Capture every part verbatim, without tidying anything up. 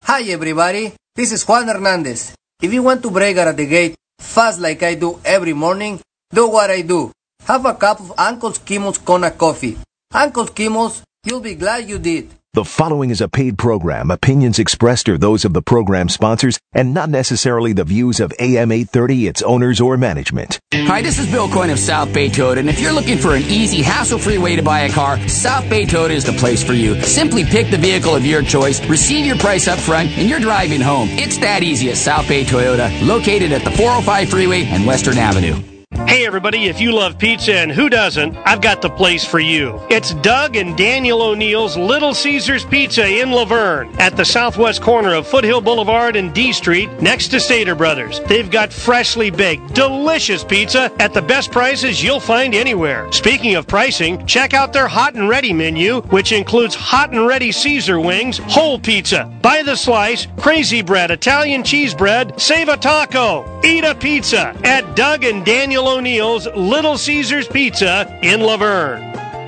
Hi everybody, this is Juan Hernandez. If you want to break out of the gate fast like I do every morning, do what I do. Have a cup of Uncle Skimmel's Kona coffee. Uncle Skimmel's, you'll be glad you did. The following is a paid program. Opinions expressed are those of the program sponsors and not necessarily the views of A M eight thirty, its owners, or management. Hi, this is Bill Coyne of South Bay Toyota, and if you're looking for an easy, hassle-free way to buy a car, South Bay Toyota is the place for you. Simply pick the vehicle of your choice, receive your price up front, and you're driving home. It's that easy at South Bay Toyota, located at the four oh five freeway and Western Avenue. Hey everybody, if you love pizza and who doesn't, I've got the place for you. It's Doug and Daniel O'Neill's Little Caesars Pizza in Laverne at the southwest corner of Foothill Boulevard and D Street next to Stater Brothers. They've got freshly baked, delicious pizza at the best prices you'll find anywhere. Speaking of pricing, check out their hot and ready menu, which includes hot and ready Caesar wings, whole pizza, by the slice, crazy bread, Italian cheese bread, save a taco, eat a pizza at Doug and Daniel O'Neill's Little Caesars Pizza in Laverne.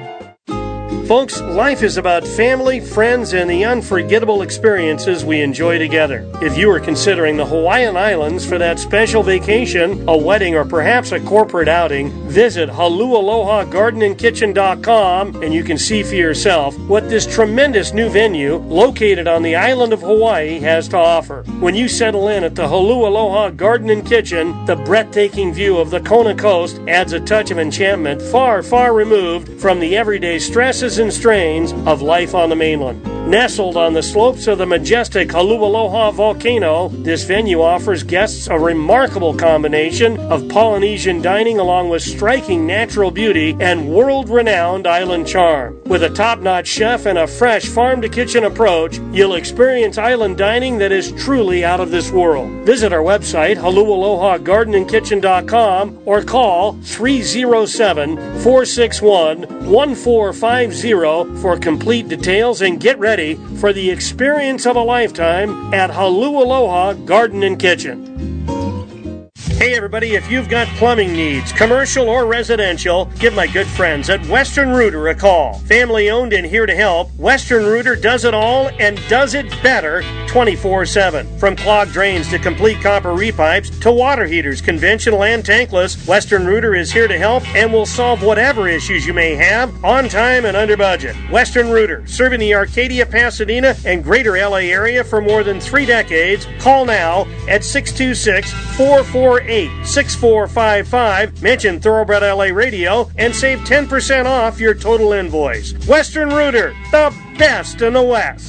Folks, life is about family, friends, and the unforgettable experiences we enjoy together. If you are considering the Hawaiian Islands for that special vacation, a wedding, or perhaps a corporate outing, visit Halu Aloha Garden and Kitchen dot com and you can see for yourself what this tremendous new venue located on the island of Hawaii has to offer. When you settle in at the Halu Aloha Garden and Kitchen, the breathtaking view of the Kona coast adds a touch of enchantment far, far removed from the everyday stresses and strains of life on the mainland. Nestled on the slopes of the majestic Halu Aloha volcano, this venue offers guests a remarkable combination of Polynesian dining along with striking natural beauty and world-renowned island charm. With a top-notch chef and a fresh farm-to-kitchen approach, you'll experience island dining that is truly out of this world. Visit our website, Halu Aloha Garden and Kitchen dot com, or call three oh seven, four six one, one four five zero for complete details and get ready for the experience of a lifetime at Halu Aloha Garden and Kitchen. Hey everybody, if you've got plumbing needs, commercial or residential, give my good friends at Western Rooter a call. Family owned and here to help, Western Rooter does it all and does it better twenty-four seven. From clogged drains to complete copper repipes to water heaters, conventional and tankless, Western Rooter is here to help and will solve whatever issues you may have on time and under budget. Western Rooter, serving the Arcadia, Pasadena, and greater L A area for more than three decades. Call now at six two six, four four eight, six four five five. Mention Thoroughbred L A Radio and save ten percent off your total invoice. Western Rooter, the best in the West.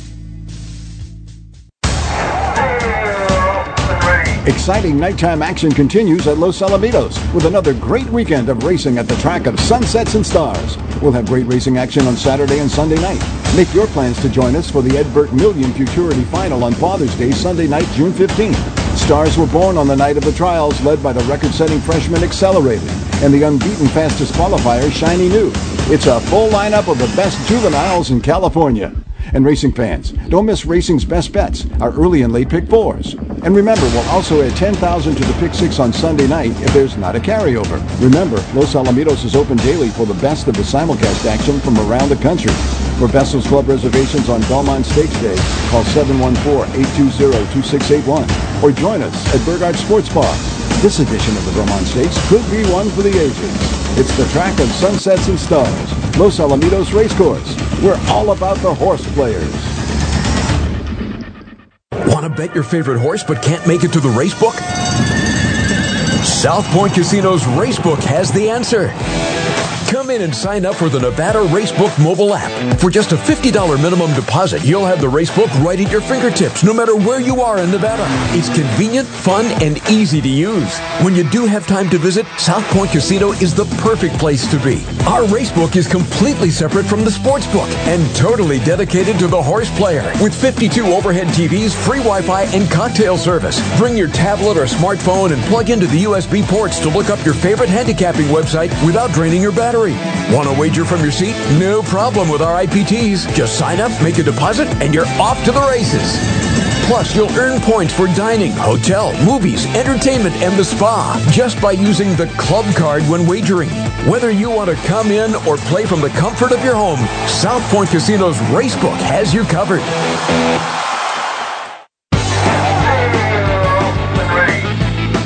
Exciting nighttime action continues at Los Alamitos with another great weekend of racing at the track of Sunsets and Stars. We'll have great racing action on Saturday and Sunday night. Make your plans to join us for the Ed Burt Million Futurity Final on Father's Day, Sunday night, June fifteenth. Stars were born on the night of the trials, led by the record-setting freshman Accelerated and the unbeaten fastest qualifier, Shiny New. It's a full lineup of the best juveniles in California. And racing fans, don't miss racing's best bets, our early and late pick fours. And remember, we'll also add ten thousand dollars to the pick six on Sunday night if there's not a carryover. Remember, Los Alamitos is open daily for the best of the simulcast action from around the country. For Bessel's Club reservations on Belmont Stakes Day, call seven one four, eight two zero, two six eight one or join us at Burgard Sports Bar. This edition of the Belmont Stakes could be one for the ages. It's the track of Sunsets and Stars, Los Alamitos Racecourse. We're all about the horse players. Want to bet your favorite horse but can't make it to the racebook? South Point Casino's Racebook has the answer. Come in and sign up for the Nevada Racebook mobile app. For just a fifty dollars minimum deposit, you'll have the Racebook right at your fingertips, no matter where you are in Nevada. It's convenient, fun, and easy to use. When you do have time to visit, South Point Casino is the perfect place to be. Our Racebook is completely separate from the Sportsbook and totally dedicated to the horse player. With fifty-two overhead T Vs, free Wi-Fi, and cocktail service. Bring your tablet or smartphone and plug into the U S B ports to look up your favorite handicapping website without draining your battery. Want to wager from your seat? No problem with our I P Ts. Just sign up, make a deposit, and you're off to the races. Plus, you'll earn points for dining, hotel, movies, entertainment, and the spa just by using the club card when wagering. Whether you want to come in or play from the comfort of your home, South Point Casino's Racebook has you covered.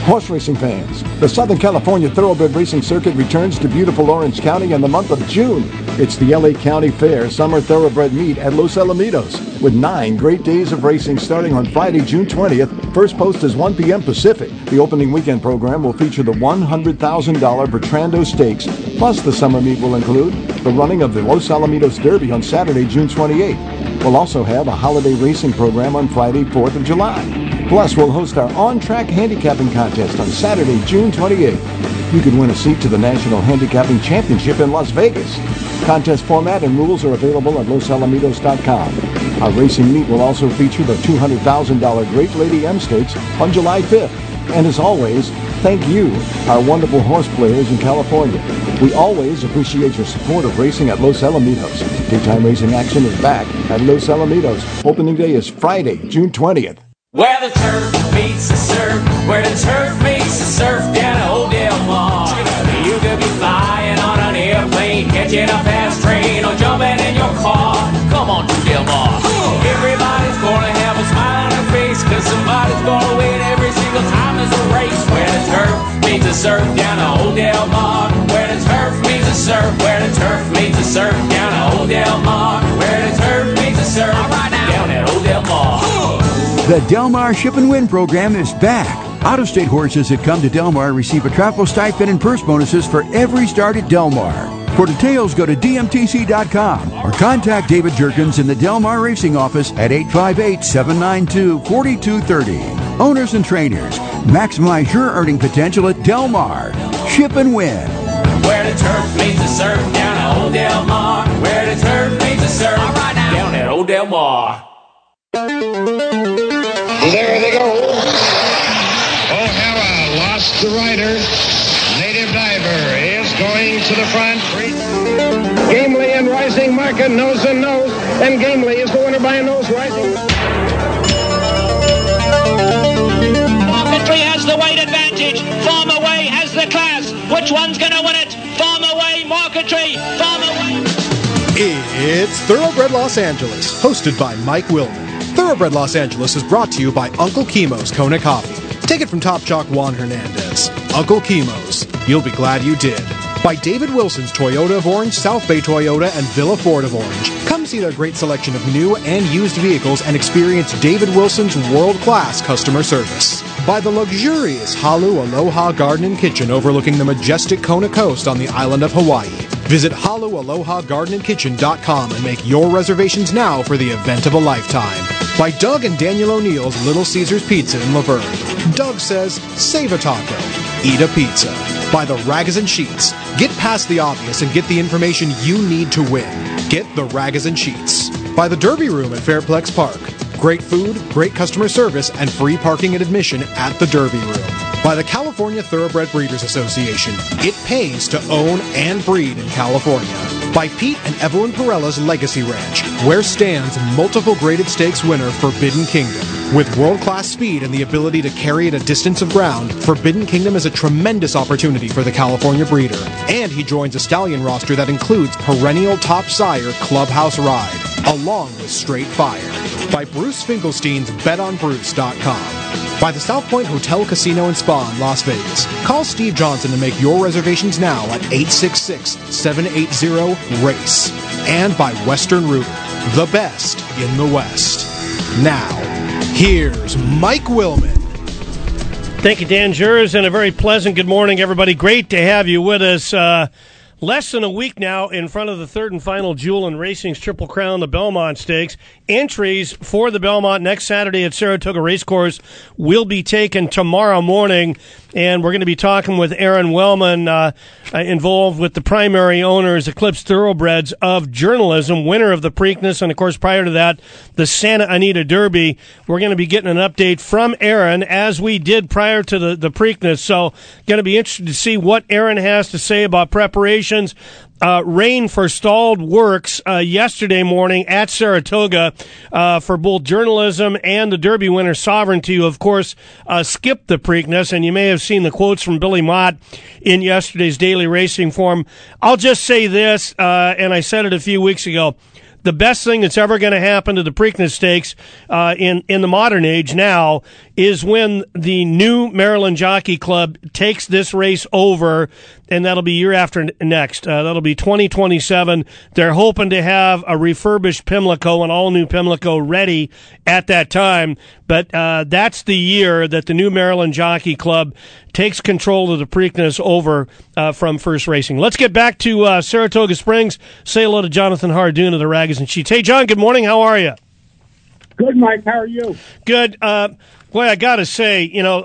Horse racing fans, the Southern California Thoroughbred Racing Circuit returns to beautiful Orange County in the month of June. It's the L A County Fair Summer Thoroughbred Meet at Los Alamitos, with nine great days of racing starting on Friday, June twentieth. First post is one p.m. Pacific. The opening weekend program will feature the one hundred thousand dollars Bertrando Stakes, plus the summer meet will include the running of the Los Alamitos Derby on Saturday, June twenty-eighth. We'll also have a holiday racing program on Friday, fourth of July. Plus, we'll host our on-track handicapping contest on Saturday, June twenty-eighth. You can win a seat to the National Handicapping Championship in Las Vegas. Contest format and rules are available at los alamitos dot com. Our racing meet will also feature the two hundred thousand dollars Great Lady M Stakes on July fifth. And as always, thank you, our wonderful horse players in California. We always appreciate your support of racing at Los Alamitos. Daytime racing action is back at Los Alamitos. Opening day is Friday, June twentieth. Where the turf meets the surf, where the turf meets the surf down at Old Del Mar. You could be flying on an airplane, catching a fast train, or jumping in your car. Come on to Del Mar. Everybody's gonna have a smile on their face, cause somebody's gonna win every single time there's a race. Where the turf meets the surf down at Old Del Mar. Where the turf meets the surf, where the turf meets the surf down at Old Del Mar. Where the turf meets the surf down at Old Del Mar. The Del Mar Ship and Win program is back. Out-of-state horses that come to Del Mar receive a travel stipend and purse bonuses for every start at Del Mar. For details, go to d m t c dot com or contact David Jerkins in the Del Mar Racing Office at eight five eight, seven nine two, four two three zero. Owners and trainers, maximize your earning potential at Del Mar. Ship and Win. Where the turf meets the surf down at Old Del Mar. Where the turf meets the surf down at Old Del Mar. There they go. Oh, Hera lost the rider. Native Diver is going to the front. Gamely and Rising Market nose and nose. And Gamely is the winner by a nose. Rising. Marketry has the weight advantage. Farmer Way has the class. Which one's going to win it? Farmer Way, Marketry, Farmer Way. It's Thoroughbred Los Angeles, hosted by Mike Willman. Thoroughbred Los Angeles is brought to you by Uncle Chemo's Kona Coffee. Take it from Top Chalk Juan Hernandez. Uncle Chemo's, you'll be glad you did. By David Wilson's Toyota of Orange, South Bay Toyota, and Villa Ford of Orange. Come see their great selection of new and used vehicles and experience David Wilson's world-class customer service. By the luxurious Halu Aloha Garden and Kitchen overlooking the majestic Kona Coast on the island of Hawaii. Visit halu aloha garden and kitchen dot com and make your reservations now for the event of a lifetime. By Doug and Daniel O'Neill's Little Caesars Pizza in Laverne. Doug says, save a taco, eat a pizza. By the Ragozin Sheets. Get past the obvious and get the information you need to win. Get the Ragozin Sheets. By the Derby Room at Fairplex Park. Great food, great customer service, and free parking and admission at the Derby Room. By the California Thoroughbred Breeders Association. It pays to own and breed in California. By Pete and Evelyn Perella's Legacy Ranch, where stands multiple graded stakes winner Forbidden Kingdom. With world-class speed and the ability to carry at a distance of ground, Forbidden Kingdom is a tremendous opportunity for the California breeder. And he joins a stallion roster that includes perennial top sire Clubhouse Ride, along with Straight Fire. By Bruce Finkelstein's bet on bruce dot com. By the South Point Hotel, Casino, and Spa in Las Vegas. Call Steve Johnson to make your reservations now at eight six six, seven eight zero, RACE. And by Western Rooter, the best in the West. Now, here's Mike Willman. Thank you, Dan Jers, and a very pleasant good morning, everybody. Great to have you with us. Uh, less than a week now in front of the third and final Jewel and Racing's Triple Crown, the Belmont Stakes. Entries for the Belmont next Saturday at Saratoga Racecourse will be taken tomorrow morning, and we're going to be talking with Aaron Wellman, uh, involved with the primary owners, Eclipse Thoroughbreds of Journalism, winner of the Preakness, and of course prior to that, the Santa Anita Derby. We're going to be getting an update from Aaron as we did prior to the, the Preakness, so going to be interested to see what Aaron has to say about preparations. Uh, rain forestalled works uh, yesterday morning at Saratoga uh, for both Journalism and the Derby winner Sovereignty, who, of course, uh, skipped the Preakness, and you may have seen the quotes from Billy Mott in yesterday's Daily Racing Form. I'll just say this, uh, and I said it a few weeks ago. the best thing that's ever going to happen to the Preakness Stakes uh, in, in the modern age now is when the new Maryland Jockey Club takes this race over, and that'll be year after next. Uh, that'll be twenty twenty-seven. They're hoping to have a refurbished Pimlico, an all-new Pimlico, ready at that time. But uh, that's the year that the new Maryland Jockey Club takes control of the Preakness over uh, from First Racing. Let's get back to uh, Saratoga Springs. Say hello to Jonathan Hardoon of the Raggers and Sheets. Hey, John, good morning. How are you? Good, Mike. How are you? Good. Uh, boy, I got to say, you know,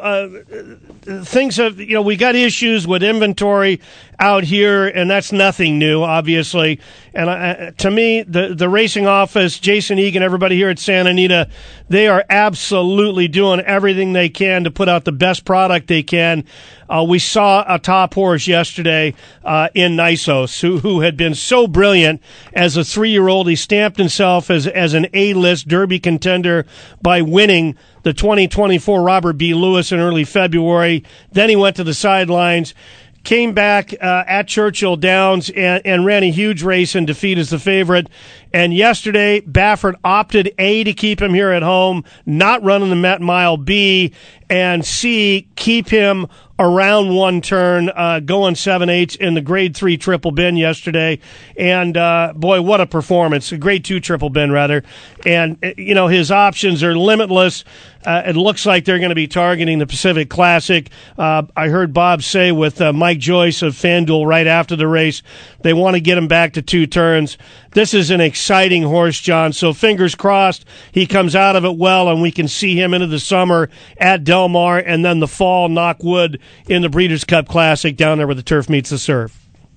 uh, things have, you know, we got issues with inventory out here, and that's nothing new, obviously. And uh, to me, the, the racing office, Jason Egan, everybody here at Santa Anita, they are absolutely doing everything they can to put out the best product they can. Uh, we saw a top horse yesterday uh, in Nisos, who, who had been so brilliant as a three-year-old. He stamped himself as, as an A-list Derby contender by winning the twenty twenty-four Robert B. Lewis in early February. Then he went to the sidelines, came back uh, at Churchill Downs and, and ran a huge race and defeat as the favorite. And yesterday, Baffert opted A, to keep him here at home, not running the Met Mile, B, and C, keep him around one turn, uh, going seven eighths in the grade three triple bin yesterday. And, uh, boy, what a performance. A grade two triple bin, rather. And, you know, his options are limitless. Uh, it looks like they're going to be targeting the Pacific Classic. Uh, I heard Bob say with uh, Mike Joyce of FanDuel right after the race, they want to get him back to two turns. This is an exciting horse, John. So fingers crossed he comes out of it well and we can see him into the summer at Del Mar and then the fall, knock wood, in the Breeders' Cup Classic down there where the turf meets the surf.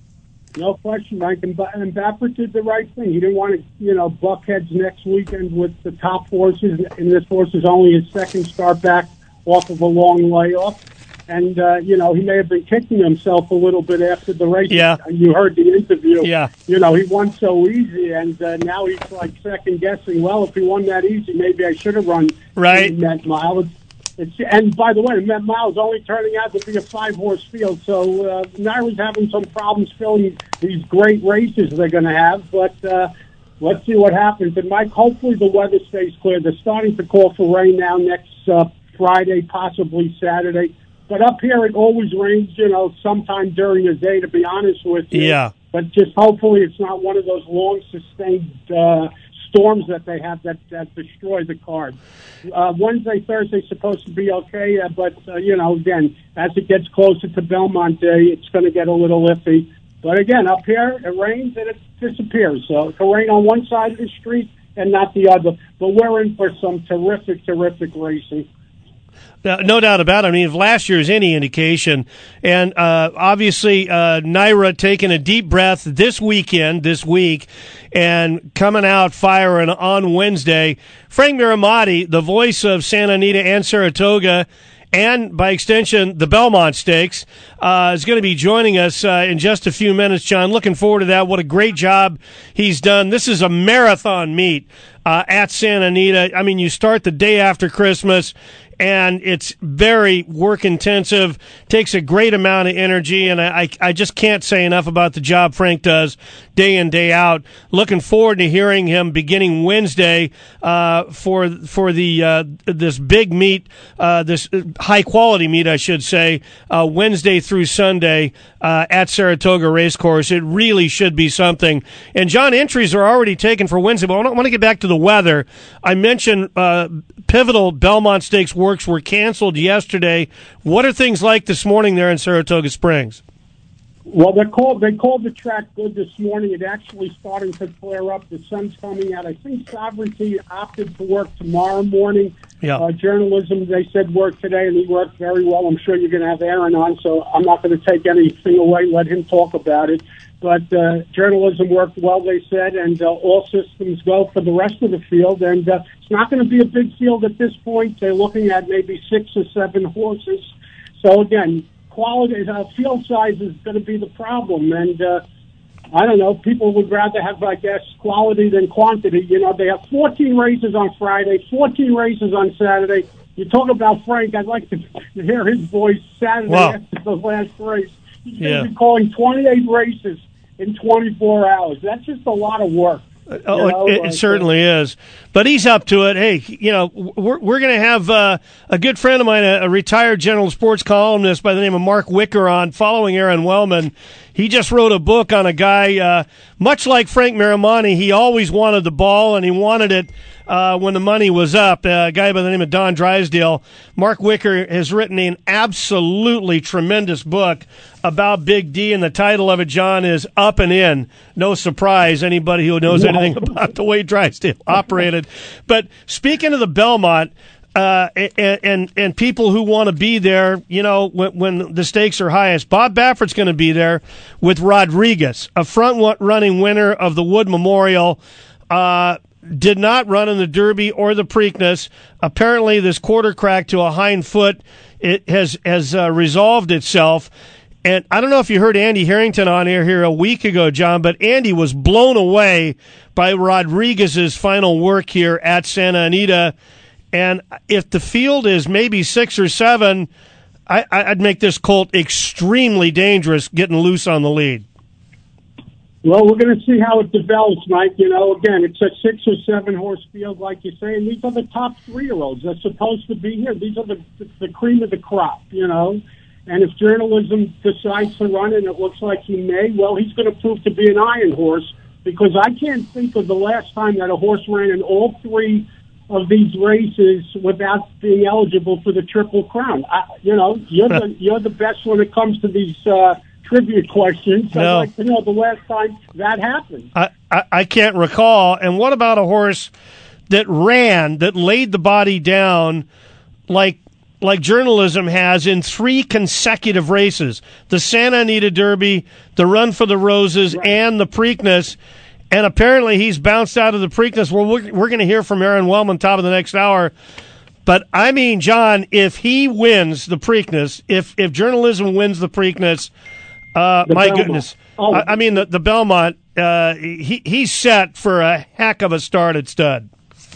No question, Mike. And, and Baffert did the right thing. He didn't want to, you know, buck heads next weekend with the top horses, and this horse is only his second start back off of a long layoff. And, uh, you know, he may have been kicking himself a little bit after the race. Yeah. You heard the interview. Yeah. You know, he won so easy, and uh, now he's, like, second-guessing, well, if he won that easy, maybe I should have run right. that mile. It's, it's, and, by the way, the Met Mile is only turning out to be a five-horse field, so uh, Naira's having some problems filling these great races they're going to have, but uh, let's see what happens. And, Mike, hopefully the weather stays clear. They're starting to call for rain now next uh, Friday, possibly Saturday. But up here, it always rains, you know, sometime during the day, to be honest with you. Yeah. But just hopefully it's not one of those long, sustained uh, storms that they have that, that destroy the card. Uh, Wednesday, Thursday supposed to be okay, uh, but, uh, you know, again, as it gets closer to Belmont Day, it's going to get a little iffy. But, again, up here, it rains and it disappears. So it can rain on one side of the street and not the other. But we're in for some terrific, terrific racing. No, no doubt about it. I mean, if last year is any indication, and uh, obviously uh, Naira taking a deep breath this weekend, this week, and coming out firing on Wednesday. Frank Miramati, the voice of Santa Anita and Saratoga, and by extension, the Belmont Stakes, uh, is going to be joining us uh, in just a few minutes, John. Looking forward to that. What a great job he's done. This is a marathon meet uh, at Santa Anita. I mean, you start the day after Christmas, and it's very work-intensive, takes a great amount of energy, and I, I just can't say enough about the job Frank does day in, day out. Looking forward to hearing him beginning Wednesday uh, for for the uh, this big meet, uh, this high-quality meet, I should say, uh, Wednesday through Sunday uh, at Saratoga Racecourse. It really should be something. And, John, entries are already taken for Wednesday, but I want to get back to the weather. I mentioned uh, pivotal Belmont Stakes works were canceled yesterday. What are things like this morning there in Saratoga Springs? Well, they called they called the track good this morning. It actually starting to flare up. The sun's coming out. I think Sovereignty opted to work tomorrow morning. Yeah. Uh, journalism, they said, worked today, and he worked very well. I'm sure you're going to have Aaron on, so I'm not going to take anything away. Let him talk about it. But uh, journalism worked well, they said, and uh, all systems go for the rest of the field. And uh, it's not going to be a big field at this point. They're looking at maybe six or seven horses. So, again, quality, uh, field size is going to be the problem. And, uh, I don't know, people would rather have, I guess, quality than quantity. You know, they have fourteen races on Friday, fourteen races on Saturday. You talk about Frank, I'd like to hear his voice Saturday wow. after the last race. He's yeah. going to be calling twenty-eight races in twenty-four hours. That's just a lot of work. Oh, know, it, it like, certainly is. But he's up to it. Hey, you know, we're we're going to have uh, a good friend of mine, a, a retired general sports columnist by the name of Mark Wicker on, following Aaron Wellman. He just wrote a book on a guy, uh, much like Frank Marimani. He always wanted the ball, and he wanted it uh, when the money was up. Uh, a guy by the name of Don Drysdale. Mark Wicker has written an absolutely tremendous book about Big D, and the title of it, John, is Up and In. No surprise, anybody who knows No. anything about the way Drysdale operated. But speaking of the Belmont, uh, and, and and people who want to be there, you know, when, when the stakes are highest, Bob Baffert's going to be there with Rodriguez, a front-running winner of the Wood Memorial. Uh, did not run in the Derby or the Preakness. Apparently, this quarter crack to a hind foot it has has uh, resolved itself. And I don't know if you heard Andy Harrington on air here a week ago, John, but Andy was blown away by Rodriguez's final work here at Santa Anita. And if the field is maybe six or seven, I, I'd make this colt extremely dangerous getting loose on the lead. Well, we're going to see how it develops, Mike. You know, again, it's a six or seven horse field, like you say, and these are the top three-year-olds that's supposed to be here. These are the, the cream of the crop, you know. And if journalism decides to run, and it looks like he may, well, he's going to prove to be an iron horse, because I can't think of the last time that a horse ran in all three of these races without being eligible for the Triple Crown. I, you know, you're the you're the best when it comes to these uh, trivia questions. No. I'd like to know the last time that happened. I, I, I can't recall. And what about a horse that ran, that laid the body down like like journalism has in three consecutive races? The Santa Anita Derby, the Run for the Roses, right, and the Preakness. And apparently he's bounced out of the Preakness. Well, we're, we're going to hear from Aaron Wellman top of the next hour. But, I mean, John, if he wins the Preakness, if if journalism wins the Preakness, uh, my Belmont. goodness. Oh. I, I mean, the, the Belmont, uh, he he's set for a heck of a start at stud.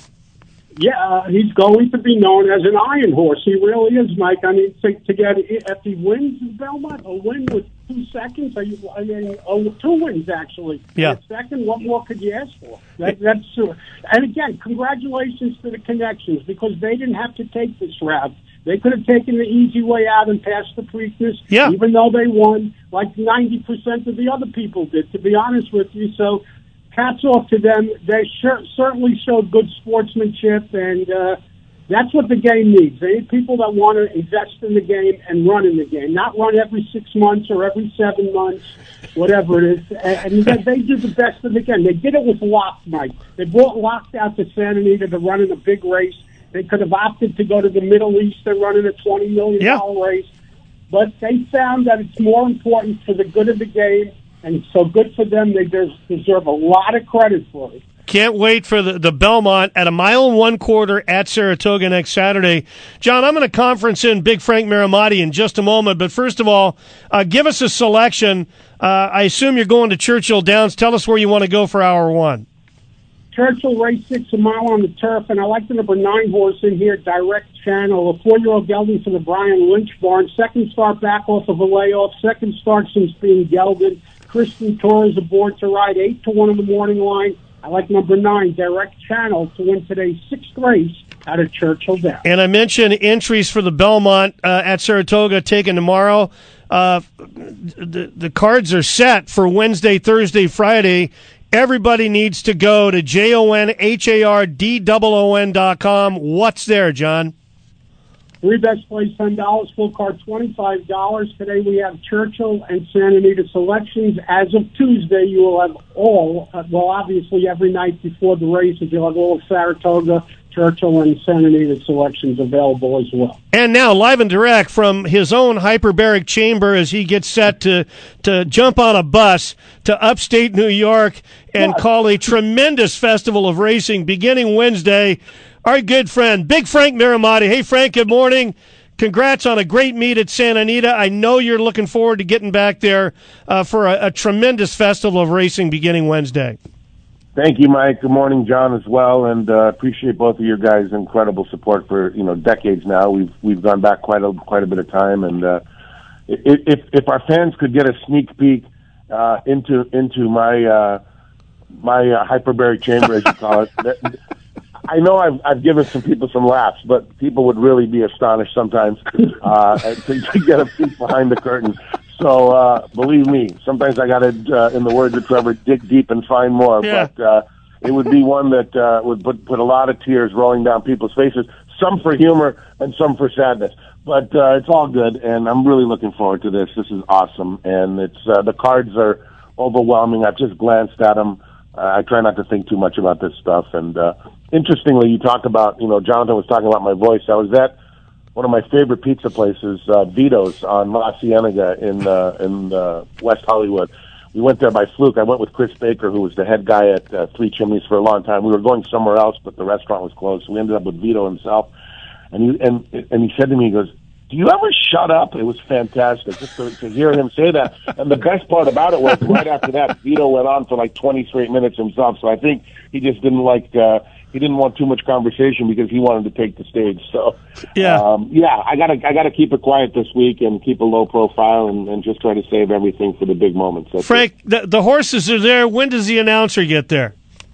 Yeah, uh, he's going to be known as an iron horse. He really is, Mike. I mean, to, to get if he wins Belmont, a win with two seconds. Are you, I mean, oh, two wins actually. Yeah. A second, what more could you ask for? That, that's true. And again, congratulations to the Connections, because they didn't have to take this route. They could have taken the easy way out and passed the Preakness, yeah, even though they won like ninety percent of the other people did, to be honest with you. So hats off to them. They sure, certainly showed good sportsmanship, and uh, that's what the game needs. They need people that want to invest in the game and run in the game, not run every six months or every seven months, whatever it is. And, and they do the best in the game. They did it with Lock, Mike. They brought Lock out to Santa Anita to run in a big race. They could have opted to go to the Middle East and run in a twenty million dollars yeah. race. But they found that it's more important for the good of the game, and so good for them. They deserve a lot of credit for it. Can't wait for the, the Belmont at a mile and one quarter at Saratoga next Saturday. John, I'm going to conference in Big Frank Marimati in just a moment, but first of all, uh, give us a selection. Uh, I assume you're going to Churchill Downs. Tell us where you want to go for hour one. Churchill race six, a mile on the turf, and I like the number nine horse in here, Direct Channel, a four-year-old gelding for the Brian Lynch barn. Second start back off of a layoff. Second start since being gelded. Kristen Torres aboard to ride eight to one in the morning line. I like number nine, Direct Channel, to win today's sixth race out of Churchill Downs. And I mentioned entries for the Belmont uh, at Saratoga taken tomorrow. Uh, the, the cards are set for Wednesday, Thursday, Friday. Everybody needs to go to J O N H A R D O O N dot com. What's there, John? Three best plays, ten dollars. Full card, twenty-five dollars. Today we have Churchill and Santa Anita selections. As of Tuesday, you will have all, uh, well, obviously every night before the races, you'll have all of Saratoga, Churchill, and Santa Anita selections available as well. And now, live and direct from his own hyperbaric chamber as he gets set to, to jump on a bus to upstate New York and yes. call a tremendous festival of racing beginning Wednesday, our good friend, Big Frank Marimati. Hey, Frank, good morning. Congrats on a great meet at Santa Anita. I know you're looking forward to getting back there uh, for a, a tremendous festival of racing beginning Wednesday. Thank you, Mike. Good morning, John, as well, and uh, appreciate both of your guys' incredible support for you know decades now. We've we've gone back quite a quite a bit of time, and uh, if if our fans could get a sneak peek uh, into into my uh, my uh, hyperbaric chamber, as you call it. That, I know I've, I've given some people some laughs, but people would really be astonished sometimes uh, to, to get a peek behind the curtain. So uh, believe me, sometimes I got to, uh, in the words of Trevor, dig deep and find more. Yeah. But uh, it would be one that uh, would put, put a lot of tears rolling down people's faces, some for humor and some for sadness. But uh, it's all good, and I'm really looking forward to this. This is awesome, and it's uh, the cards are overwhelming. I've just glanced at them. Uh, I try not to think too much about this stuff. And uh, interestingly, you talked about, you know, Jonathan was talking about my voice. I was at one of my favorite pizza places, uh, Vito's on La Cienega in uh, in uh, West Hollywood. We went there by fluke. I went with Chris Baker, who was the head guy at uh, Three Chimneys for a long time. We were going somewhere else, but the restaurant was closed, so we ended up with Vito himself. And he and and he said to me, he goes, "Do you ever shut up?" It was fantastic just to, to hear him say that. And the best part about it was right after that, Vito went on for like twenty straight minutes himself. So I think he just didn't like uh, he didn't want too much conversation because he wanted to take the stage. So yeah, um, yeah, I gotta I gotta keep it quiet this week and keep a low profile and, and just try to save everything for the big moments. That's Frank, the, the horses are there. When does the announcer get there?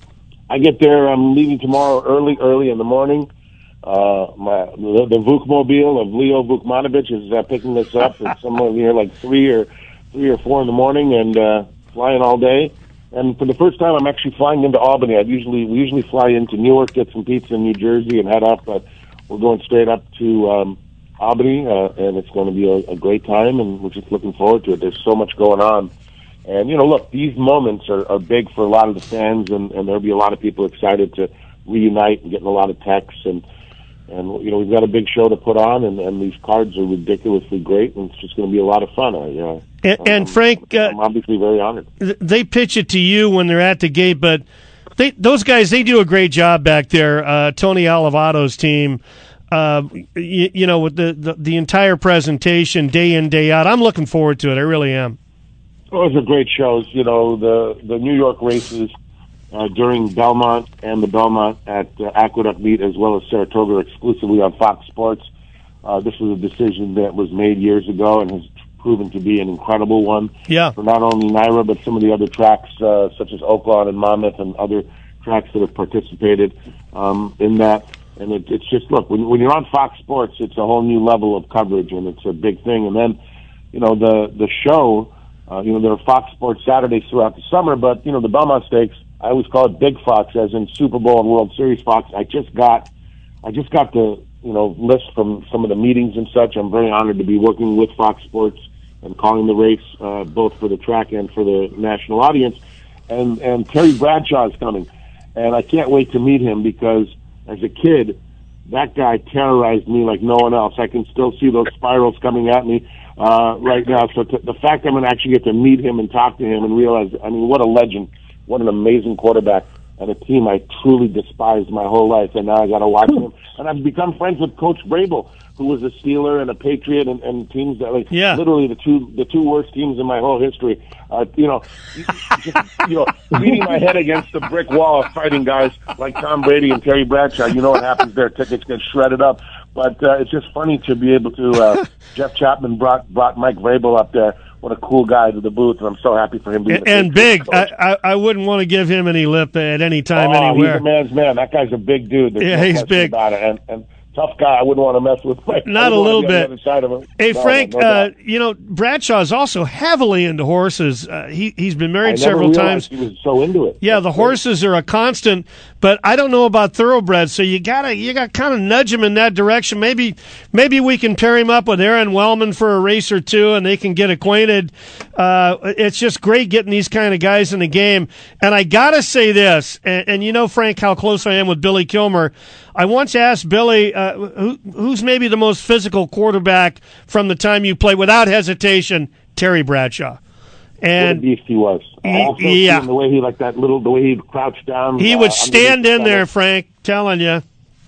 I get there. I'm leaving tomorrow early, early in the morning. Uh, my the, the Vukmobile of Leo Vukmanovich is uh, picking us up. It's somewhere near like three or three or four in the morning, and uh, flying all day. And for the first time, I'm actually flying into Albany. I usually we usually fly into Newark, get some pizza in New Jersey, and head up. But we're going straight up to um, Albany, uh, and it's going to be a, a great time. And we're just looking forward to it. There's so much going on, and you know, look, these moments are, are big for a lot of the fans, and, and there'll be a lot of people excited to reunite and getting a lot of texts and. And, you know, we've got a big show to put on, and, and these cards are ridiculously great, and it's just going to be a lot of fun. I, uh, and, and Frank, I'm, I'm obviously very honored. They pitch it to you when they're at the gate, but they, those guys, they do a great job back there. Uh, Tony Alivato's team, uh, you, you know, with the, the, the entire presentation, day in, day out. I'm looking forward to it. I really am. Those are great shows. You know, the, the New York races, Uh, during Belmont and the Belmont at uh, Aqueduct Meet, as well as Saratoga exclusively on Fox Sports. Uh, this was a decision that was made years ago and has proven to be an incredible one yeah. for not only Naira, but some of the other tracks, uh, such as Oaklawn and Monmouth and other tracks that have participated um, in that. And it, it's just, look, when, when you're on Fox Sports, it's a whole new level of coverage, and it's a big thing. And then, you know, the, the show, uh, you know, there are Fox Sports Saturdays throughout the summer, but, you know, the Belmont Stakes, I always call it Big Fox, as in Super Bowl and World Series Fox. I just got, I just got the, you know, list from some of the meetings and such. I'm very honored to be working with Fox Sports and calling the race, uh, both for the track and for the national audience. And, and Terry Bradshaw is coming. And I can't wait to meet him because as a kid, that guy terrorized me like no one else. I can still see those spirals coming at me, uh, right now. So t- the fact I'm going to actually get to meet him and talk to him and realize, I mean, what a legend. What an amazing quarterback and a team I truly despised my whole life, and now I got to watch them. And I've become friends with Coach Vrabel, who was a Steeler and a Patriot, and, and teams that, like, yeah. literally the two the two worst teams in my whole history. Uh, you know, just, you know, beating my head against the brick wall of fighting guys like Tom Brady and Terry Bradshaw. You know what happens there? Tickets get shredded up. But uh, it's just funny to be able to. Uh, Jeff Chapman brought brought Mike Vrabel up there. What a cool guy to the booth, and I'm so happy for him being and, and big. I, I I wouldn't want to give him any lip at any time, oh, anywhere. He's a man's man. That guy's a big dude. There's yeah, no he's big. About it. And, and tough guy. I wouldn't want to mess with. Like, Not a little bit. Hey, no, Frank, no, no uh, you know, Bradshaw is also heavily into horses. Uh, he, he's been married I several never times. He was so into it. Yeah, That's the great. horses are a constant, but I don't know about thoroughbreds, so you gotta you got kind of nudge him in that direction. Maybe maybe we can pair him up with Aaron Wellman for a race or two, and they can get acquainted. Uh, it's just great getting these kind of guys in the game. And I gotta say this, and, and you know, Frank, how close I am with Billy Kilmer. I once asked Billy, uh, who, who's maybe the most physical quarterback from the time you play, without hesitation, Terry Bradshaw. And what a beast he was. I also yeah, seen the way he like that little, the way he crouched down. He uh, would stand in there, Frank. Telling you.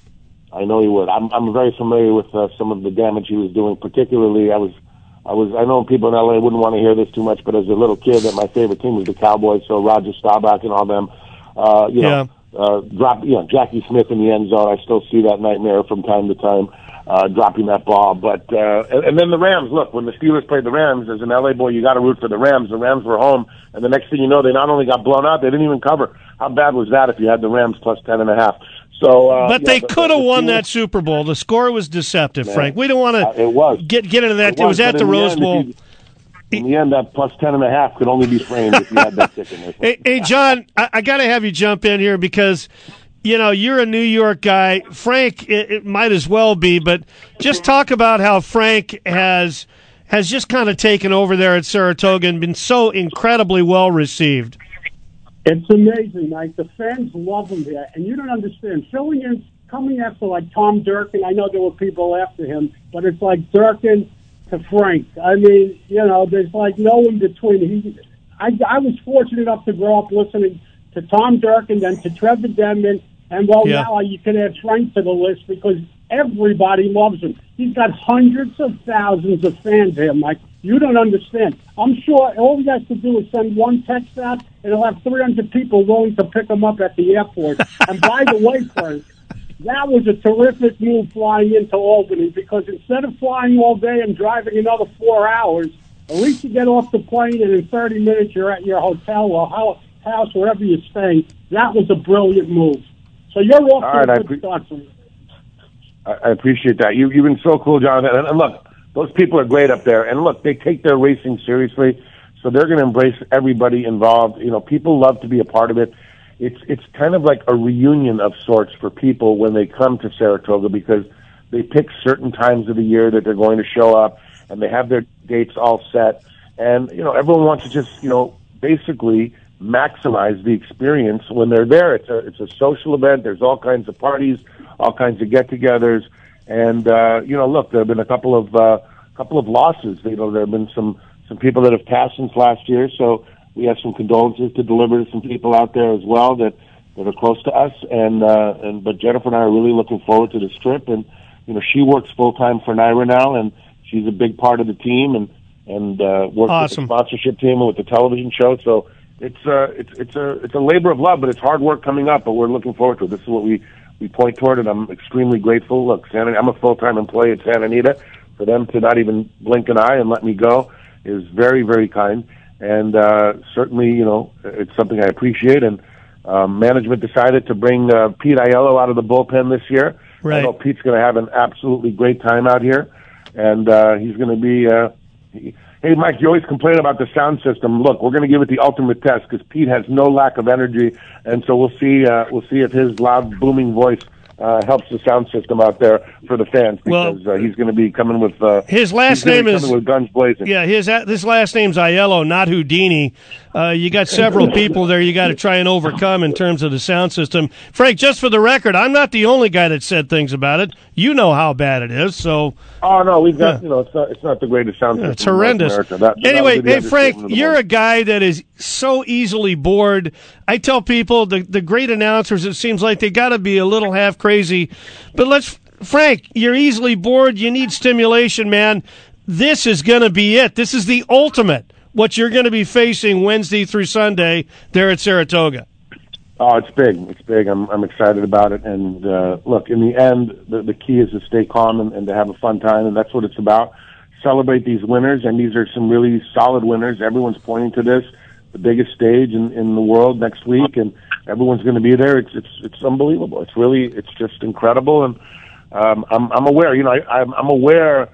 I know he would. I'm I'm very familiar with uh, some of the damage he was doing. Particularly, I was, I was. I know people in L A wouldn't want to hear this too much, but as a little kid, that my favorite team was the Cowboys. So Roger Staubach and all them. Uh, you know, yeah. uh, drop. You know, Jackie Smith in the end zone. I still see that nightmare from time to time. uh, dropping that ball. But uh, and, and then the Rams. Look, when the Steelers played the Rams, as an L A boy, you got to root for the Rams. The Rams were home, and the next thing you know, they not only got blown out, they didn't even cover. How bad was that if you had the Rams plus ten and a half? So, uh, but yeah, they but, could have the won Steelers, that Super Bowl. The score was deceptive, Man, Frank. We don't want to uh, it was. get get into that. It was, it was at but the in Rose end, Bowl. You, in the end, that plus ten and a half could only be framed if you had that tick in there. Hey, hey, John, I, I got to have you jump in here because, you know, you're a New York guy. Frank, it, it might as well be, but just talk about how Frank has has just kind of taken over there at Saratoga and been so incredibly well received. It's amazing, Mike. The fans love him there, and you don't understand. Filling in, coming after like Tom Durkin, I know there were people after him, but it's like Durkin to Frank. I mean, you know, there's like no in between. He, I, I was fortunate enough to grow up listening to Tom Durkin, then to Trevor Denman, and well, Yeah. now you can add Frank to the list because everybody loves him. He's got hundreds of thousands of fans here, Mike. You don't understand. I'm sure all he has to do is send one text out, and he'll have three hundred people willing to pick him up at the airport. And by the way, Frank, that was a terrific move flying into Albany because instead of flying all day and driving another four hours, at least you get off the plane and in thirty minutes you're at your hotel or house, wherever you're staying. That was a brilliant move. So you're off All to right, I a good pre- start. Frank. I, I appreciate that. You, you've been so cool, Jonathan. And, and look, those people are great up there. And look, they take their racing seriously, so they're going to embrace everybody involved. You know, people love to be a part of it. It's it's kind of like a reunion of sorts for people when they come to Saratoga because they pick certain times of the year that they're going to show up, and they have their dates all set. And, you know, everyone wants to just, you know, basically maximize the experience when they're there. It's a it's a social event. There's all kinds of parties, all kinds of get-togethers. And, uh, you know, look, there have been a couple of uh, couple of losses. You know, there have been some, some people that have passed since last year, so we have some condolences to deliver to some people out there as well that, that are close to us. And, uh, and but Jennifer and I are really looking forward to this trip. And, you know, she works full-time for Naira now, and she's a big part of the team and, and uh, works Awesome. with the sponsorship team and with the television show. So it's, uh, it's, it's, a, it's a labor of love, but it's hard work coming up, but we're looking forward to it. This is what we, we point toward, and I'm extremely grateful. Look, Santa, I'm a full-time employee at Santa Anita. For them to not even blink an eye and let me go is very, very kind. And uh, certainly, you know, it's something I appreciate. And um, management decided to bring uh, Pete Aiello out of the bullpen this year. Right. I know Pete's going to have an absolutely great time out here. And uh, he's going to be... Uh, he, hey, Mike, you always complain about the sound system. Look, we're going to give it the ultimate test because Pete has no lack of energy. And so we'll see, uh, we'll see if his loud, booming voice Uh, helps the sound system out there for the fans because Well, uh, he's going to be coming with uh, his last he's gonna name be is coming with guns blazing. Yeah, his his last name's Aiello, not Houdini. Uh, you got several people there you got to try and overcome in terms of the sound system. Frank, just for the record, I'm not the only guy that said things about it. You know how bad it is. So, oh no, we've got Yeah. you know it's not it's not the greatest sound yeah, system. it's in North horrendous. America. That- that Anyway, would be the hey Frank, understatement of the you're a moment. guy that is so easily bored. I tell people the the great announcers, it seems like they got to be a little half crazy. But let's, Frank, you're easily bored. You need stimulation, man. This is going to be it. This is the ultimate. What you're going to be facing Wednesday through Sunday there at Saratoga. Oh, it's big. It's big. I'm I'm excited about it. And uh, look, in the end, the, the key is to stay calm and, and to have a fun time, and that's what it's about. Celebrate these winners, and these are some really solid winners. Everyone's pointing to this, the biggest stage in, in the world next week, and everyone's going to be there. It's it's it's unbelievable. It's really it's just incredible, and um, I'm I'm aware. You know, I, I'm I'm aware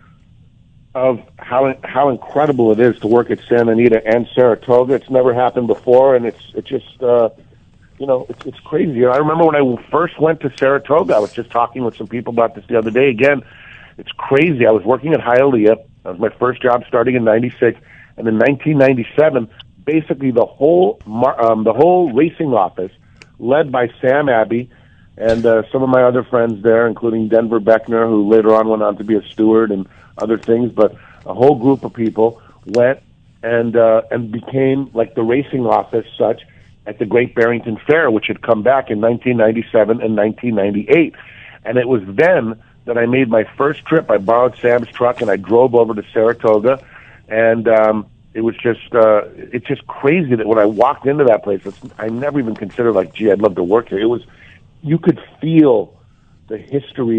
of how how incredible it is to work at Santa Anita and Saratoga. It's never happened before, and it's it just uh, you know it's it's crazy. You know, I remember when I first went to Saratoga. I was just talking with some people about this the other day. Again, it's crazy. I was working at Hialeah. That was my first job, starting in ninety-six, and in nineteen ninety-seven, basically the whole mar- um, the whole racing office, led by Sam Abbey and uh, some of my other friends there, including Denver Beckner, who later on went on to be a steward and other things, but a whole group of people went and uh, and became like the racing office such at the Great Barrington Fair, which had come back in nineteen ninety-seven and nineteen ninety-eight. And it was then that I made my first trip. I borrowed Sam's truck and I drove over to Saratoga, and um, it was just uh, it's just crazy that when I walked into that place, it's, I never even considered like, gee, I'd love to work here. It was, you could feel the history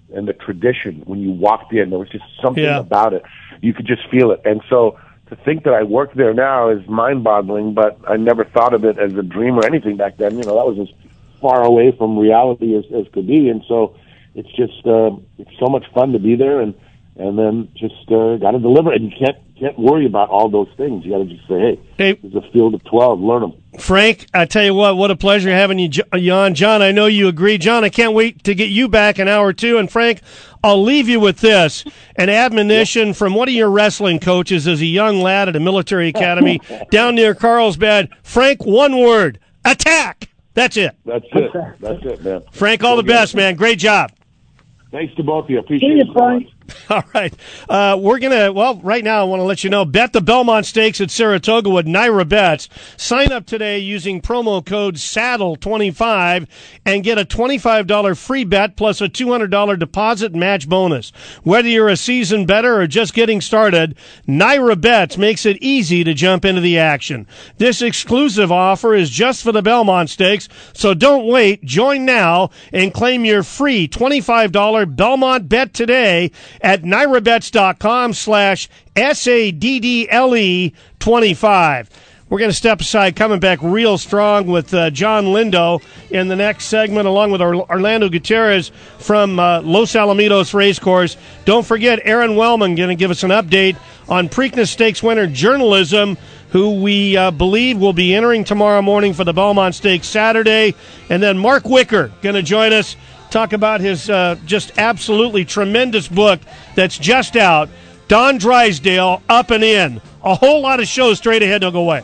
and the tradition. When you walked in, there was just something Yeah. about it. You could just feel it. And so to think that I work there now is mind-boggling, but I never thought of it as a dream or anything back then. You know, that was as far away from reality as, as could be. And so it's just, uh, it's so much fun to be there, and, and then just uh, got to deliver. And you can't can't worry about all those things. You got to just say, hey, Hey. this is a field of twelve, learn them. Frank, I tell you what, what a pleasure having you, Jo- you on. John, I know you agree. John, I can't wait to get you back in hour two. And Frank, I'll leave you with this, an admonition yep. from one of your wrestling coaches as a young lad at a military academy down near Carlsbad. Frank, one word, attack. That's it. That's it. That's it, man. Frank, all the best, man. Great job. Thanks to both of you. Appreciate See it. you, Frank. All right. Uh, we're going to, well, right now I want to let you know, bet the Belmont Stakes at Saratoga with Naira Bets. Sign up today using promo code saddle twenty-five and get a twenty-five dollars free bet plus a two hundred dollars deposit match bonus. Whether you're a seasoned bettor or just getting started, Naira Bets makes it easy to jump into the action. This exclusive offer is just for the Belmont Stakes, so don't wait. Join now and claim your free twenty-five dollars Belmont bet today at nairabets.com slash S-A-D-D-L-E 25. We're going to step aside, coming back real strong with uh, John Lindo in the next segment, along with Orlando Gutierrez from uh, Los Alamitos Racecourse. Don't forget, Aaron Wellman going to give us an update on Preakness Stakes winner Journalism, who we uh, believe will be entering tomorrow morning for the Belmont Stakes Saturday. And then Mark Wicker going to join us, talk about his uh, just absolutely tremendous book that's just out, Don Drysdale, Up and In. A whole lot of shows straight ahead. Don't go away.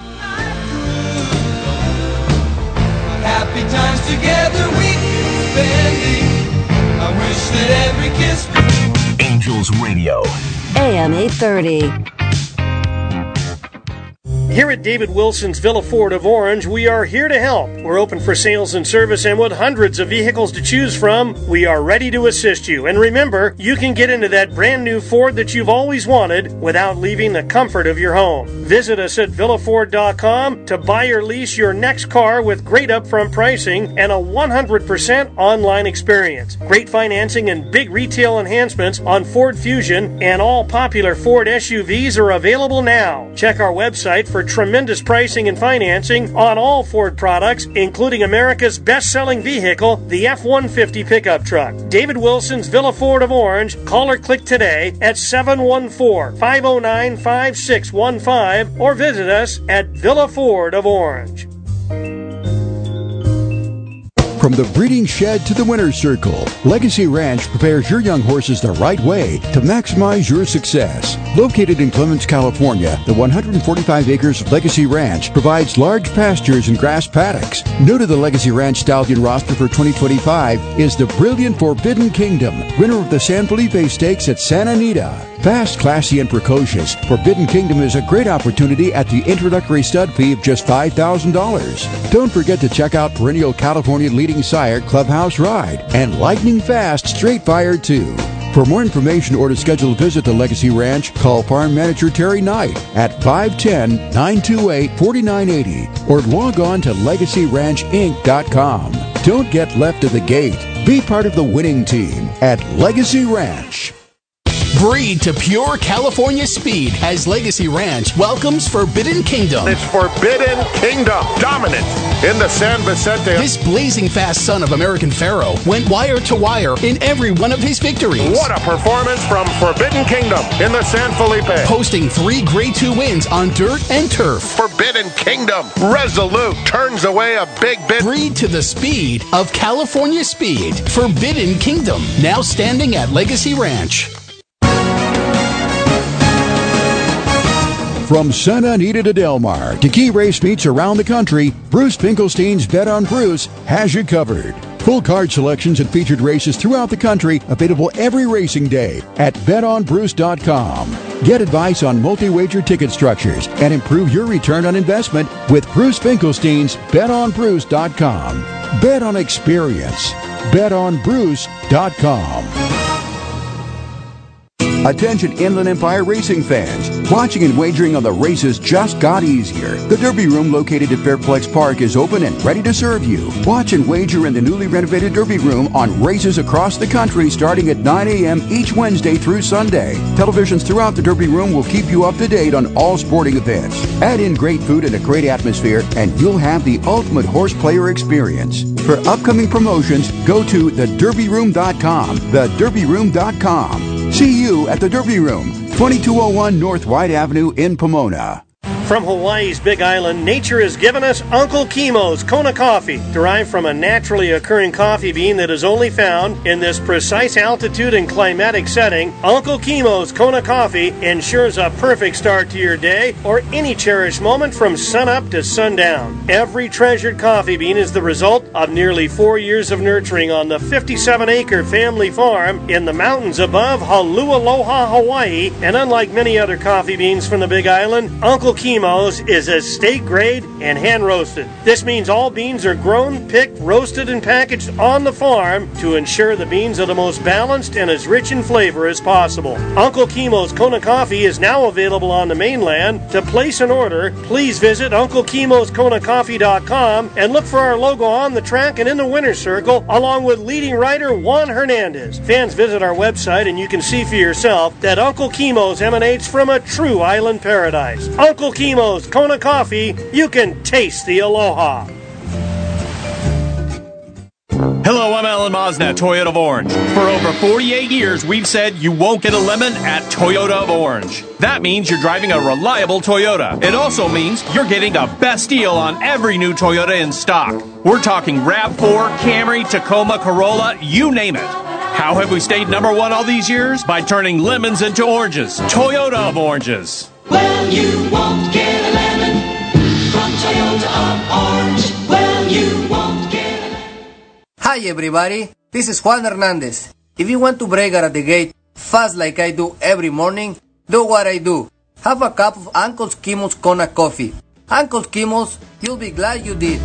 Happy times together we keep spending. I wish that every kiss could... Angels Radio. A M eight thirty. Here at David Wilson's Villa Ford of Orange, we are here to help. We're open for sales and service, and with hundreds of vehicles to choose from, we are ready to assist you. And remember, you can get into that brand new Ford that you've always wanted without leaving the comfort of your home. Visit us at villa ford dot com to buy or lease your next car with great upfront pricing and a one hundred percent online experience. Great financing and big retail enhancements on Ford Fusion and all popular Ford S U Vs are available now. Check our website for tremendous pricing and financing on all Ford products, including America's best-selling vehicle, the F one fifty pickup truck. David Wilson's Villa Ford of Orange. Call or click today at seven one four, five oh nine, five six one five or visit us at Villa Ford of Orange. From the breeding shed to the winner's circle, Legacy Ranch prepares your young horses the right way to maximize your success. Located in Clements, California, the one hundred forty-five acres of Legacy Ranch provides large pastures and grass paddocks. New to the Legacy Ranch stallion roster for twenty twenty-five is the brilliant Forbidden Kingdom, winner of the San Felipe Stakes at Santa Anita. Fast, classy, and precocious, Forbidden Kingdom is a great opportunity at the introductory stud fee of just five thousand dollars. Don't forget to check out perennial California leading sire Clubhouse Ride and lightning fast Straight Fire two. For more information or to schedule a visit to Legacy Ranch, call Farm Manager Terry Knight at five one zero, nine two eight, four nine eight zero or log on to legacy ranch inc dot com. Don't get left at the gate. Be part of the winning team at Legacy Ranch. Breed to pure California speed as Legacy Ranch welcomes Forbidden Kingdom. It's Forbidden Kingdom, dominant in the San Vicente. This blazing fast son of American Pharaoh went wire to wire in every one of his victories. What a performance from Forbidden Kingdom in the San Felipe. Posting three Grade two wins on dirt and turf. Forbidden Kingdom, resolute, turns away a big bit. Breed to the speed of California speed. Forbidden Kingdom, now standing at Legacy Ranch. From Santa Anita to Del Mar to key race meets around the country, Bruce Finkelstein's Bet on Bruce has you covered. Full card selections and featured races throughout the country available every racing day at bet on bruce dot com. Get advice on multi-wager ticket structures and improve your return on investment with Bruce Finkelstein's bet on bruce dot com. Bet on experience. bet on bruce dot com. Attention Inland Empire racing fans. Watching and wagering on the races just got easier. The Derby Room located at Fairplex Park is open and ready to serve you. Watch and wager in the newly renovated Derby Room on races across the country starting at nine a.m. each Wednesday through Sunday. Televisions throughout the Derby Room will keep you up to date on all sporting events. Add in great food and a great atmosphere and you'll have the ultimate horse player experience. For upcoming promotions, go to the derby room dot com. the derby room dot com. See you at the Derby Room, twenty-two oh one North White Avenue in Pomona. From Hawaii's Big Island, nature has given us Uncle Kimo's Kona coffee, derived from a naturally occurring coffee bean that is only found in this precise altitude and climatic setting. Uncle Kimo's Kona coffee ensures a perfect start to your day or any cherished moment from sunup to sundown. Every treasured coffee bean is the result of nearly four years of nurturing on the fifty-seven acre family farm in the mountains above Haleakaloha, Hawaii, and unlike many other coffee beans from the Big Island, Uncle Kimo's is estate grade and hand roasted. This means all beans are grown, picked, roasted, and packaged on the farm to ensure the beans are the most balanced and as rich in flavor as possible. Uncle Kimo's Kona coffee is now available on the mainland. To place an order, please visit uncle kimos kona coffee dot com and look for our logo on the track and in the winner's circle, along with leading writer Juan Hernandez. Fans visit our website and you can see for yourself that Uncle Kimo's emanates from a true island paradise. Uncle Kimo's Kona coffee, you can taste the aloha. Hello, I'm Alan Mosnett, Toyota of Orange. For over forty-eight years, we've said you won't get a lemon at Toyota of Orange. That means you're driving a reliable Toyota. It also means you're getting a best deal on every new Toyota in stock. We're talking RAV four, Camry, Tacoma, Corolla, you name it. How have we stayed number one all these years? By turning lemons into oranges. Toyota of Oranges. Well, you won't get a lemon from Toyota of Orange. Well, you won't get a lemon. Hi everybody, this is Juan Hernandez. If you want to brake out at the gate fast like I do every morning, do what I do. Have a cup of Uncle Kimo's Kona coffee. Uncle Kimo's, you'll be glad you did.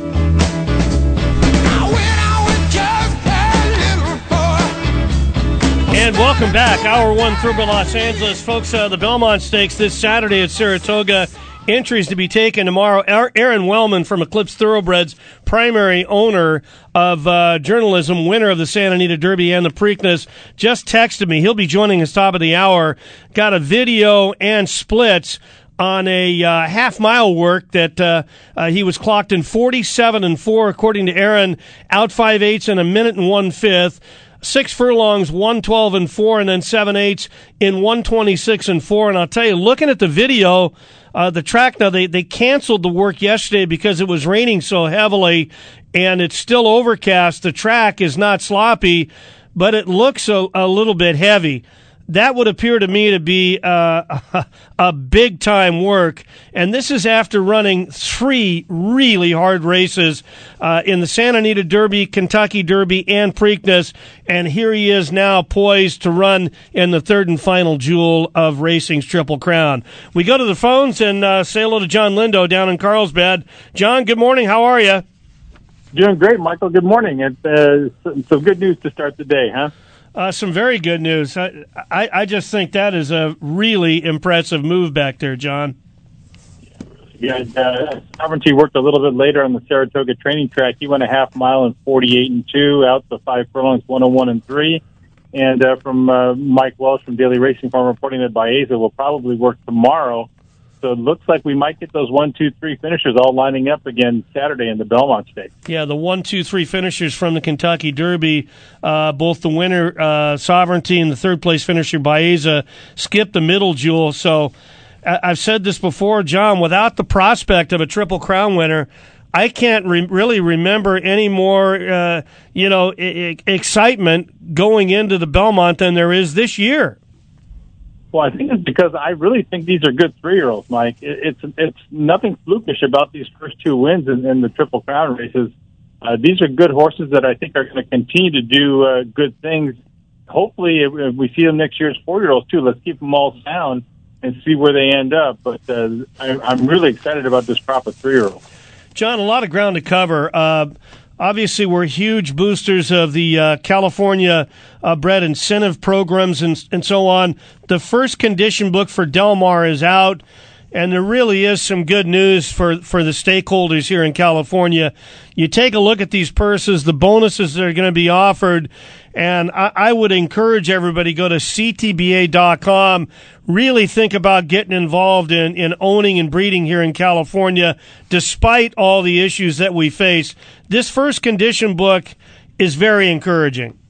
And welcome back. Hour one, Thoroughbred Los Angeles. Folks, uh, the Belmont Stakes this Saturday at Saratoga. Entries to be taken tomorrow. Aaron Wellman from Eclipse Thoroughbreds, primary owner of uh, journalism, winner of the Santa Anita Derby and the Preakness, just texted me. He'll be joining us top of the hour. Got a video and splits on a uh, half-mile work that uh, uh, he was clocked in forty-seven and four, according to Aaron, out five-eighths in a minute and one-fifth. Six furlongs, one twelve and four, and then seven eighths in one twenty-six and four. And I'll tell you, looking at the video, uh, the track, now they, they canceled the work yesterday because it was raining so heavily, and it's still overcast. The track is not sloppy, but it looks a, a little bit heavy. That would appear to me to be uh, a, a big-time work, and this is after running three really hard races uh, in the Santa Anita Derby, Kentucky Derby, and Preakness, and here he is now poised to run in the third and final jewel of racing's Triple Crown. We go to the phones and uh, say hello to John Lindo down in Carlsbad. John, good morning. How are you? Doing great, Michael. Good morning. It's uh, some good news to start the day, huh? Uh, some very good news. I, I, I just think that is a really impressive move back there, John. Yeah, uh, Sovereignty worked a little bit later on the Saratoga training track. He went a half mile in forty-eight and two, out to five furlongs, one oh one and three. And uh, from uh, Mike Welsh from Daily Racing Farm reporting that Baeza will probably work tomorrow. So it looks like we might get those one, two, three finishers all lining up again Saturday in the Belmont Stakes. Yeah, the one, two, three finishers from the Kentucky Derby, uh, both the winner, uh, Sovereignty, and the third-place finisher, Baeza, skipped the middle jewel. So I- I've said this before, John, without the prospect of a Triple Crown winner, I can't re- really remember any more, uh, you know, I- I- excitement going into the Belmont than there is this year. Well, I think it's because I really think these are good three-year-olds, Mike. It's it's nothing flukish about these first two wins in, in the Triple Crown races. Uh, these are good horses that I think are going to continue to do uh, good things. Hopefully, if, if we see them next year as four-year-olds, too. Let's keep them all sound and see where they end up. But uh, I, I'm really excited about this crop of three-year-olds. John, a lot of ground to cover. Uh, obviously we're huge boosters of the uh, California uh, bred incentive programs and, and so on. The first condition book for Del Mar is out, and there really is some good news for, for the stakeholders here in California. You take a look at these purses, the bonuses that are going to be offered, and I, I would encourage everybody go to C T B A dot com. Really think about getting involved in, in owning and breeding here in California, despite all the issues that we face. This first condition book is very encouraging.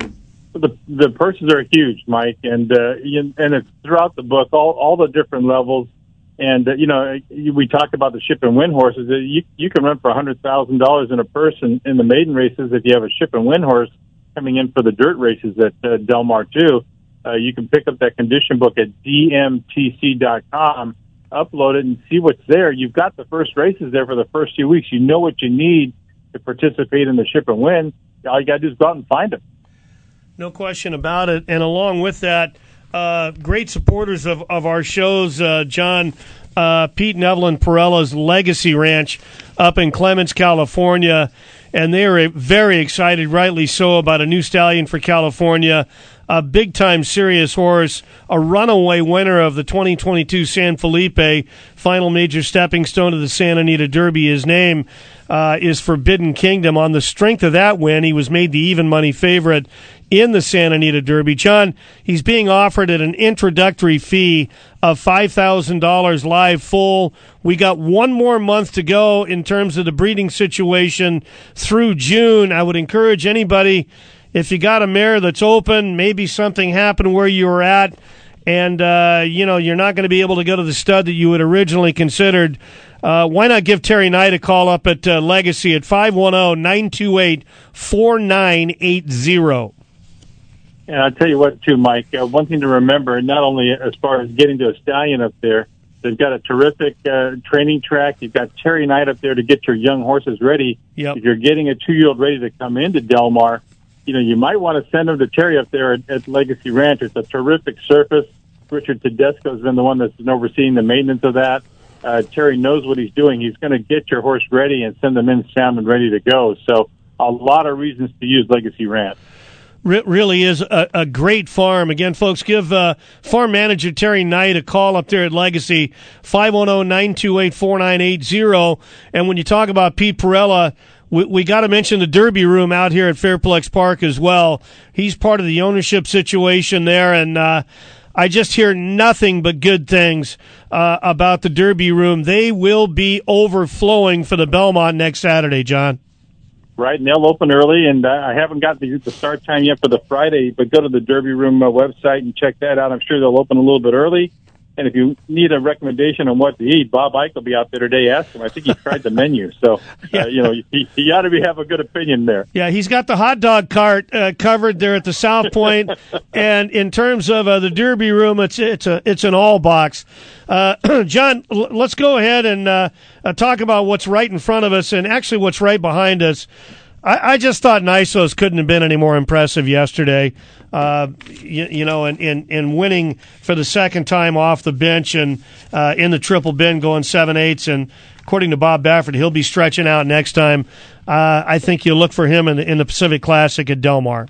The the purses are huge, Mike, and uh, you- and it's throughout the book, all all the different levels. And uh, you know, we talked about the ship and win horses. You you can run for a hundred thousand dollars in a purse in, in the maiden races if you have a ship and win horse coming in for the dirt races at uh, Del Mar too. Uh, you can pick up that condition book at D M T C dot com, upload it, and see what's there. You've got the first races there for the first few weeks. You know what you need to participate in the ship and win. All you got to do is go out and find them. No question about it. And along with that, uh, great supporters of, of our shows, uh, John, uh, Pete and Evelyn Perella's Legacy Ranch up in Clements, California. And they are very excited, rightly so, about a new stallion for California. A big-time serious horse, a runaway winner of the twenty twenty-two San Felipe, final major stepping stone to the Santa Anita Derby. His name uh, is Forbidden Kingdom. On the strength of that win, he was made the even money favorite in the Santa Anita Derby. John, he's being offered at an introductory fee of five thousand dollars live full. We got one more month to go in terms of the breeding situation through June. I would encourage anybody, if you got a mare that's open, maybe something happened where you were at, and uh, you know you're not going to be able to go to the stud that you had originally considered, uh, why not give Terry Knight a call up at uh, Legacy at five one zero, nine two eight, four nine eight zero. And I'll tell you what, too, Mike, uh, one thing to remember, not only as far as getting to a stallion up there, they've got a terrific uh, training track. You've got Terry Knight up there to get your young horses ready. Yep. If you're getting a two-year-old ready to come into Del Mar, you know, you might want to send them to Terry up there at, at Legacy Ranch. It's a terrific surface. Richard Tedesco has been the one that's been overseeing the maintenance of that. Uh, Terry knows what he's doing. He's going to get your horse ready and send them in sound and ready to go. So a lot of reasons to use Legacy Ranch. Re- really is a, a great farm. Again, folks, give uh, farm manager Terry Knight a call up there at Legacy, five one zero, nine two eight, four nine eight zero. And when you talk about Pete Perella, we, we got to mention the Derby Room out here at Fairplex Park as well. He's part of the ownership situation there, and uh, I just hear nothing but good things uh, about the Derby Room. They will be overflowing for the Belmont next Saturday, John. Right, and they'll open early, and uh, I haven't got the, the start time yet for the Friday, but go to the Derby Room uh, website and check that out. I'm sure they'll open a little bit early. And if you need a recommendation on what to eat, Bob Ike will be out there today. Ask him. I think he tried the menu. So, uh, you know, he, he ought to be, have a good opinion there. Yeah, he's got the hot dog cart uh, covered there at the South Point. And in terms of uh, the Derby Room, it's it's a it's an all box. Uh, John, l- let's go ahead and uh, uh, talk about what's right in front of us and actually what's right behind us. I, I just thought Nysos couldn't have been any more impressive yesterday. Uh, you, you know, and, and, and winning for the second time off the bench and uh, in the triple bin going seven eighths. And according to Bob Baffert, he'll be stretching out next time. Uh, I think you look for him in the, in the Pacific Classic at Del Mar.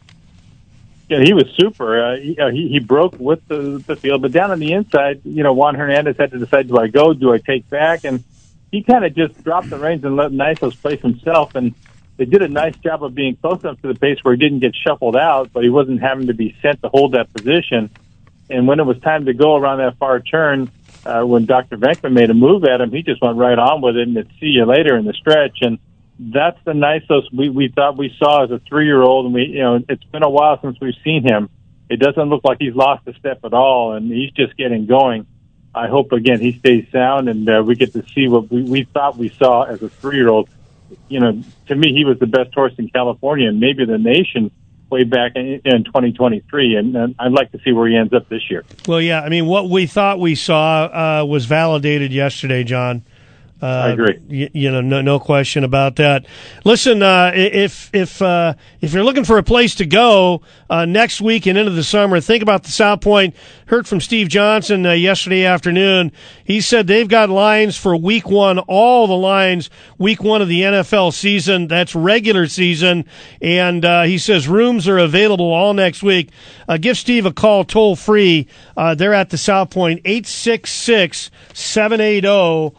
Yeah, he was super. Uh, he, uh, he he broke with the, the field, but down on the inside, you know, Juan Hernandez had to decide: do I go? Do I take back? And he kind of just dropped the reins and let Nysos place himself. And they did a nice job of being close enough to the pace where he didn't get shuffled out, but he wasn't having to be sent to hold that position. And when it was time to go around that far turn, uh, when Doctor Venkman made a move at him, he just went right on with it and said, see you later in the stretch. And that's the Nysos we, we thought we saw as a three-year-old. And we, you know, it's been a while since we've seen him. It doesn't look like he's lost a step at all, and he's just getting going. I hope, again, he stays sound and uh, we get to see what we, we thought we saw as a three-year-old. You know, to me, he was the best horse in California and maybe the nation way back in, in twenty twenty-three, and, and I'd like to see where he ends up this year. Well, yeah, I mean, what we thought we saw uh, was validated yesterday, John. Uh, I agree. You, you know, no, no question about that. Listen, uh, if if uh, if you're looking for a place to go uh, next week and into the summer, think about the South Point. Heard from Steve Johnson uh, yesterday afternoon. He said they've got lines for week one, all the lines, week one of the N F L season. That's regular season. And uh, he says rooms are available all next week. Uh, give Steve a call toll free. Uh, they're at the South Point, eight six six, seven eight zero,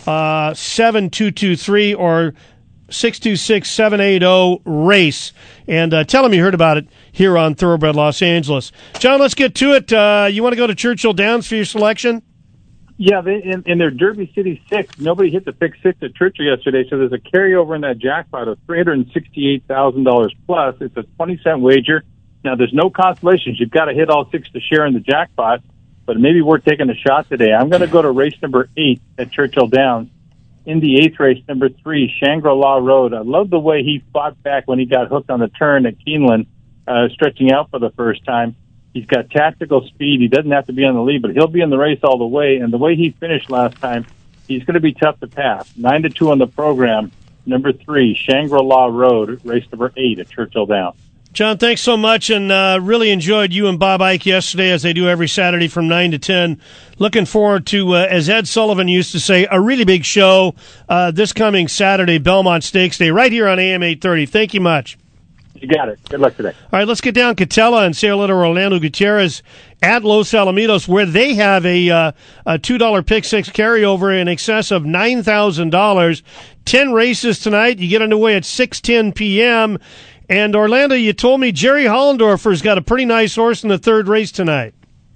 seven two two three or six two six, seven eight zero, RACE. And uh, tell them you heard about it here on Thoroughbred Los Angeles. John, let's get to it. Uh, you want to go to Churchill Downs for your selection? Yeah, they, in, in their Derby City Six, nobody hit the pick six at Churchill yesterday, so there's a carryover in that jackpot of three hundred sixty-eight thousand dollars plus. It's a twenty cent wager. Now, there's no consolations. You've got to hit all six to share in the jackpot, but it may be worth taking a shot today. I'm going to go to race number eight at Churchill Downs. In the eighth race, number three, Shangri-La Road. I love the way he fought back when he got hooked on the turn at Keeneland, uh, stretching out for the first time. He's got tactical speed. He doesn't have to be on the lead, but he'll be in the race all the way. And the way he finished last time, he's going to be tough to pass. Nine to two on the program. Number three, Shangri-La Road, race number eight at Churchill Downs. John, thanks so much, and uh, really enjoyed you and Bob Ike yesterday, as they do every Saturday from nine to ten. Looking forward to, uh, as Ed Sullivan used to say, a really big show uh, this coming Saturday, Belmont Stakes Day, right here on A M eight thirty. Thank you much. You got it. Good luck today. All right, let's get down Catella and say hello to Orlando Gutierrez at Los Alamitos, where they have a, uh, a two dollar pick six carryover in excess of nine thousand dollars. Ten races tonight. You get underway at six ten p.m., and Orlando, you told me Jerry Hollendorfer's got a pretty nice horse in the third race tonight.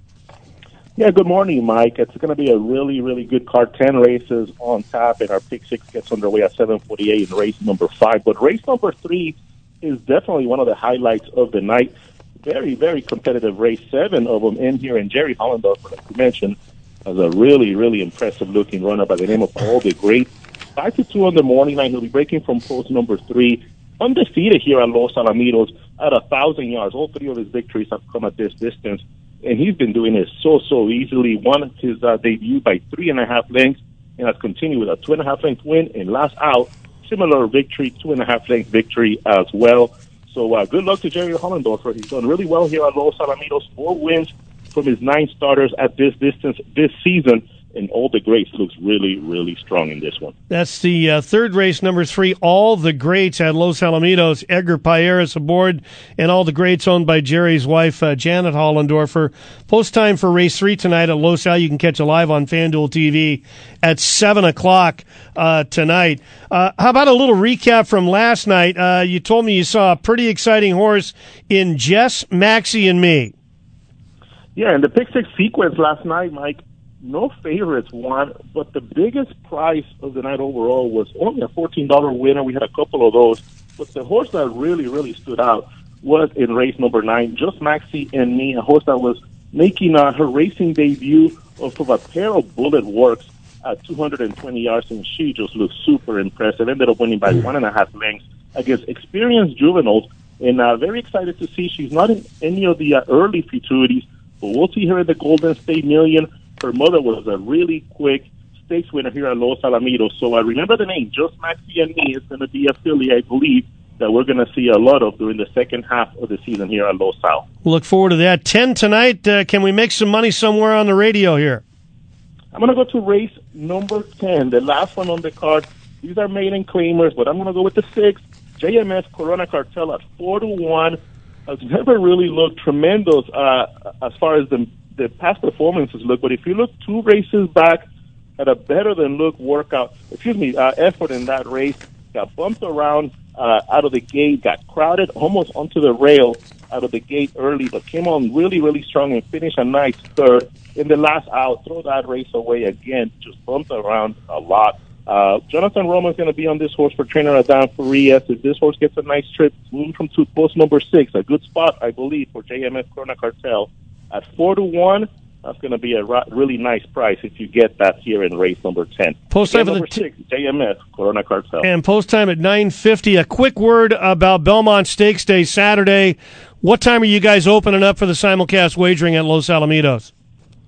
Yeah, good morning, Mike. It's going to be a really, really good card. Ten races on tap, and our pick six gets underway at seven forty-eight in race number five. But race number three is definitely one of the highlights of the night. Very, very competitive race. Seven of them in here, and Jerry Hollendorfer, like you mentioned, has a really, really impressive-looking runner by the name of All the Great. Five to two on the morning line. He'll be breaking from post number three. Undefeated here at Los Alamitos at a thousand yards. All three of his victories have come at this distance, and he's been doing it so, so easily. Won his uh, debut by three and a half lengths, and has continued with a two and a half length win. And last out, similar victory, two and a half length victory as well. So uh, good luck to Jerry Hollendorfer. He's done really well here at Los Alamitos. Four wins from his nine starters at this distance this season. And All the Greats looks really, really strong in this one. That's the uh, third race, number three, All the Greats at Los Alamitos. Edgar Payeras aboard, and All the Greats owned by Jerry's wife, uh, Janet Hollendorfer. Post time for race three tonight at Los Al. You can catch it live on FanDuel T V at seven o'clock uh, tonight. Uh, how about a little recap from last night? Uh, you told me you saw a pretty exciting horse in Jess, Maxie, and Me. Yeah, in the pick six sequence last night, Mike, no favorites won, but the biggest prize of the night overall was only a fourteen dollar winner. We had a couple of those, but the horse that really, really stood out was in race number nine, Just Maxie and Me, a horse that was making uh, her racing debut off of a pair of Bullet Works at two hundred twenty yards, and she just looked super impressive. Ended up winning by one and a half lengths against experienced juveniles, and uh, very excited to see she's not in any of the uh, early futurities, but we'll see her in the Golden State Million. Her mother was a really quick stakes winner here at Los Alamitos. So I uh, remember the name, Just Maxie and Me, is going to be a filly, I believe, that we're going to see a lot of during the second half of the season here at Los Al. We'll look forward to that. ten tonight. Uh, can we make some money somewhere on the radio here? I'm going to go to race number ten, the last one on the card. These are maiden claimers, but I'm going to go with the six, J M S Corona Cartel at four to one. Has never really looked tremendous uh, as far as the the past performances look, but if you look two races back, had a better than look workout, excuse me, uh, effort in that race, got bumped around uh, out of the gate, got crowded almost onto the rail out of the gate early, but came on really, really strong and finished a nice third. In the last out, throw that race away again, just bumped around a lot. Uh, Jonathan Roman's going to be on this horse for trainer Adam Farias. If this horse gets a nice trip, moving from two, post number six, a good spot, I believe, for J M S Corona Cartel. At four to one, that's going to be a really nice price if you get that here in race number ten. Post time number t- six, J M S Corona Cartel. And post time at nine fifty. A quick word about Belmont Stakes Day Saturday. What time are you guys opening up for the simulcast wagering at Los Alamitos?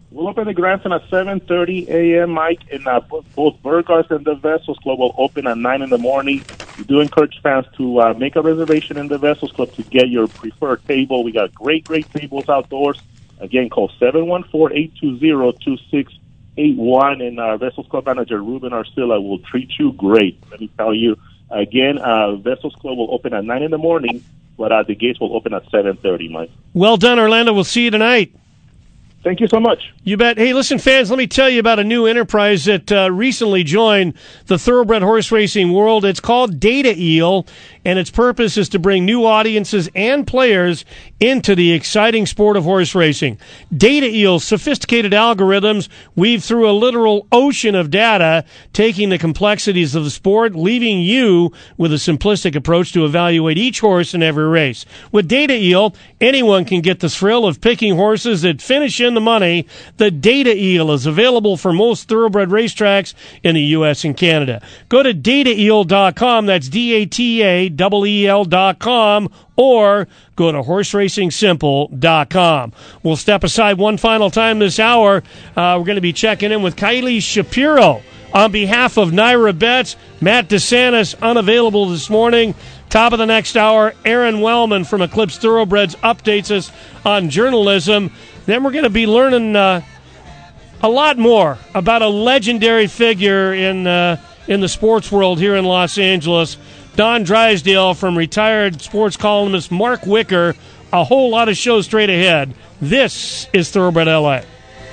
We'll open the grandstand at seven thirty a.m., Mike, and uh, both Burghardt and the Vessels Club will open at nine in the morning. We do encourage fans to uh, make a reservation in the Vessels Club to get your preferred table. We got great, great tables outdoors. Again, call seven one four, eight two zero, two six eight one, and our Vessels Club manager, Ruben Arcilla, will treat you great. Let me tell you, again, uh, Vessels Club will open at nine in the morning, but uh, the gates will open at seven thirty, Mike. Well done, Orlando. We'll see you tonight. Thank you so much. You bet. Hey, listen, fans, let me tell you about a new enterprise that uh, recently joined the thoroughbred horse racing world. It's called Data Eel, and its purpose is to bring new audiences and players into the exciting sport of horse racing. Data Eel's sophisticated algorithms weave through a literal ocean of data, taking the complexities of the sport, leaving you with a simplistic approach to evaluate each horse in every race. With Data Eel, anyone can get the thrill of picking horses that finish in the money. The Data Eel is available for most thoroughbred racetracks in the U S and Canada. Go to data eel dot com, that's D A T A E E L dot com, or go to horse racing simple dot com. We'll step aside one final time this hour. Uh, we're going to be checking in with Kylie Shapiro on behalf of Naira Bets. Matt DeSantis unavailable this morning. Top of the next hour, Aaron Wellman from Eclipse Thoroughbreds updates us on journalism. Then we're going to be learning uh, a lot more about a legendary figure in uh, in the sports world here in Los Angeles, Don Drysdale, from retired sports columnist Mark Wicker. A whole lot of shows straight ahead. This is Thoroughbred L A.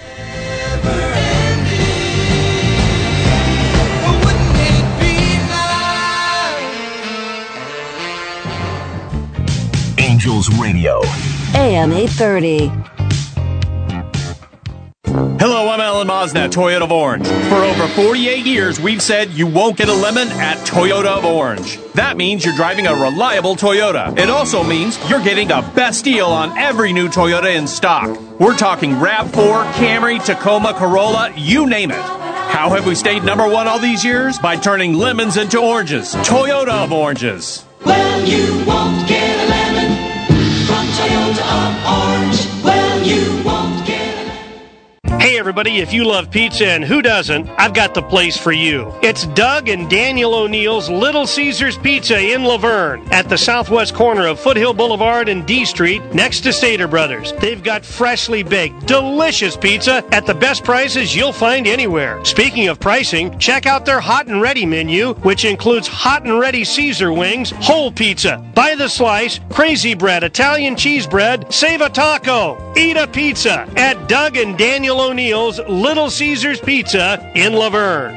Angels Radio. A M eight thirty. Hello, I'm Alan Mosnett, Toyota of Orange. For over forty-eight years, we've said you won't get a lemon at Toyota of Orange. That means you're driving a reliable Toyota. It also means you're getting a best deal on every new Toyota in stock. We're talking RAV four, Camry, Tacoma, Corolla, you name it. How have we stayed number one all these years? By turning lemons into oranges. Toyota of Oranges. Well, you won't get a lemon from Toyota of Orange. Well, you won't get a lemon. Hey everybody, if you love pizza, and who doesn't, I've got the place for you. It's Doug and Daniel O'Neill's Little Caesars Pizza in Laverne at the southwest corner of Foothill Boulevard and D Street next to Stater Brothers. They've got freshly baked, delicious pizza at the best prices you'll find anywhere. Speaking of pricing, check out their hot and ready menu, which includes hot and ready Caesar wings, whole pizza, by the slice, crazy bread, Italian cheese bread, save a taco, eat a pizza at Doug and Daniel O'Neill's Little Caesars Pizza in Laverne.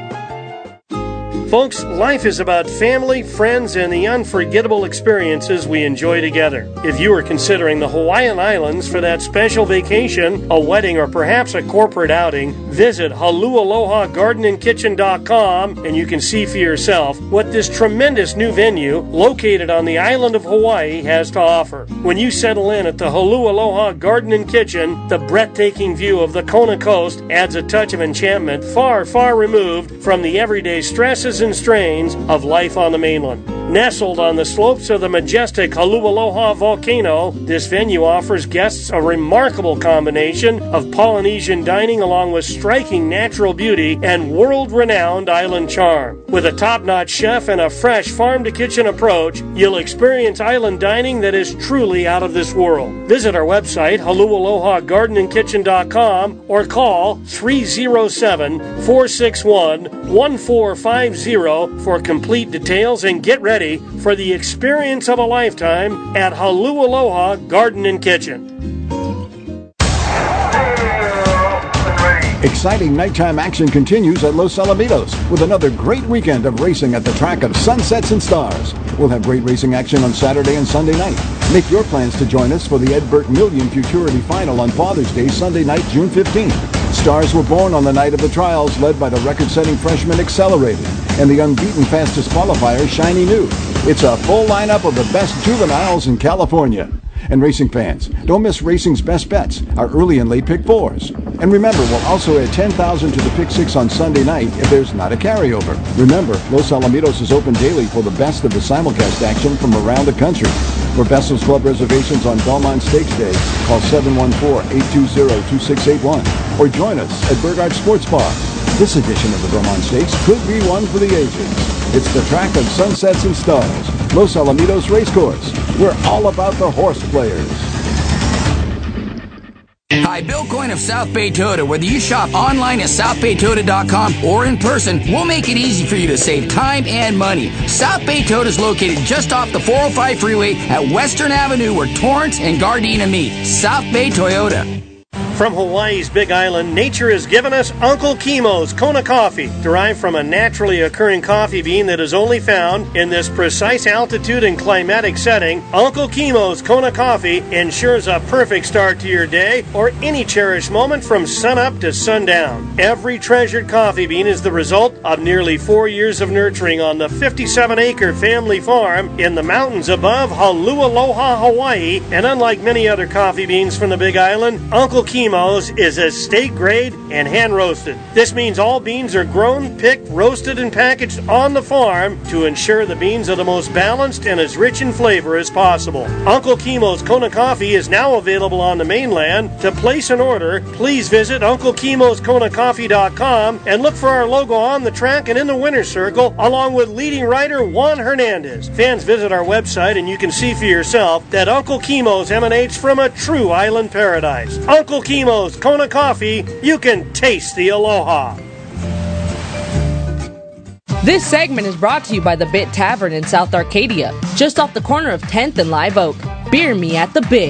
Folks, life is about family, friends, and the unforgettable experiences we enjoy together. If you are considering the Hawaiian Islands for that special vacation, a wedding, or perhaps a corporate outing, visit Halu Aloha Garden and Kitchen dot com and you can see for yourself what this tremendous new venue located on the island of Hawaii has to offer. When you settle in at the Halu Aloha Garden and Kitchen, the breathtaking view of the Kona coast adds a touch of enchantment far, far removed from the everyday stresses and strains of life on the mainland. Nestled on the slopes of the majestic Halu Aloha volcano, this venue offers guests a remarkable combination of Polynesian dining along with striking natural beauty and world-renowned island charm. With a top-notch chef and a fresh farm-to-kitchen approach, you'll experience island dining that is truly out of this world. Visit our website, Halu Aloha Garden and Kitchen dot com, or call three oh seven, four six one, one four five zero for complete details, and get ready for the experience of a lifetime at Halu Aloha Garden and Kitchen. Exciting nighttime action continues at Los Alamitos with another great weekend of racing at the track of Sunsets and Stars. We'll have great racing action on Saturday and Sunday night. Make your plans to join us for the Ed Burt Million Futurity Final on Father's Day, Sunday night, June fifteenth. Stars were born on the night of the trials, led by the record-setting freshman Accelerated and the unbeaten fastest qualifier, Shiny New. It's a full lineup of the best juveniles in California. And racing fans, don't miss racing's best bets, our early and late pick fours. And remember, we'll also add ten thousand dollars to the pick six on Sunday night if there's not a carryover. Remember, Los Alamitos is open daily for the best of the simulcast action from around the country. For Bessel's Club reservations on Belmont Stakes Day, call seven one four, eight two zero, two six eight one. or join us at Burgard Sports Bar. This edition of the Vermont Stakes could be one for the ages. It's the track of sunsets and stars, Los Alamitos Racecourse. We're all about the horse players. Hi, Bill Coyne of South Bay Toyota. Whether you shop online at south bay toyota dot com or in person, we'll make it easy for you to save time and money. South Bay Toyota is located just off the four oh five freeway at Western Avenue where Torrance and Gardena meet. South Bay Toyota. From Hawaii's Big Island, nature has given us Uncle Kimo's Kona coffee, derived from a naturally occurring coffee bean that is only found in this precise altitude and climatic setting. Uncle Kimo's Kona coffee ensures a perfect start to your day or any cherished moment from sunup to sundown. Every treasured coffee bean is the result of nearly four years of nurturing on the fifty-seven acre family farm in the mountains above Holualoha, Hawaii, and unlike many other coffee beans from the Big Island, Uncle Kimo's is estate grade and hand roasted. This means all beans are grown, picked, roasted, and packaged on the farm to ensure the beans are the most balanced and as rich in flavor as possible. Uncle Kimo's Kona coffee is now available on the mainland. To place an order, please visit uncle kimos kona coffee dot com and look for our logo on the track and in the winner's circle, along with leading writer Juan Hernandez. Fans, visit our website and you can see for yourself that Uncle Kimo's emanates from a true island paradise. Uncle Kimo's Kona coffee, you can taste the aloha. This segment is brought to you by the Bit Tavern in South Arcadia, just off the corner of tenth and Live Oak. Beer me at the Bit.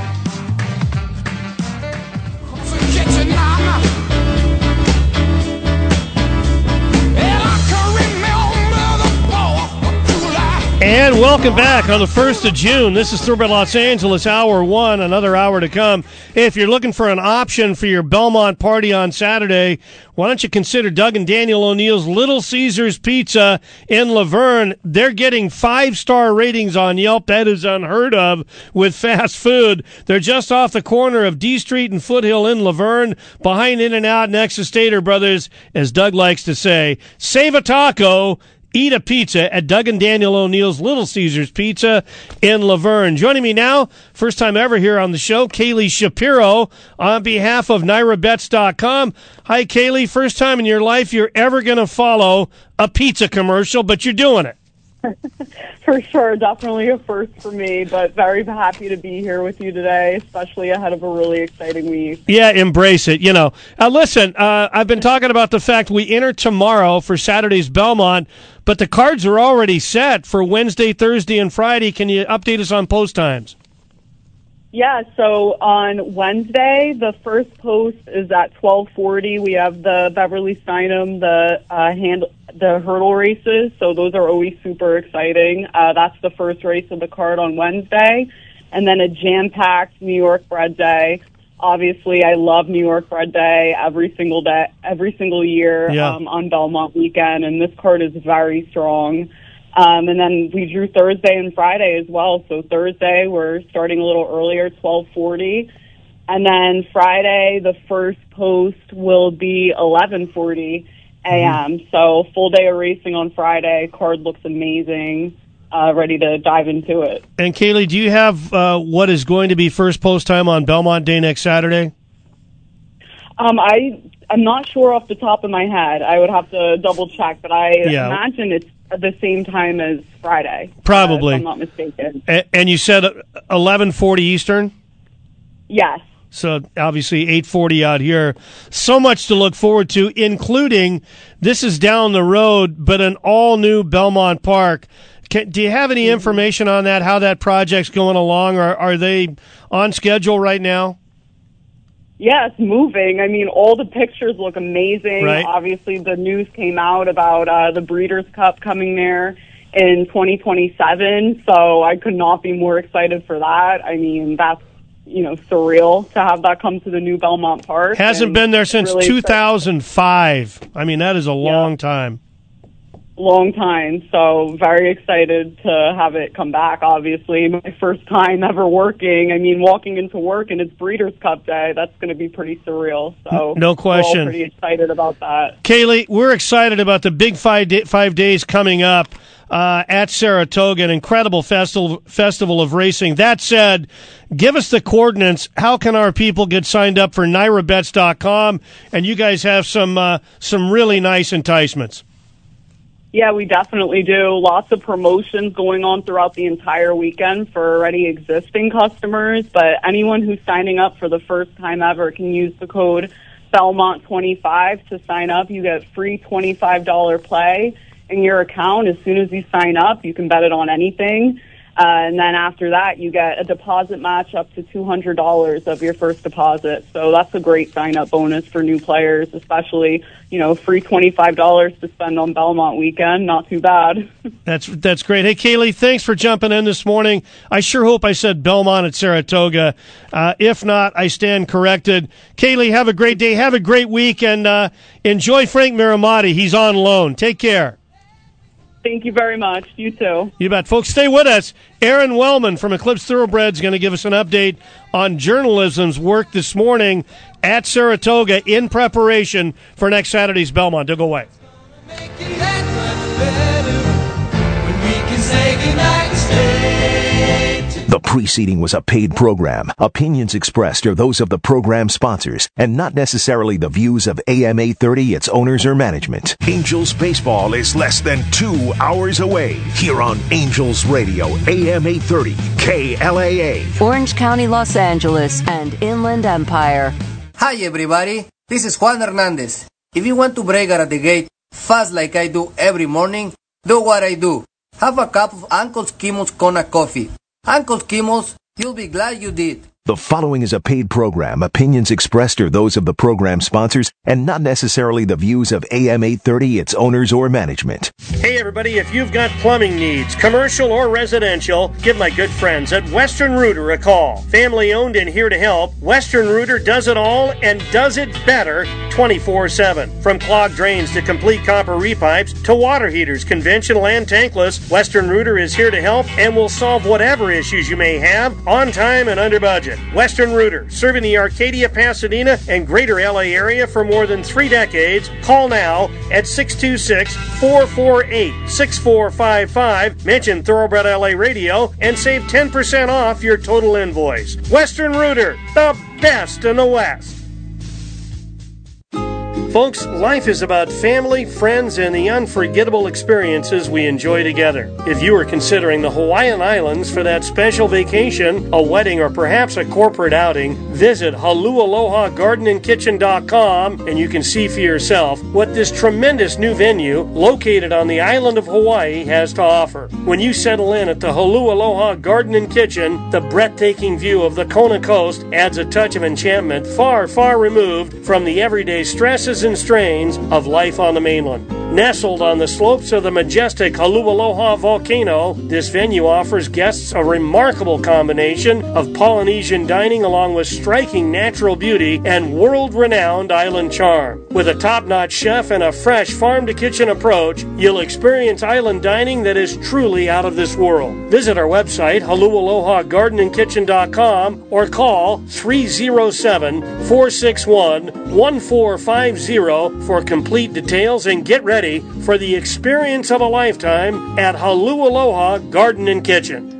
And welcome back on the first of June. This is Thoroughbred Los Angeles, hour one, another hour to come. If you're looking for an option for your Belmont party on Saturday, why don't you consider Doug and Daniel O'Neill's Little Caesars Pizza in Laverne. They're getting five-star ratings on Yelp. That is unheard of with fast food. They're just off the corner of D Street and Foothill in Laverne, behind In-N-Out next to Stater Brothers, as Doug likes to say. Save a taco. Eat a pizza at Doug and Daniel O'Neill's Little Caesars Pizza in Laverne. Joining me now, first time ever here on the show, Kaylee Shapiro on behalf of Naira Bets dot com. Hi, Kaylee. First time in your life you're ever going to follow a pizza commercial, but you're doing it. For sure, definitely a first for me, but very happy to be here with you today, especially ahead of a really exciting week. Yeah, embrace it. You know, uh, listen, uh, I've been talking about the fact we enter tomorrow for Saturday's Belmont, but the cards are already set for Wednesday, Thursday, and Friday. Can you update us on post times? Yeah, so on Wednesday, the first post is at twelve forty. We have the Beverly Steinem, the uh, hand, the hurdle races, so those are always super exciting. Uh, that's the first race of the card on Wednesday. And then a jam-packed New York Bred Day. Obviously, I love New York Bred Day every single day, every single year yeah. um, on Belmont weekend, and this card is very strong. Um, and then we drew Thursday and Friday as well. So Thursday, we're starting a little earlier, twelve forty. And then Friday, the first post will be eleven forty a.m. Mm-hmm. So full day of racing on Friday. Card looks amazing. Uh, ready to dive into it. And Kaylee, do you have uh, what is going to be first post time on Belmont Day next Saturday? Um, I, I'm not sure off the top of my head. I would have to double check, but I yeah. imagine it's at the same time as Friday. Probably. Uh, if I'm not mistaken. And, and you said eleven forty Eastern? Yes. So obviously eight forty out here. So much to look forward to, including, this is down the road, but an all-new Belmont Park. Can, do you have any information on that, how that project's going along, or are they on schedule right now? Yeah, it's moving. I mean, all the pictures look amazing. Right. Obviously, the news came out about uh, the Breeders' Cup coming there in twenty twenty-seven, so I could not be more excited for that. I mean, that's, you know, surreal to have that come to the new Belmont Park. Hasn't been there since really two thousand five. I mean, that is a long yeah. time. long time. So very excited to have it come back, obviously. My first time ever working. I mean, walking into work and it's Breeders' Cup Day, that's going to be pretty surreal. So no question. We're all pretty excited about that. Kaylee, we're excited about the big five, day, five days coming up uh, at Saratoga, an incredible festival, festival of racing. That said, give us the coordinates. How can our people get signed up for Naira Bets dot com? And you guys have some uh, some really nice enticements. Yeah, we definitely do. Lots of promotions going on throughout the entire weekend for already existing customers, but anyone who's signing up for the first time ever can use the code Belmont twenty-five to sign up. You get free twenty-five dollars play in your account. As soon as you sign up, you can bet it on anything. Uh, and then after that, you get a deposit match up to two hundred dollars of your first deposit. So that's a great sign-up bonus for new players, especially, you know, free twenty-five dollars to spend on Belmont weekend. Not too bad. That's that's great. Hey, Kaylee, thanks for jumping in this morning. I sure hope I said Belmont at Saratoga. Uh, if not, I stand corrected. Kaylee, have a great day. Have a great week, and uh, enjoy Frank Miramati. He's on loan. Take care. Thank you very much. You too. You bet. Folks, stay with us. Aaron Wellman from Eclipse Thoroughbreds is going to give us an update on journalism's work this morning at Saratoga in preparation for next Saturday's Belmont. Don't go away. The preceding was a paid program. Opinions expressed are those of the program sponsors and not necessarily the views of A M eight thirty, its owners, or management. Angels baseball is less than two hours away here on Angels Radio, A M eight thirty, K L A A. Orange County, Los Angeles, and Inland Empire. Hi everybody, this is Juan Hernandez. If you want to break out of the gate fast like I do every morning, do what I do. Have a cup of Uncle Skimmel's Kona coffee. Uncle Skimmel's, you'll be glad you did. The following is a paid program. Opinions expressed are those of the program sponsors and not necessarily the views of A M eight thirty, its owners, or management. Hey everybody, if you've got plumbing needs, commercial or residential, give my good friends at Western Rooter a call. Family owned and here to help, Western Rooter does it all and does it better twenty-four seven. From clogged drains to complete copper repipes to water heaters, conventional and tankless, Western Rooter is here to help and will solve whatever issues you may have on time and under budget. Western Rooter, serving the Arcadia, Pasadena, and greater L A area for more than three decades. Call now at six two six, four four eight, six four five five. Mention Thoroughbred L A Radio and save ten percent off your total invoice. Western Rooter, the best in the West. Folks, life is about family, friends, and the unforgettable experiences we enjoy together. If you are considering the Hawaiian Islands for that special vacation, a wedding, or perhaps a corporate outing, visit Halu Aloha Garden and Kitchen dot com and you can see for yourself what this tremendous new venue located on the island of Hawaii has to offer. When you settle in at the Halu Aloha Garden and Kitchen, the breathtaking view of the Kona coast adds a touch of enchantment far, far removed from the everyday stresses and strains of life on the mainland. Nestled on the slopes of the majestic Halu Aloha volcano, this venue offers guests a remarkable combination of Polynesian dining along with striking natural beauty and world-renowned island charm. With a top-notch chef and a fresh farm-to-kitchen approach, you'll experience island dining that is truly out of this world. Visit our website, Halu Aloha Garden and Kitchen dot com, or call three oh seven, four six one, one four five zero for complete details and get ready for the experience of a lifetime at Halu Aloha Garden and Kitchen.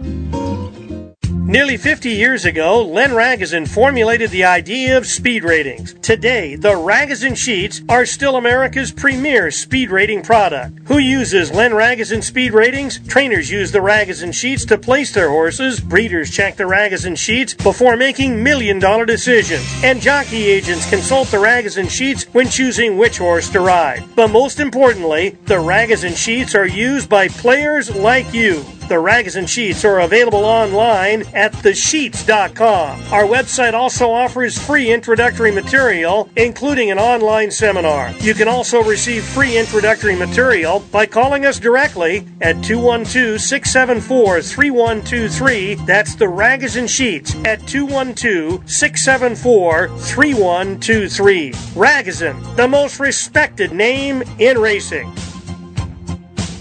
Nearly fifty years ago, Len Ragozin formulated the idea of speed ratings. Today, the Ragozin Sheets are still America's premier speed rating product. Who uses Len Ragozin speed ratings? Trainers use the Ragozin Sheets to place their horses. Breeders check the Ragozin Sheets before making million-dollar decisions. And jockey agents consult the Ragozin Sheets when choosing which horse to ride. But most importantly, the Ragozin Sheets are used by players like you. The Ragozin Sheets are available online at the sheets dot com. Our website also offers free introductory material, including an online seminar. You can also receive free introductory material by calling us directly at two one two, six seven four, three one two three. That's the Ragozin Sheets at two one two, six seven four, three one two three. Ragozin, the most respected name in racing.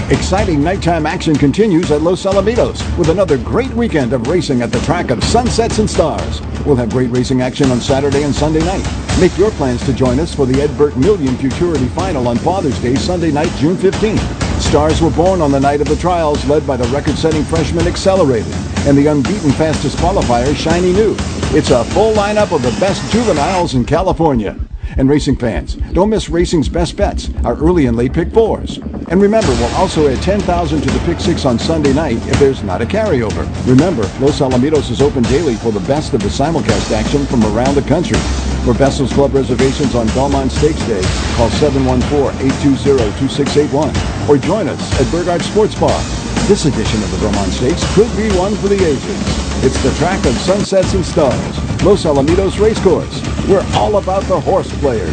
Exciting nighttime action continues at Los Alamitos with another great weekend of racing at the track of Sunsets and Stars. We'll have great racing action on Saturday and Sunday night. Make your plans to join us for the Edbert Million Futurity Final on Father's Day, Sunday night, June fifteenth. Stars were born on the night of the trials, led by the record-setting freshman Accelerated and the unbeaten fastest qualifier, Shiny New. It's a full lineup of the best juveniles in California. And racing fans, don't miss racing's best bets, our early and late pick fours. And remember, we'll also add ten thousand dollars to the pick six on Sunday night if there's not a carryover. Remember, Los Alamitos is open daily for the best of the simulcast action from around the country. For Bessel's Club reservations on Belmont Stakes Day, call seven one four, eight two zero, two six eight one or join us at Burgard Sports Bar. This edition of the Belmont Stakes could be one for the ages. It's the track of Sunsets and Stars, Los Alamitos Racecourse. We're all about the horse players.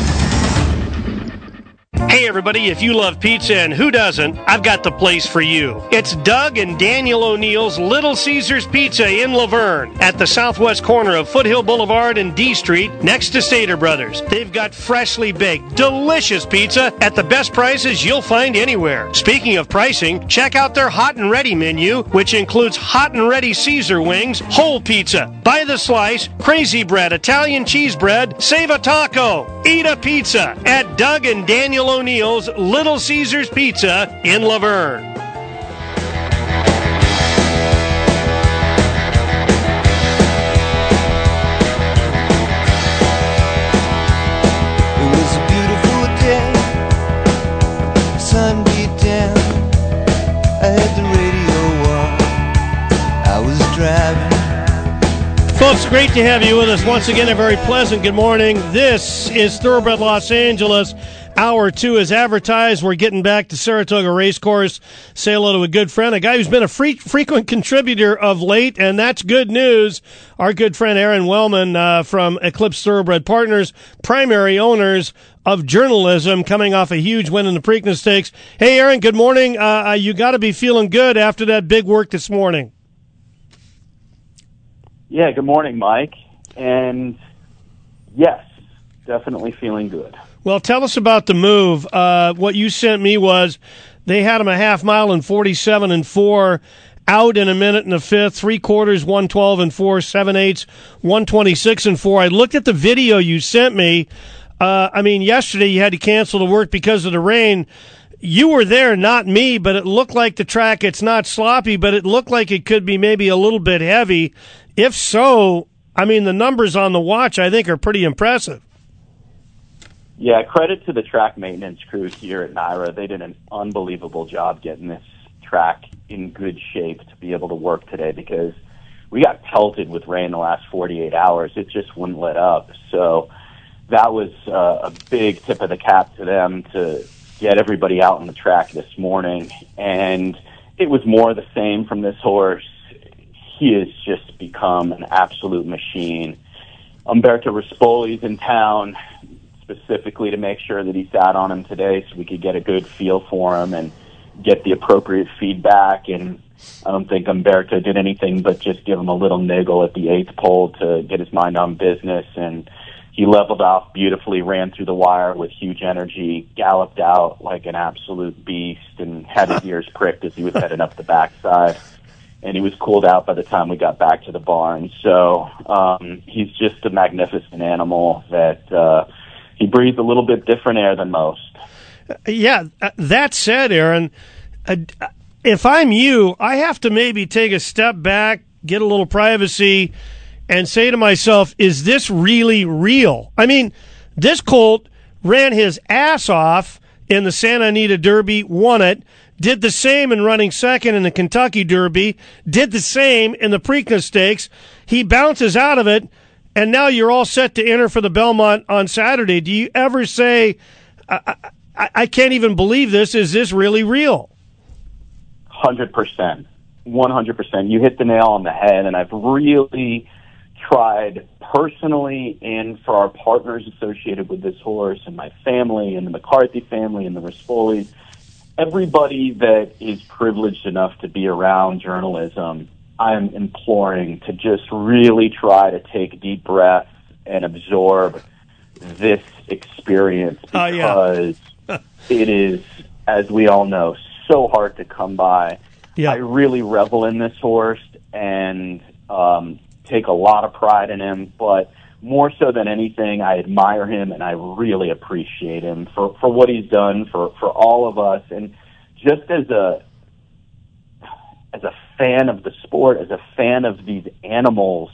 Hey everybody, if you love pizza, and who doesn't, I've got the place for you. It's Doug and Daniel O'Neill's Little Caesars Pizza in Laverne at the southwest corner of Foothill Boulevard and D Street next to Stater Brothers. They've got freshly baked, delicious pizza at the best prices you'll find anywhere. Speaking of pricing, check out their hot and ready menu, which includes hot and ready Caesar wings, whole pizza, by the slice, crazy bread, Italian cheese bread, save a taco, eat a pizza at Doug and Daniel O'Neill's O'Neill's Little Caesars Pizza in Laverne. It was a beautiful day, sun beat down, I had the radio on, I was driving. Folks, great to have you with us once again. A very pleasant good morning. This is Thoroughbred Los Angeles. Hour two is advertised. We're getting back to Saratoga Racecourse. Say hello to a good friend, a guy who's been a free, frequent contributor of late, and that's good news. Our good friend Aaron Wellman uh, from Eclipse Thoroughbred Partners, primary owners of journalism, coming off a huge win in the Preakness Stakes. Hey, Aaron, good morning. Uh, you got to be feeling good after that big work this morning. Yeah, good morning, Mike. And yes, definitely feeling good. Well, tell us about the move. Uh, what you sent me was they had him a half mile in forty-seven and four, out in a minute and a fifth, three quarters, one twelve and four, seven eighths, one twenty-six and four. I looked at the video you sent me. Uh, I mean, yesterday you had to cancel the work because of the rain. You were there, not me, but it looked like the track, it's not sloppy, but it looked like it could be maybe a little bit heavy. If so, I mean, the numbers on the watch, I think, are pretty impressive. Yeah, credit to the track maintenance crew here at Naira. They did an unbelievable job getting this track in good shape to be able to work today because we got pelted with rain the last forty-eight hours. It just wouldn't let up. So that was uh, a big tip of the cap to them to get everybody out on the track this morning. And it was more the same from this horse. He has just become an absolute machine. Umberto Rispoli's in town specifically to make sure that he sat on him today so we could get a good feel for him and get the appropriate feedback. And I don't think Umberto did anything but just give him a little niggle at the eighth pole to get his mind on business. And he leveled off beautifully, ran through the wire with huge energy, galloped out like an absolute beast, and had his ears pricked as he was heading up the backside. And he was cooled out by the time we got back to the barn. So um, he's just a magnificent animal that uh, he breathes a little bit different air than most. Yeah, that said, Aaron, uh, if I'm you, I have to maybe take a step back, get a little privacy, and say to myself, is this really real? I mean, this colt ran his ass off in the Santa Anita Derby, won it, did the same in running second in the Kentucky Derby, did the same in the Preakness Stakes. He bounces out of it, and now you're all set to enter for the Belmont on Saturday. Do you ever say, I, I, I can't even believe this, is this really real? one hundred percent. one hundred percent. You hit the nail on the head, and I've really tried personally and for our partners associated with this horse and my family and the McCarthy family and the Rispolis, everybody that is privileged enough to be around journalism, I'm imploring to just really try to take deep breaths and absorb this experience because uh, yeah. it is, as we all know, so hard to come by. Yeah. I really revel in this horse and um, take a lot of pride in him, but more so than anything, I admire him and I really appreciate him for, for what he's done for, for all of us. And just as a as a fan of the sport, as a fan of these animals,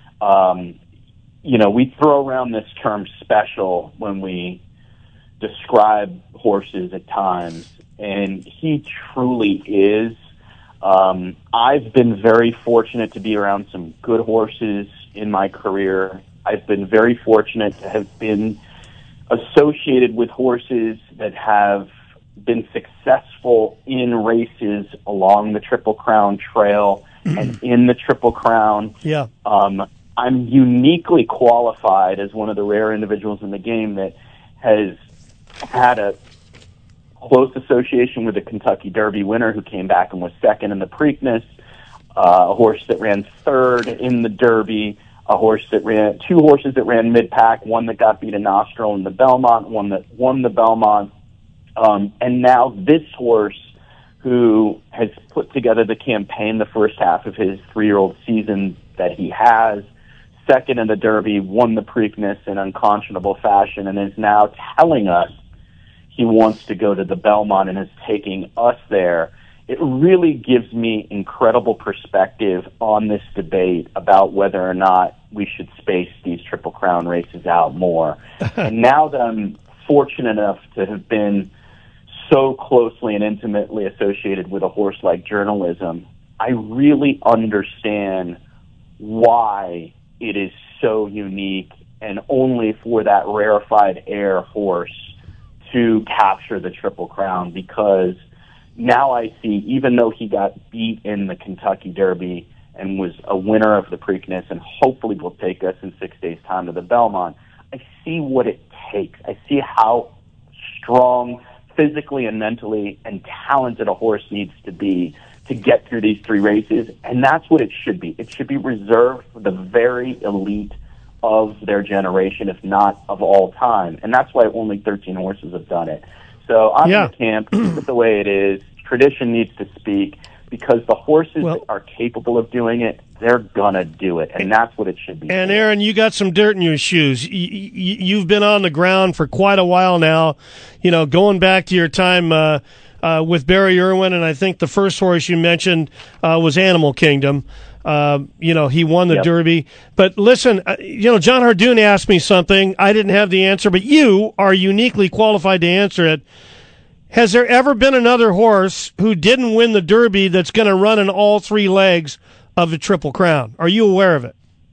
um, you know, we throw around this term special when we describe horses at times, and he truly is. Um, I've been very fortunate to be around some good horses in my career. I've been very fortunate to have been associated with horses that have been successful in races along the Triple Crown Trail and in the Triple Crown. Yeah. Um, I'm uniquely qualified as one of the rare individuals in the game that has had a close association with the Kentucky Derby winner who came back and was second in the Preakness, uh, a horse that ran third in the Derby, a horse that ran, two horses that ran mid-pack, one that got beat in Nostril in the Belmont, one that won the Belmont, um, and now this horse who has put together the campaign the first half of his three-year-old season that he has, second in the Derby, won the Preakness in unconscionable fashion, and is now telling us he wants to go to the Belmont and is taking us there. It really gives me incredible perspective on this debate about whether or not we should space these Triple Crown races out more. And now that I'm fortunate enough to have been so closely and intimately associated with a horse like journalism, I really understand why it is so unique and only for that rarefied air horse to capture the Triple Crown, because now I see, even though he got beat in the Kentucky Derby and was a winner of the Preakness and hopefully will take us in six days' time to the Belmont, I see what it takes. I see how strong physically and mentally and talented a horse needs to be to get through these three races, and that's what it should be. It should be reserved for the very elite of their generation, if not of all time. And that's why only thirteen horses have done it. So I'm Yeah. in the camp, keep it the way it is. Tradition needs to speak, because the horses Well- that are capable of doing it, they're going to do it. And that's what it should be. And Aaron, you got some dirt in your shoes. Y- y- You've been on the ground for quite a while now, you know, going back to your time uh, uh, with Barry Irwin, and I think the first horse you mentioned uh, was Animal Kingdom. Uh, you know, he won the Yep. Derby. But listen, uh, you know, John Hardoon asked me something. I didn't have the answer, but you are uniquely qualified to answer it. Has there ever been another horse who didn't win the Derby that's going to run in all three legs of the Triple Crown? Are you aware of it?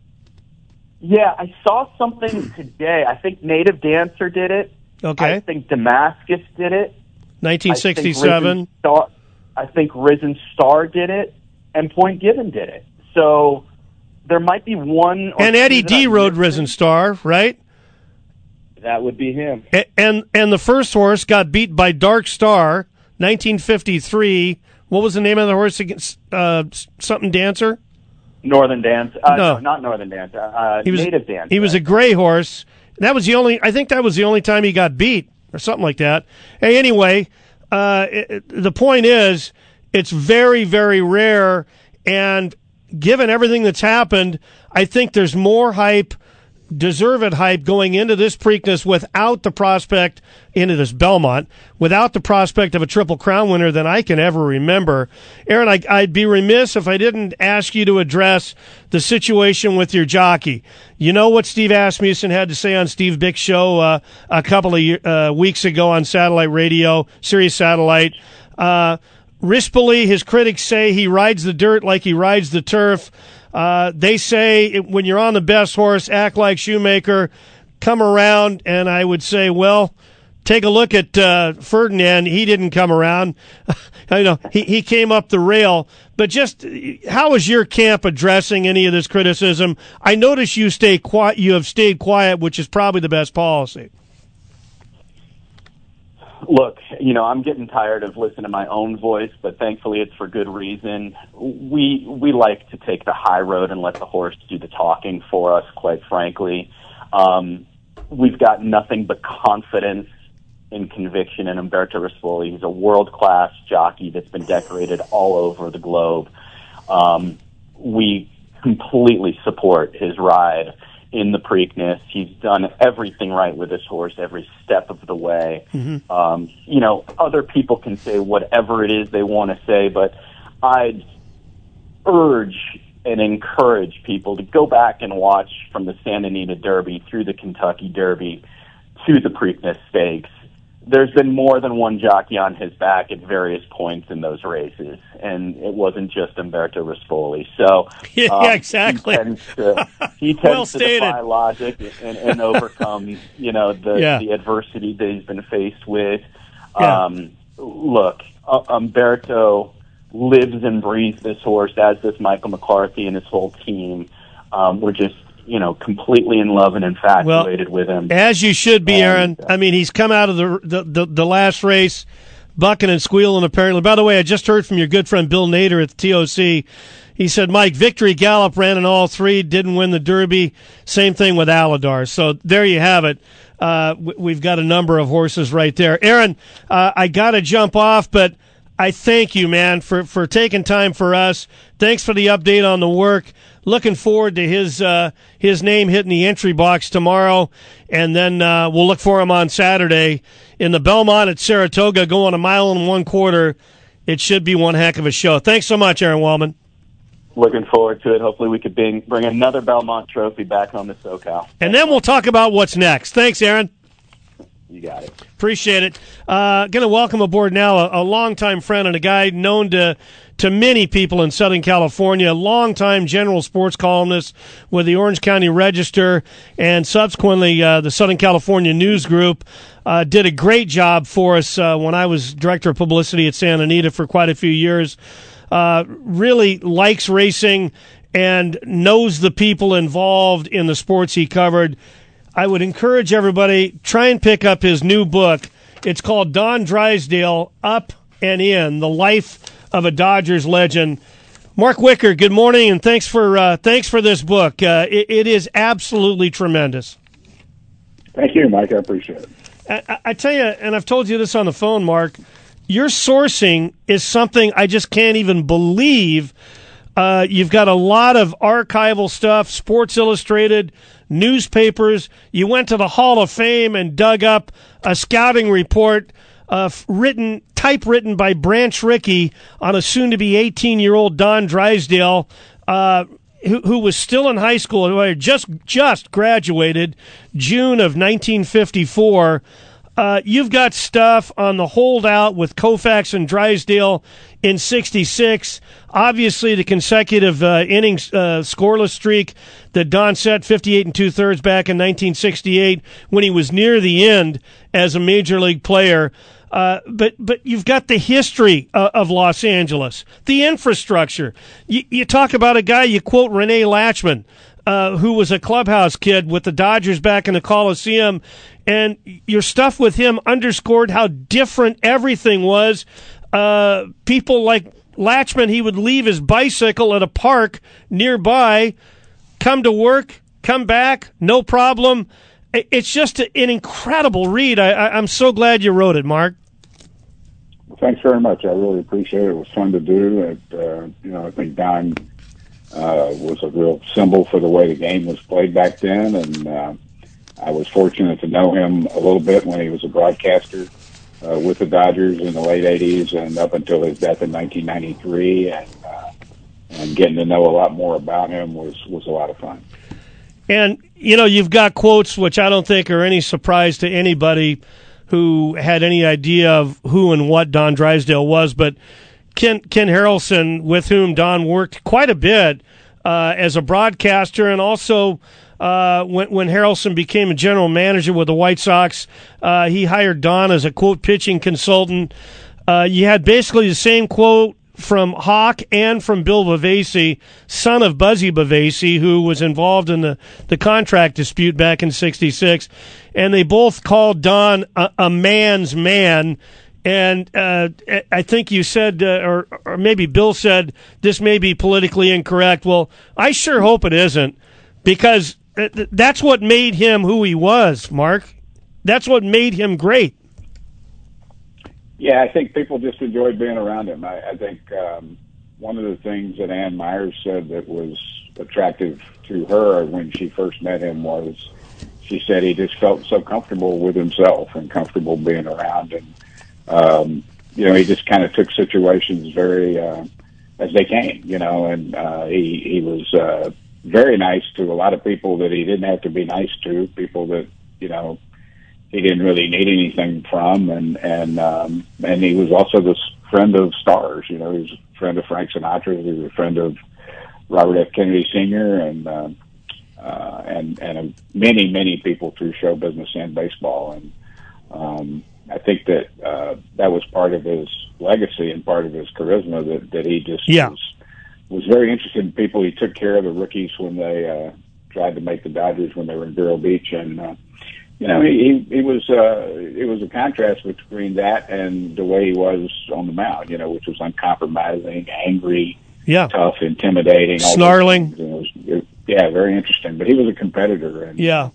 Yeah, I saw something today. I think Native Dancer did it. Okay. I think Damascus did it. nineteen sixty-seven. I think Risen Star, I think Risen Star did it, and Point Given did it. So there might be one. Or And two Eddie that D I'm rode missing. Risen Star, right? That would be him. A- And and the first horse got beat by Dark Star, nineteen fifty-three. What was the name of the horse against uh, something Dancer? Northern Dance. Uh, No. no. not Northern Dance. Uh, He was Native Dance. He was a gray horse. That was the only. I think that was the only time he got beat, or something like that. Hey, anyway, uh, it, it- the point is, it's very, very rare, and given everything that's happened, I think there's more hype, deserved hype, going into this Preakness without the prospect, into this Belmont, without the prospect of a Triple Crown winner than I can ever remember. Aaron, I, I'd be remiss if I didn't ask you to address the situation with your jockey. You know what Steve Asmussen had to say on Steve Bick's show uh, a couple of year, uh, weeks ago on satellite radio, Sirius Satellite. Uh, Rispoli, his critics say he rides the dirt like he rides the turf. Uh, they say it, when you're on the best horse, act like Shoemaker, come around, and I would say, well, take a look at uh, Ferdinand. He didn't come around. I know he, he came up the rail. But just how is your camp addressing any of this criticism? I notice you stay quiet. You have stayed quiet, which is probably the best policy. Look, you know, I'm getting tired of listening to my own voice, but thankfully it's for good reason. We we like to take the high road and let the horse do the talking for us, quite frankly. Um, we've got nothing but confidence and conviction in Umberto Rispoli. He's a world-class jockey that's been decorated all over the globe. Um, we completely support his ride in the Preakness. He's done everything right with this horse every step of the way. Mm-hmm. Um, you know, other people can say whatever it is they want to say, but I'd urge and encourage people to go back and watch from the Santa Anita Derby through the Kentucky Derby to the Preakness Stakes. There's been more than one jockey on his back at various points in those races, and it wasn't just Umberto Rispoli. So, yeah, um, exactly. He tends to, he tends well to defy logic and, and overcome, you know, the, yeah. the adversity that he's been faced with. Yeah. Um, look, uh, Umberto lives and breathes this horse, as does Michael McCarthy and his whole team. Um, we're just, you know, completely in love and infatuated well, with him. As you should be, and, Aaron. I mean, he's come out of the, the the the last race, bucking and squealing, apparently. By the way, I just heard from your good friend Bill Nader at the T O C. He said, Mike, Victory Gallop ran in all three, didn't win the Derby. Same thing with Aladar. So there you have it. Uh, we've got a number of horses right there. Aaron, uh, I got to jump off, but I thank you, man, for, for taking time for us. Thanks for the update on the work. Looking forward to his uh, his name hitting the entry box tomorrow, and then uh, we'll look for him on Saturday in the Belmont at Saratoga, going a mile and one quarter. It should be one heck of a show. Thanks so much, Aaron Wellman. Looking forward to it. Hopefully we could bring, bring another Belmont trophy back on the SoCal. And then we'll talk about what's next. Thanks, Aaron. You got it. Appreciate it. Uh, going to welcome aboard now a, a longtime friend and a guy known to to many people in Southern California, a longtime general sports columnist with the Orange County Register and subsequently uh, the Southern California News Group. Uh, did a great job for us uh, when I was director of publicity at Santa Anita for quite a few years. Uh, really likes racing and knows the people involved in the sports he covered. I would encourage everybody, try and pick up his new book. It's called Don Drysdale, Up and In, The Life of a Dodgers Legend. Mark Wicker, good morning, and thanks for uh, thanks for this book. Uh, it, it is absolutely tremendous. Thank you, Mike. I appreciate it. I, I tell you, and I've told you this on the phone, Mark, your sourcing is something I just can't even believe. Uh, you've got a lot of archival stuff, Sports Illustrated, newspapers. You went to the Hall of Fame and dug up a scouting report uh, written, typewritten by Branch Rickey on a soon-to-be eighteen-year-old Don Drysdale, uh, who, who was still in high school, who had just, just graduated June of nineteen fifty-four. Uh, you've got stuff on the holdout with Koufax and Drysdale in sixty-six. Obviously, the consecutive uh, innings uh, scoreless streak that Don set, fifty-eight and two-thirds back in nineteen sixty-eight when he was near the end as a major league player. Uh, but but you've got the history uh, of Los Angeles, the infrastructure. You, you talk about a guy, you quote Renee Latchman, uh, who was a clubhouse kid with the Dodgers back in the Coliseum, and your stuff with him underscored how different everything was. Uh, people like Latchman, he would leave his bicycle at a park nearby, come to work, come back, no problem. It's just an incredible read. I, I, I'm so glad you wrote it, Mark. Well, thanks very much. I really appreciate it. It was fun to do. It, uh, you know, I think Don uh, was a real symbol for the way the game was played back then, and uh, I was fortunate to know him a little bit when he was a broadcaster uh, with the Dodgers in the late eighties and up until his death in nineteen ninety-three, and uh, and getting to know a lot more about him was, was a lot of fun. And, you know, you've got quotes which I don't think are any surprise to anybody who had any idea of who and what Don Drysdale was, but Ken, Ken Harrelson, with whom Don worked quite a bit uh, as a broadcaster, and also uh, when, when Harrelson became a general manager with the White Sox, uh, he hired Don as a, quote, pitching consultant. Uh, you had basically the same quote from Hawk and from Bill Bavasi, son of Buzzy Bavasi, who was involved in the, the contract dispute back in sixty-six. And they both called Don a, a man's man. And uh, I think you said, uh, or, or maybe Bill said, this may be politically incorrect. Well, I sure hope it isn't, because that's what made him who he was, Mark. That's what made him great. Yeah, I think people just enjoyed being around him. I, I think um, one of the things that Ann Myers said that was attractive to her when she first met him was she said he just felt so comfortable with himself and comfortable being around. And, um, you know, he just kind of took situations very uh, as they came, you know, and uh, he, he was uh, very nice to a lot of people that he didn't have to be nice to, people that, you know, he didn't really need anything from, and and um, and he was also this friend of stars. You know, he was a friend of Frank Sinatra. He was a friend of Robert F. Kennedy Senior and uh, uh, and and uh, many many people through show business and baseball. And um, I think that uh, that was part of his legacy and part of his charisma. That that he just yeah. was, was very interested in people. He took care of the rookies when they uh, tried to make the Dodgers when they were in Vero Beach, and uh, you know, he, he was, uh, it was a contrast between that and the way he was on the mound, you know, which was uncompromising, angry, yeah. tough, intimidating, all snarling. It was, it, yeah, very interesting. But he was a competitor, and yeah,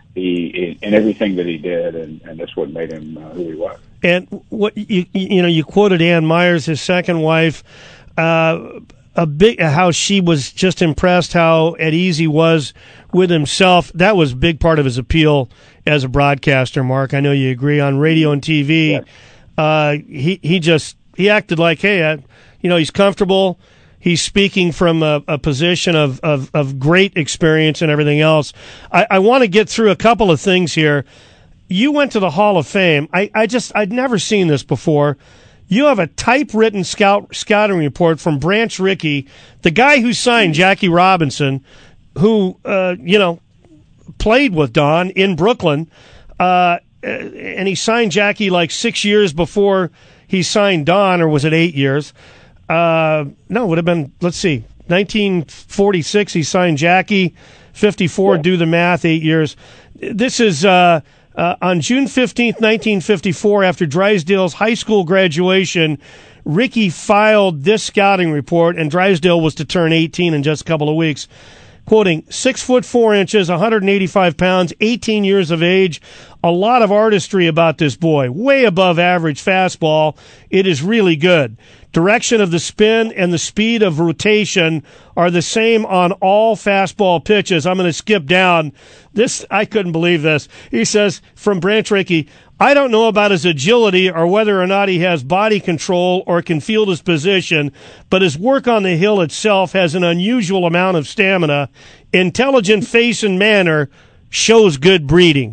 he in everything that he did, and, and that's what made him uh, who he was. And what you you know, you quoted Ann Myers, his second wife, uh, a big how she was just impressed how at ease he was with himself. That was a big part of his appeal as a broadcaster, Mark. I know you agree. On radio and T V, yeah. uh, he he just he acted like, hey, uh, you know, he's comfortable. He's speaking from a, a position of, of, of great experience and everything else. I, I want to get through a couple of things here. You went to the Hall of Fame. I, I just I'd never seen this before. You have a typewritten scout scouting report from Branch Rickey, the guy who signed Jackie Robinson, who uh, you know played with Don in Brooklyn, uh, and he signed Jackie like six years before he signed Don, or was it eight years? Uh, no, it would have been, let's see, nineteen forty-six he signed Jackie, fifty-four, yeah. Do the math, eight years. This is uh, uh, on June fifteenth, nineteen fifty-four, after Drysdale's high school graduation, Rickey filed this scouting report, and Drysdale was to turn eighteen in just a couple of weeks. Quoting, six foot four inches, one hundred eighty-five pounds, eighteen years of age. A lot of artistry about this boy. Way above average fastball. It is really good. Direction of the spin and the speed of rotation are the same on all fastball pitches. I'm going to skip down. This, I couldn't believe this. He says, from Branch Rickey, I don't know about his agility or whether or not he has body control or can field his position, but his work on the hill itself has an unusual amount of stamina. Intelligent face and manner shows good breeding.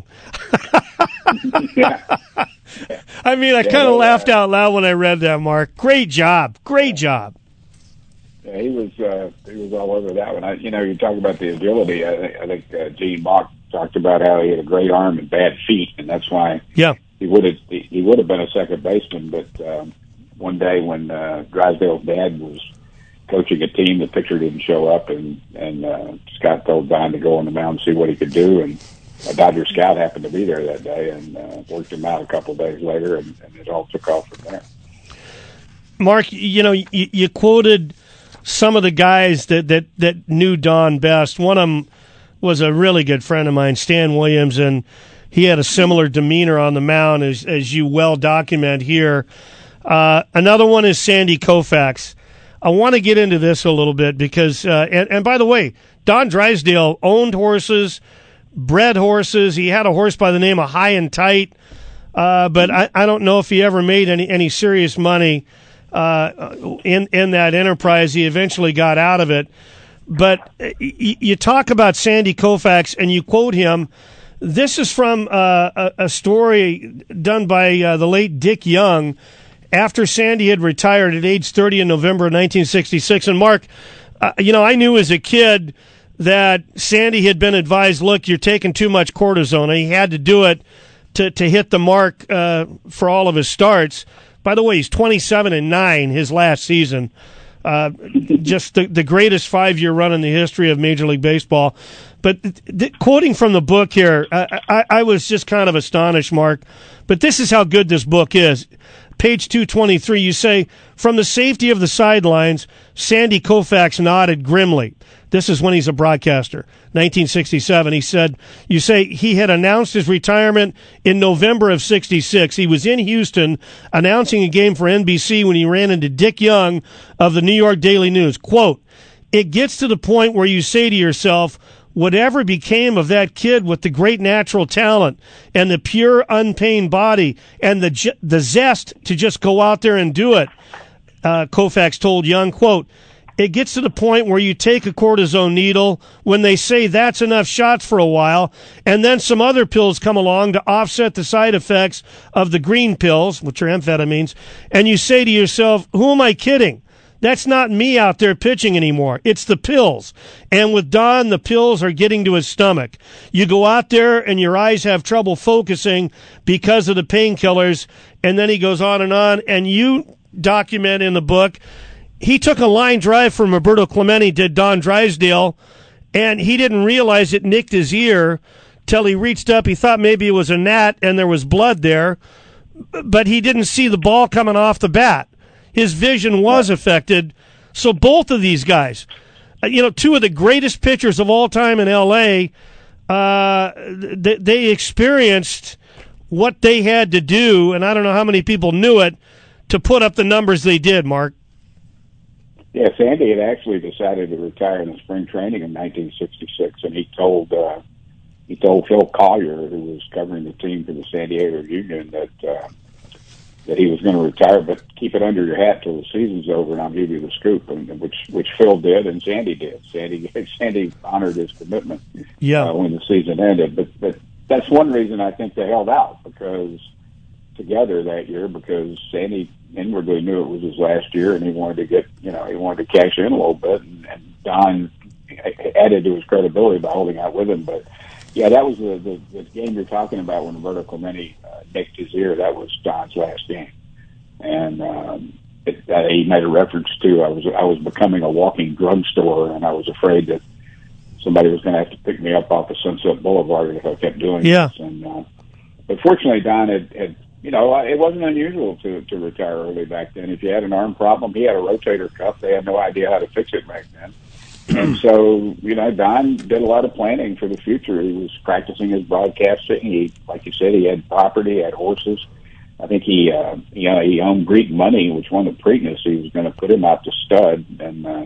yeah. I mean, I yeah, kind of yeah. laughed out loud when I read that, Mark. Great job. Great job. Yeah, he was uh, he was all over that one. I, you know, you talk about the agility. I think, I think uh, Gene Mauch talked about how he had a great arm and bad feet, and that's why yeah. he would have he would have been a second baseman. But um, one day when uh, Drysdale's dad was coaching a team, the pitcher didn't show up, and and uh, Scott told Don to go on the mound and see what he could do, and a Dodger scout happened to be there that day and uh, worked him out a couple of days later, and, and it all took off from there. Mark, you know, you, you quoted some of the guys that, that, that knew Don best. One of them was a really good friend of mine, Stan Williams, and he had a similar demeanor on the mound, as, as you well document here. Uh, another one is Sandy Koufax. I want to get into this a little bit because, uh, and, and by the way, Don Drysdale owned horses, bred horses. He had a horse by the name of High and Tight, uh, but I, I don't know if he ever made any, any serious money uh, in in that enterprise. He eventually got out of it. But y- you talk about Sandy Koufax, and you quote him. This is from uh, a, a story done by uh, the late Dick Young after Sandy had retired at age thirty in November of nineteen sixty-six. And Mark, uh, you know, I knew as a kid that Sandy had been advised, look, you're taking too much cortisone. He had to do it to, to hit the mark uh, for all of his starts. By the way, he's twenty-seven and nine his last season. Uh, just the, the greatest five-year run in the history of Major League Baseball. But th- th- quoting from the book here, I, I, I was just kind of astonished, Mark. But this is how good this book is. Page two twenty-three, you say, from the safety of the sidelines, Sandy Koufax nodded grimly. This is when he's a broadcaster, nineteen sixty-seven. He said, you say he had announced his retirement in November of sixty-six. He was in Houston announcing a game for N B C when he ran into Dick Young of the New York Daily News. Quote, it gets to the point where you say to yourself, whatever became of that kid with the great natural talent and the pure, unpained body and the the zest to just go out there and do it, uh, Koufax told Young, quote, it gets to the point where you take a cortisone needle when they say that's enough shots for a while, and then some other pills come along to offset the side effects of the green pills, which are amphetamines, and you say to yourself, who am I kidding? That's not me out there pitching anymore. It's the pills. And with Don, the pills are getting to his stomach. You go out there and your eyes have trouble focusing because of the painkillers, and then he goes on and on, and you document in the book, he took a line drive from Roberto Clemente, did Don Drysdale, and he didn't realize it nicked his ear till he reached up. He thought maybe it was a gnat and there was blood there, but he didn't see the ball coming off the bat. His vision was affected. So both of these guys, you know, two of the greatest pitchers of all time in L A, uh, they, they experienced what they had to do, and I don't know how many people knew it, to put up the numbers they did, Mark. Yeah, Sandy had actually decided to retire in the spring training in nineteen sixty-six, and he told uh, he told Phil Collier, who was covering the team for the San Diego Union, that uh, that he was going to retire, but keep it under your hat till the season's over, and I'll give you the scoop, and which which Phil did, and Sandy did. Sandy Sandy honored his commitment. Yeah. Uh, when the season ended, but but that's one reason I think they held out because together that year because Sandy inwardly knew it was his last year, and he wanted to get, you know, he wanted to cash in a little bit, and, and Don added to his credibility by holding out with him. But yeah, that was the, the, the game you're talking about when Roberto Clemente uh, nicked his ear. That was Don's last game, and um, it, uh, he made a reference to I was I was becoming a walking drugstore, and I was afraid that somebody was going to have to pick me up off of Sunset Boulevard if I kept doing yeah. this. And uh, but fortunately, Don had. had You know, it wasn't unusual to, to retire early back then. If you had an arm problem, he had a rotator cuff. They had no idea how to fix it back then. And so, you know, Don did a lot of planning for the future. He was practicing his broadcasting. He, like you said, he had property, he had horses. I think he, uh, you know, he owned Greek Money, which won the Preakness. He was going to put him out to stud. And uh,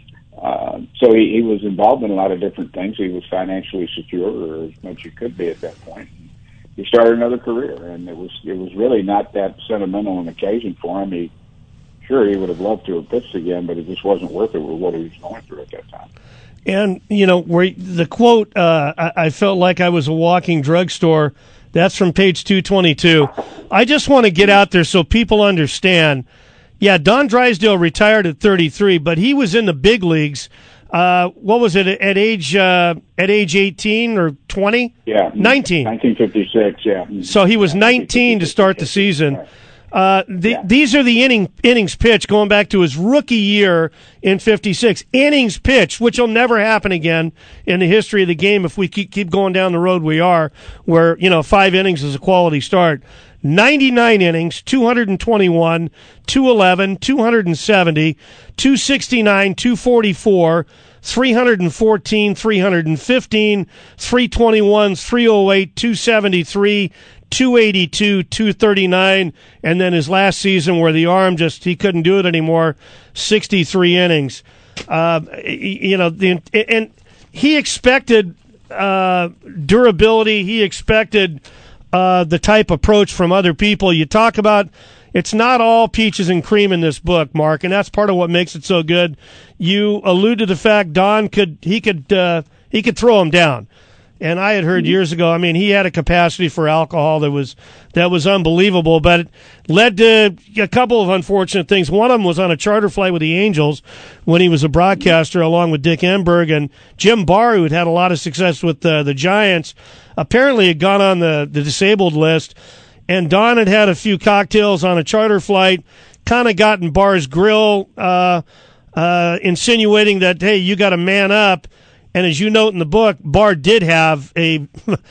uh, so he, he was involved in a lot of different things. He was financially secure, or as much as he could be at that point. He started another career, and it was it was really not that sentimental an occasion for him. He sure he would have loved to have pitched again, but it just wasn't worth it with what he was going through at that time. And you know, where the quote, uh, I, "I felt like I was a walking drugstore." That's from page two twenty-two. I just want to get out there so people understand. Yeah, Don Drysdale retired at thirty-three, but he was in the big leagues. Uh, what was it at age uh, at age eighteen or twenty? Yeah, nineteen. nineteen fifty-six. Yeah. So he was nineteen to start the season. Uh, the, yeah. These are the inning innings pitched going back to his rookie year in fifty-six. Innings pitched, which will never happen again in the history of the game if we keep keep going down the road we are, where you know five innings is a quality start. ninety-nine innings, two hundred twenty-one, two eleven, two seventy, two sixty-nine, two forty-four, three fourteen, three fifteen, three twenty-one, three oh eight, two seventy-three, two eighty-two, two thirty-nine, and then his last season where the arm just, he couldn't do it anymore, sixty-three innings. Uh, you know, the, and he expected uh, durability, he expected Uh, the type approach from other people. You talk about it's not all peaches and cream in this book, Mark, and that's part of what makes it so good. You allude to the fact Don could he could uh, he could throw him down, and I had heard years ago. I mean, he had a capacity for alcohol that was that was unbelievable, but it led to a couple of unfortunate things. One of them was on a charter flight with the Angels when he was a broadcaster, along with Dick Enberg and Jim Barr, who had had a lot of success with uh, the Giants. Apparently had gone on the, the disabled list, and Don had had a few cocktails on a charter flight, kind of got in Barr's grill, uh, uh, insinuating that, hey, you got to man up. And as you note in the book, Barr did have a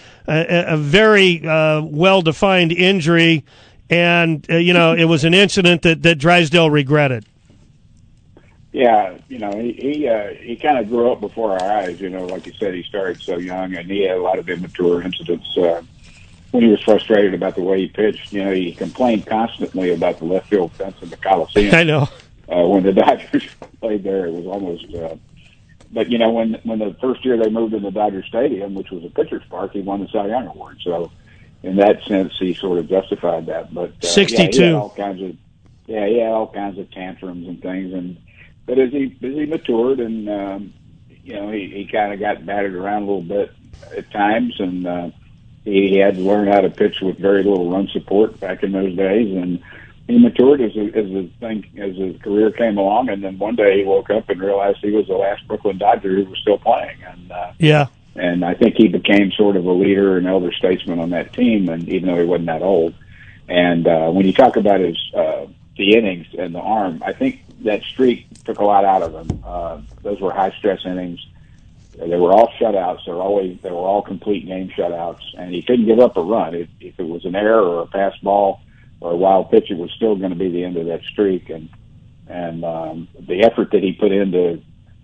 a, a very uh, well-defined injury, and, uh, you know, it was an incident that, that Drysdale regretted. Yeah, you know, he he, uh, he kind of grew up before our eyes. You know, like you said, he started so young, and he had a lot of immature incidents uh, when he was frustrated about the way he pitched. You know, he complained constantly about the left field fence in the Coliseum. I know. Uh, when the Dodgers played there, it was almost. Uh, but you know, when when the first year they moved into Dodger Stadium, which was a pitcher's park, he won the Cy Young Award. So, in that sense, he sort of justified that. But uh, sixty-two. Yeah, he had all kinds of yeah, he had all kinds of tantrums and things. And but as he as he matured, and um, you know, he he kind of got battered around a little bit at times, and uh, he, he had to learn how to pitch with very little run support back in those days, and he matured as a, as a thing as his career came along, and then one day he woke up and realized he was the last Brooklyn Dodger who was still playing, and uh, yeah, and I think he became sort of a leader and elder statesman on that team, and even though he wasn't that old, and uh, when you talk about his uh, the innings and the arm, I think that streak took a lot out of him. Uh, those were high stress innings. They were all shutouts. They were always they were all complete game shutouts, and he couldn't give up a run. If, if it was an error or a pass ball or a wild pitch, it was still going to be the end of that streak. And and um, the effort that he put into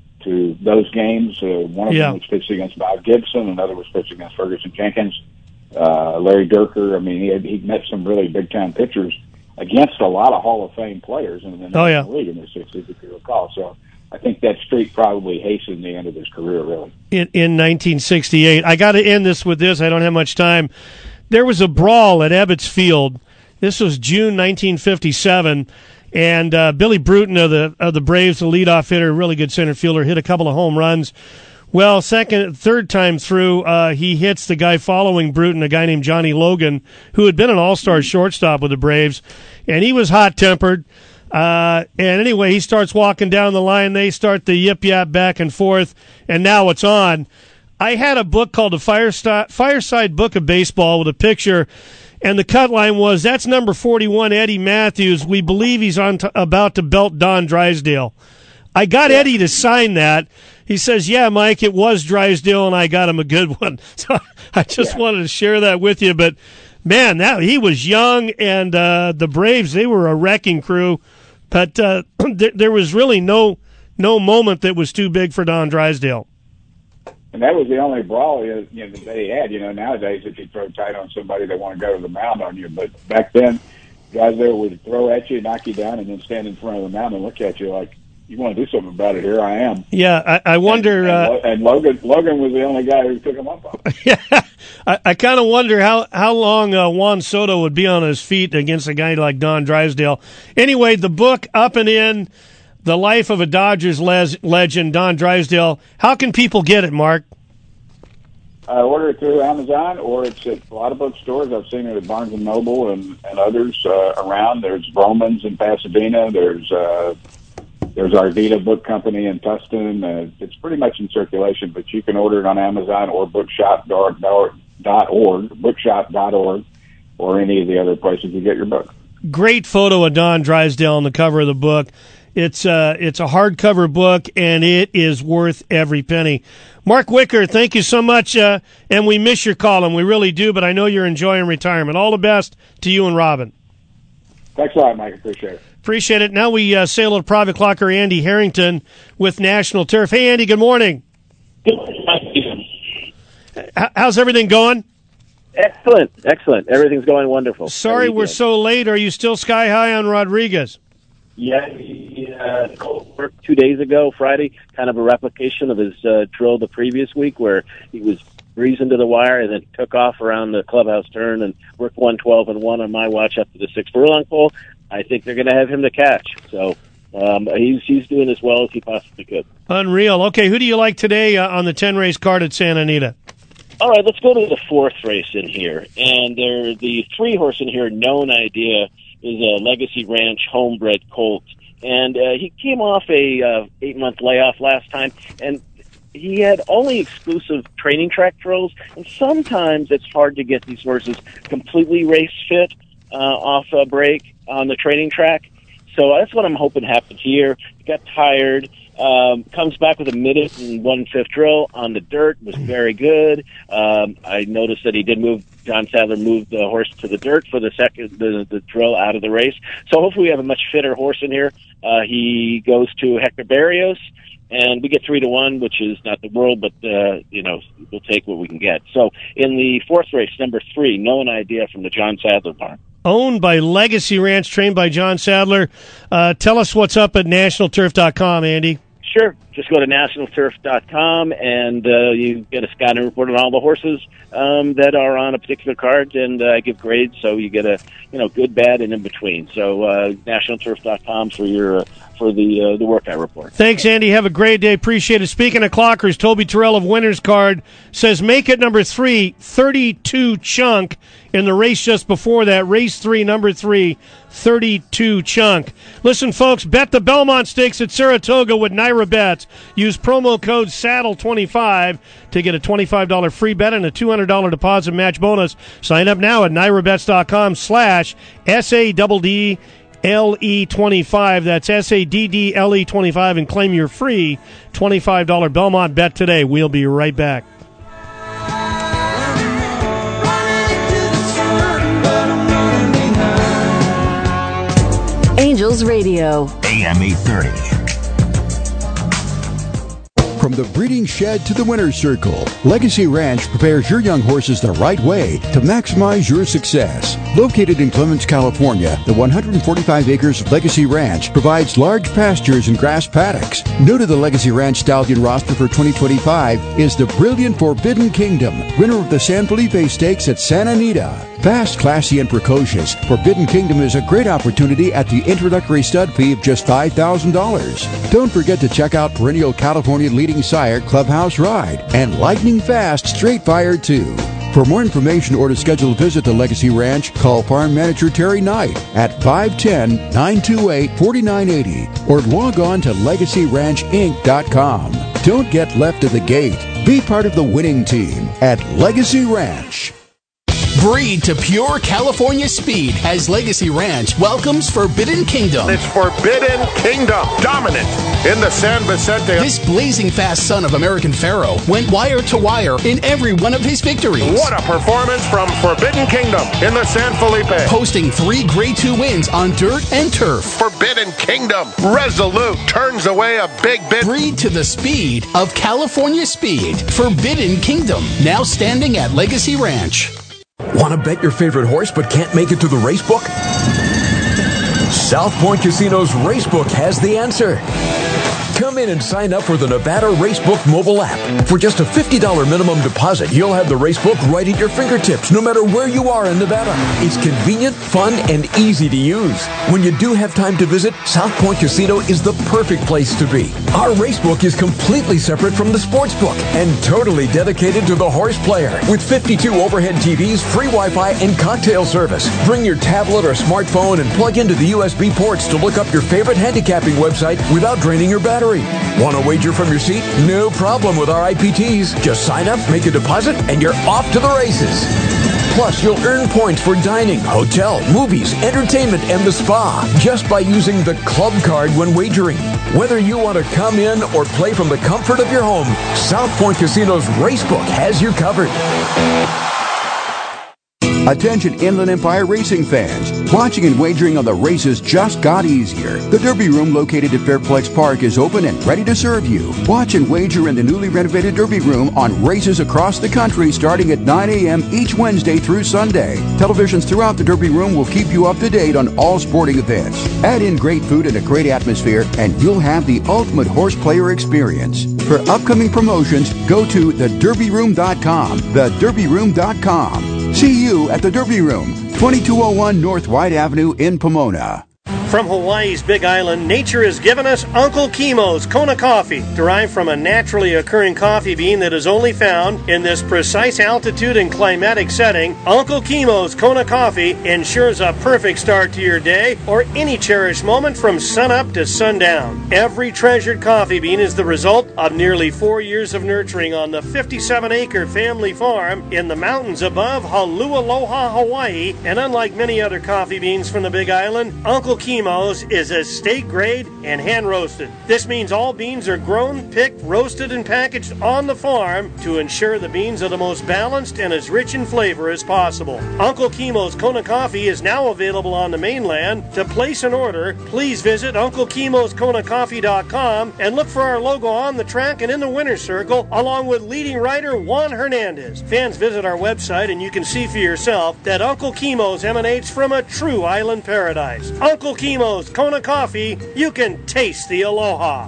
to those games, uh, one of yeah. them was pitched against Bob Gibson, another was pitched against Ferguson Jenkins, uh, Larry Dierker. I mean, he had, he met some really big time pitchers against a lot of Hall of Fame players in the National oh, yeah. League in the sixties, if you recall. So I think that streak probably hastened the end of his career, really. In, in nineteen sixty-eight, I got to end this with this. I don't have much time. There was a brawl at Ebbets Field. This was June nineteen fifty-seven, and uh, Billy Bruton of the of the Braves, the leadoff hitter, really good center fielder, hit a couple of home runs. Well, second, third time through, uh, he hits the guy following Bruton, a guy named Johnny Logan, who had been an all-star shortstop with the Braves, and he was hot-tempered. Uh, and anyway, he starts walking down the line. They start the yip-yap back and forth, and now it's on. I had a book called the Fireside, Fireside Book of Baseball with a picture, and the cut line was, that's number forty-one, Eddie Matthews. We believe he's on t- about to belt Don Drysdale. I got Eddie to sign that. He says, yeah, Mike, it was Drysdale, and I got him a good one. So I just yeah. wanted to share that with you. But, man, that he was young, and uh, the Braves, they were a wrecking crew. But uh, th- there was really no no moment that was too big for Don Drysdale. And that was the only brawl you know, that he had. You know, nowadays, if you throw tight on somebody, they want to go to the mound on you. But back then, guys there would throw at you, knock you down, and then stand in front of the mound and look at you like, you want to do something about it, here I am. Yeah, I, I wonder... And, and, uh, and Logan Logan was the only guy who took him up on it. Yeah, I, I kind of wonder how, how long uh, Juan Soto would be on his feet against a guy like Don Drysdale. Anyway, the book, Up and In, The Life of a Dodgers les- Legend, Don Drysdale. How can people get it, Mark? I order it through Amazon, or it's at a lot of bookstores. I've seen it at Barnes and Noble and, and others uh, around. There's Vroman's in Pasadena. There's... Uh, There's Ardita Book Company in Tustin. Uh, it's pretty much in circulation, but you can order it on Amazon or bookshop dot org, bookshop dot org, or any of the other places you get your book. Great photo of Don Drysdale on the cover of the book. It's uh, it's a hardcover book, and it is worth every penny. Mark Wicker, thank you so much, uh, and we miss your column. We really do, but I know you're enjoying retirement. All the best to you and Robin. Thanks a lot, Mike. Appreciate it. Appreciate it. Now we uh, say hello to private clocker Andy Harrington with National Turf. Hey, Andy, good morning. Good morning. H- how's everything going? Excellent. Excellent. Everything's going wonderful. Sorry we're so late. Are you still sky high on Rodriguez? Yeah, he uh, worked two days ago, Friday, kind of a replication of his uh, drill the previous week where he was breezing to the wire and then took off around the clubhouse turn and worked one twelve and one on my watch up to the six furlong pole. I think they're going to have him to catch. So um, he's he's doing as well as he possibly could. Unreal. Okay, who do you like today uh, on the ten-race card at Santa Anita? All right, let's go to the fourth race in here. And there, the three horse in here, Known Idea, is a Legacy Ranch homebred colt. And uh, he came off a uh, eight-month layoff last time, and he had only exclusive training track throws. And sometimes it's hard to get these horses completely race fit uh, off a break on the training track. So that's what I'm hoping happens here. He got tired. Um, comes back with a minute and one-fifth drill on the dirt. Was very good. Um, I noticed that he did move, John Sadler moved the horse to the dirt for the second, the, the drill out of the race. So hopefully we have a much fitter horse in here. Uh, he goes to Hector Barrios, and we get three to one, which is not the world, but, uh, you know, we'll take what we can get. So in the fourth race, number three, Known Idea from the John Sadler barn. Owned by Legacy Ranch, trained by John Sadler. Uh, tell us what's up at national turf dot com, Andy. Sure. Just go to national turf dot com, and uh, you get a scouting report on all the horses um, that are on a particular card, and I uh, give grades, so you get a you know good, bad, and in between. So uh, national turf dot com for your uh, for the uh, the workout report. Thanks, Andy. Have a great day. Appreciate it. Speaking of clockers, Toby Terrell of Winner's Card says make it number three, thirty-two Chunk. In the race just before that, race three, number three, thirty-two Chunk. Listen, folks, bet the Belmont Stakes at Saratoga with Naira Bets. Use promo code saddle twenty-five to get a twenty-five dollars free bet and a two hundred dollars deposit match bonus. Sign up now at naira bets dot com slash S A D D L E twenty-five. That's S A D D L E twenty-five, and claim your free twenty-five dollars Belmont bet today. We'll be right back. Angels Radio. A M eight thirty. From the breeding shed to the winner's circle, Legacy Ranch prepares your young horses the right way to maximize your success. Located in Clements, California, the one hundred forty-five acres of Legacy Ranch provides large pastures and grass paddocks. New to the Legacy Ranch stallion roster for twenty twenty-five is the brilliant Forbidden Kingdom, winner of the San Felipe Stakes at Santa Anita. Fast, classy, and precocious, Forbidden Kingdom is a great opportunity at the introductory stud fee of just five thousand dollars. Don't forget to check out perennial California leading sire Clubhouse Ride and lightning fast Straight Fire two. For more information or to schedule a visit to Legacy Ranch, call Farm Manager Terry Knight at five one zero, nine two eight, four nine eight zero or log on to legacy ranch inc dot com. Don't get left at the gate. Be part of the winning team at Legacy Ranch. Breed to pure California speed as Legacy Ranch welcomes Forbidden Kingdom. It's Forbidden Kingdom, dominant in the San Vicente. This blazing fast son of American Pharaoh went wire to wire in every one of his victories. What a performance from Forbidden Kingdom in the San Felipe. Posting three Grade two wins on dirt and turf. Forbidden Kingdom, resolute, turns away a big bit. Breed to the speed of California speed. Forbidden Kingdom, now standing at Legacy Ranch. Want to bet your favorite horse but can't make it to the racebook? South Point Casino's Racebook has the answer. Come in and sign up for the Nevada Racebook mobile app. For just a fifty dollars minimum deposit, you'll have the Racebook right at your fingertips, no matter where you are in Nevada. It's convenient, fun, and easy to use. When you do have time to visit, South Point Casino is the perfect place to be. Our Racebook is completely separate from the Sportsbook and totally dedicated to the horse player. With fifty-two overhead T Vs, free Wi-Fi, and cocktail service. Bring your tablet or smartphone and plug into the U S B ports to look up your favorite handicapping website without draining your battery. Want to wager from your seat? No problem with our I P Ts. Just sign up, make a deposit, and you're off to the races. Plus, you'll earn points for dining, hotel, movies, entertainment, and the spa just by using the club card when wagering. Whether you want to come in or play from the comfort of your home, South Point Casino's Racebook has you covered. Attention Inland Empire racing fans. Watching and wagering on the races just got easier. The Derby Room located at Fairplex Park is open and ready to serve you. Watch and wager in the newly renovated Derby Room on races across the country starting at nine a.m. each Wednesday through Sunday. Televisions throughout the Derby Room will keep you up to date on all sporting events. Add in great food and a great atmosphere and you'll have the ultimate horse player experience. For upcoming promotions, go to the derby room dot com. the derby room dot com. See you at the Derby Room, twenty-two oh one North White Avenue in Pomona. From Hawaii's Big Island, nature has given us Uncle Kimo's Kona coffee, derived from a naturally occurring coffee bean that is only found in this precise altitude and climatic setting. Uncle Kimo's Kona coffee ensures a perfect start to your day or any cherished moment from sunup to sundown. Every treasured coffee bean is the result of nearly four years of nurturing on the fifty-seven acre family farm in the mountains above Holualoha, Hawaii. And unlike many other coffee beans from the Big Island, Uncle Kimo Kimos is estate grade and hand roasted. This means all beans are grown, picked, roasted, and packaged on the farm to ensure the beans are the most balanced and as rich in flavor as possible. Uncle Kimo's Kona Coffee is now available on the mainland. To place an order, please visit Uncle Kimos Kona Coffee dot com and look for our logo on the track and in the winner's circle, along with leading writer Juan Hernandez. Fans visit our website and you can see for yourself that Uncle Kimo's emanates from a true island paradise. Uncle Kimo's Kona Coffee, you can taste the aloha.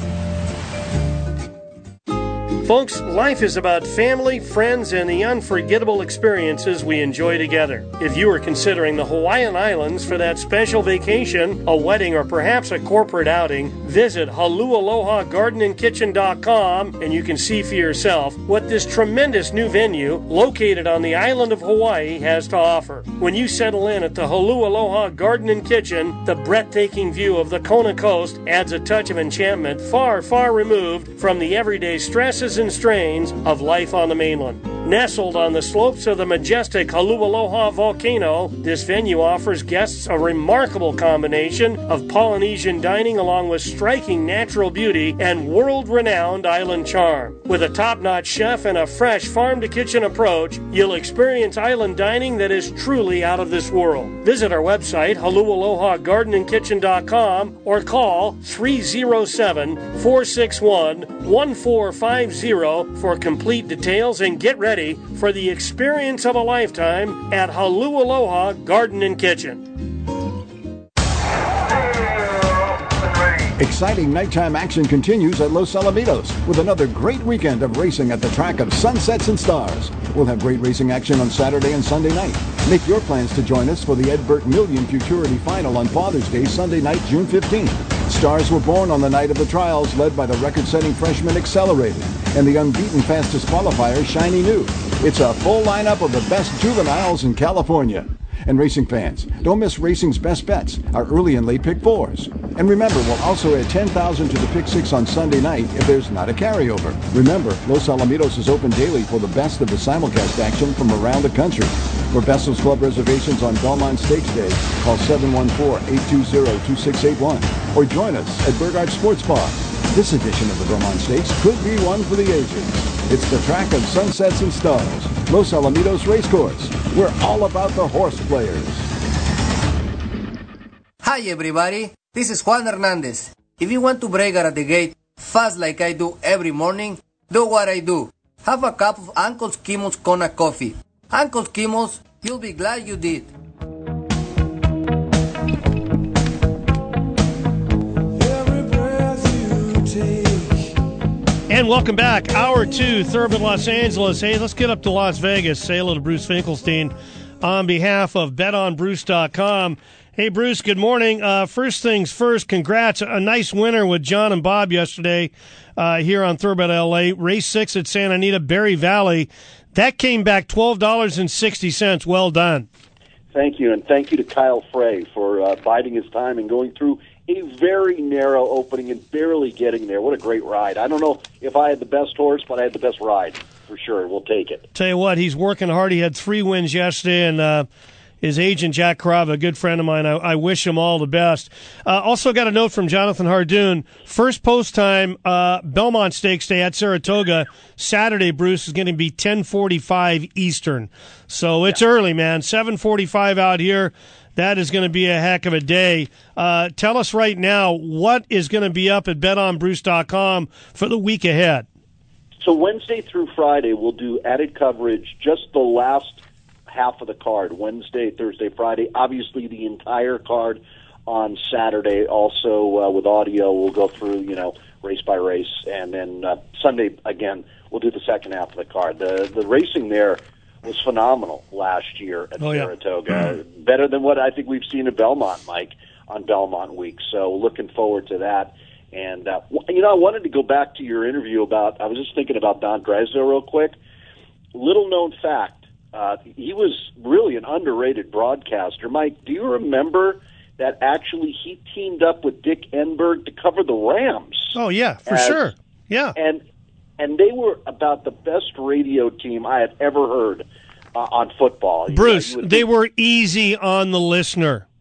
Folks, life is about family, friends, and the unforgettable experiences we enjoy together. If you are considering the Hawaiian Islands for that special vacation, a wedding, or perhaps a corporate outing, visit Halu Aloha Garden and Kitchen dot com and you can see for yourself what this tremendous new venue located on the island of Hawaii has to offer. When you settle in at the Halu Aloha Garden and Kitchen, the breathtaking view of the Kona coast adds a touch of enchantment far, far removed from the everyday stresses and strains of life on the mainland. Nestled on the slopes of the majestic Halu Aloha volcano, this venue offers guests a remarkable combination of Polynesian dining along with striking natural beauty and world-renowned island charm. With a top-notch chef and a fresh farm-to-kitchen approach, you'll experience island dining that is truly out of this world. Visit our website, Halu Aloha Garden and Kitchen dot com, or call three oh seven, four six one, one four five zero for complete details and get ready for the experience of a lifetime at Halu Aloha Garden and Kitchen. Exciting nighttime action continues at Los Alamitos with another great weekend of racing at the track of Sunsets and Stars. We'll have great racing action on Saturday and Sunday night. Make your plans to join us for the Ed Burt Million Futurity Final on Father's Day, Sunday night, June fifteenth. Stars were born on the night of the trials, led by the record-setting freshman Accelerated and the unbeaten fastest qualifier, Shiny New. It's a full lineup of the best juveniles in California. And racing fans, don't miss racing's best bets, our early and late pick fours. And remember, we'll also add ten thousand dollars to the pick six on Sunday night if there's not a carryover. Remember, Los Alamitos is open daily for the best of the simulcast action from around the country. For Bessel's Club reservations on Belmont Stakes Day, call seven one four, eight two zero, two six eight one or join us at Burgard Sports Bar. This edition of the Belmont Stakes could be one for the ages. It's the track of Sunsets and Stars, Los Alamitos Racecourse. We're all about the horse players. Hi everybody, this is Juan Hernandez. If you want to break out of the gate fast like I do every morning, do what I do. Have a cup of Uncle Kimo's Kona coffee. Uncle Kimo's, you'll be glad you did. And welcome back. Hour two, Thurman, Los Angeles. Hey, let's get up to Las Vegas. Say hello to Bruce Finkelstein on behalf of bet on bruce dot com. Hey, Bruce, good morning. Uh, first things first, congrats. A nice winner with John and Bob yesterday uh, here on Thoroughbred L A. Race six at Santa Anita, Berry Valley. That came back twelve dollars and sixty cents. Well done. Thank you, and thank you to Kyle Frey for uh, biding his time and going through a very narrow opening and barely getting there. What a great ride. I don't know if I had the best horse, but I had the best ride for sure. We'll take it. Tell you what, he's working hard. He had three wins yesterday, and uh, his agent, Jack Carava, a good friend of mine, I, I wish him all the best. Uh, also got a note from Jonathan Hardoon. First post time, uh, Belmont Stakes Day at Saratoga. Saturday, Bruce, is going to be ten forty-five Eastern. So it's yeah. early, man. seven forty-five out here. That is going to be a heck of a day. Uh, tell us right now, what is going to be up at bet on bruce dot com for the week ahead? So Wednesday through Friday, we'll do added coverage, just the last half of the card, Wednesday, Thursday, Friday. Obviously, the entire card on Saturday. Also, uh, with audio, we'll go through, you know, race by race. And then uh, Sunday, again, we'll do the second half of the card. The, the racing there was phenomenal last year at oh, Saratoga. Yeah. Better than what I think we've seen at Belmont, Mike, on Belmont Week. So looking forward to that. And, uh, you know, I wanted to go back to your interview about, I was just thinking about Don Drysdale real quick. Little known fact, uh, he was really an underrated broadcaster. Mike, do you remember that actually he teamed up with Dick Enberg to cover the Rams? Oh, yeah, for as, sure. Yeah. And and they were about the best radio team I have ever heard uh, on football. Bruce, you know, you they were easy on the listener.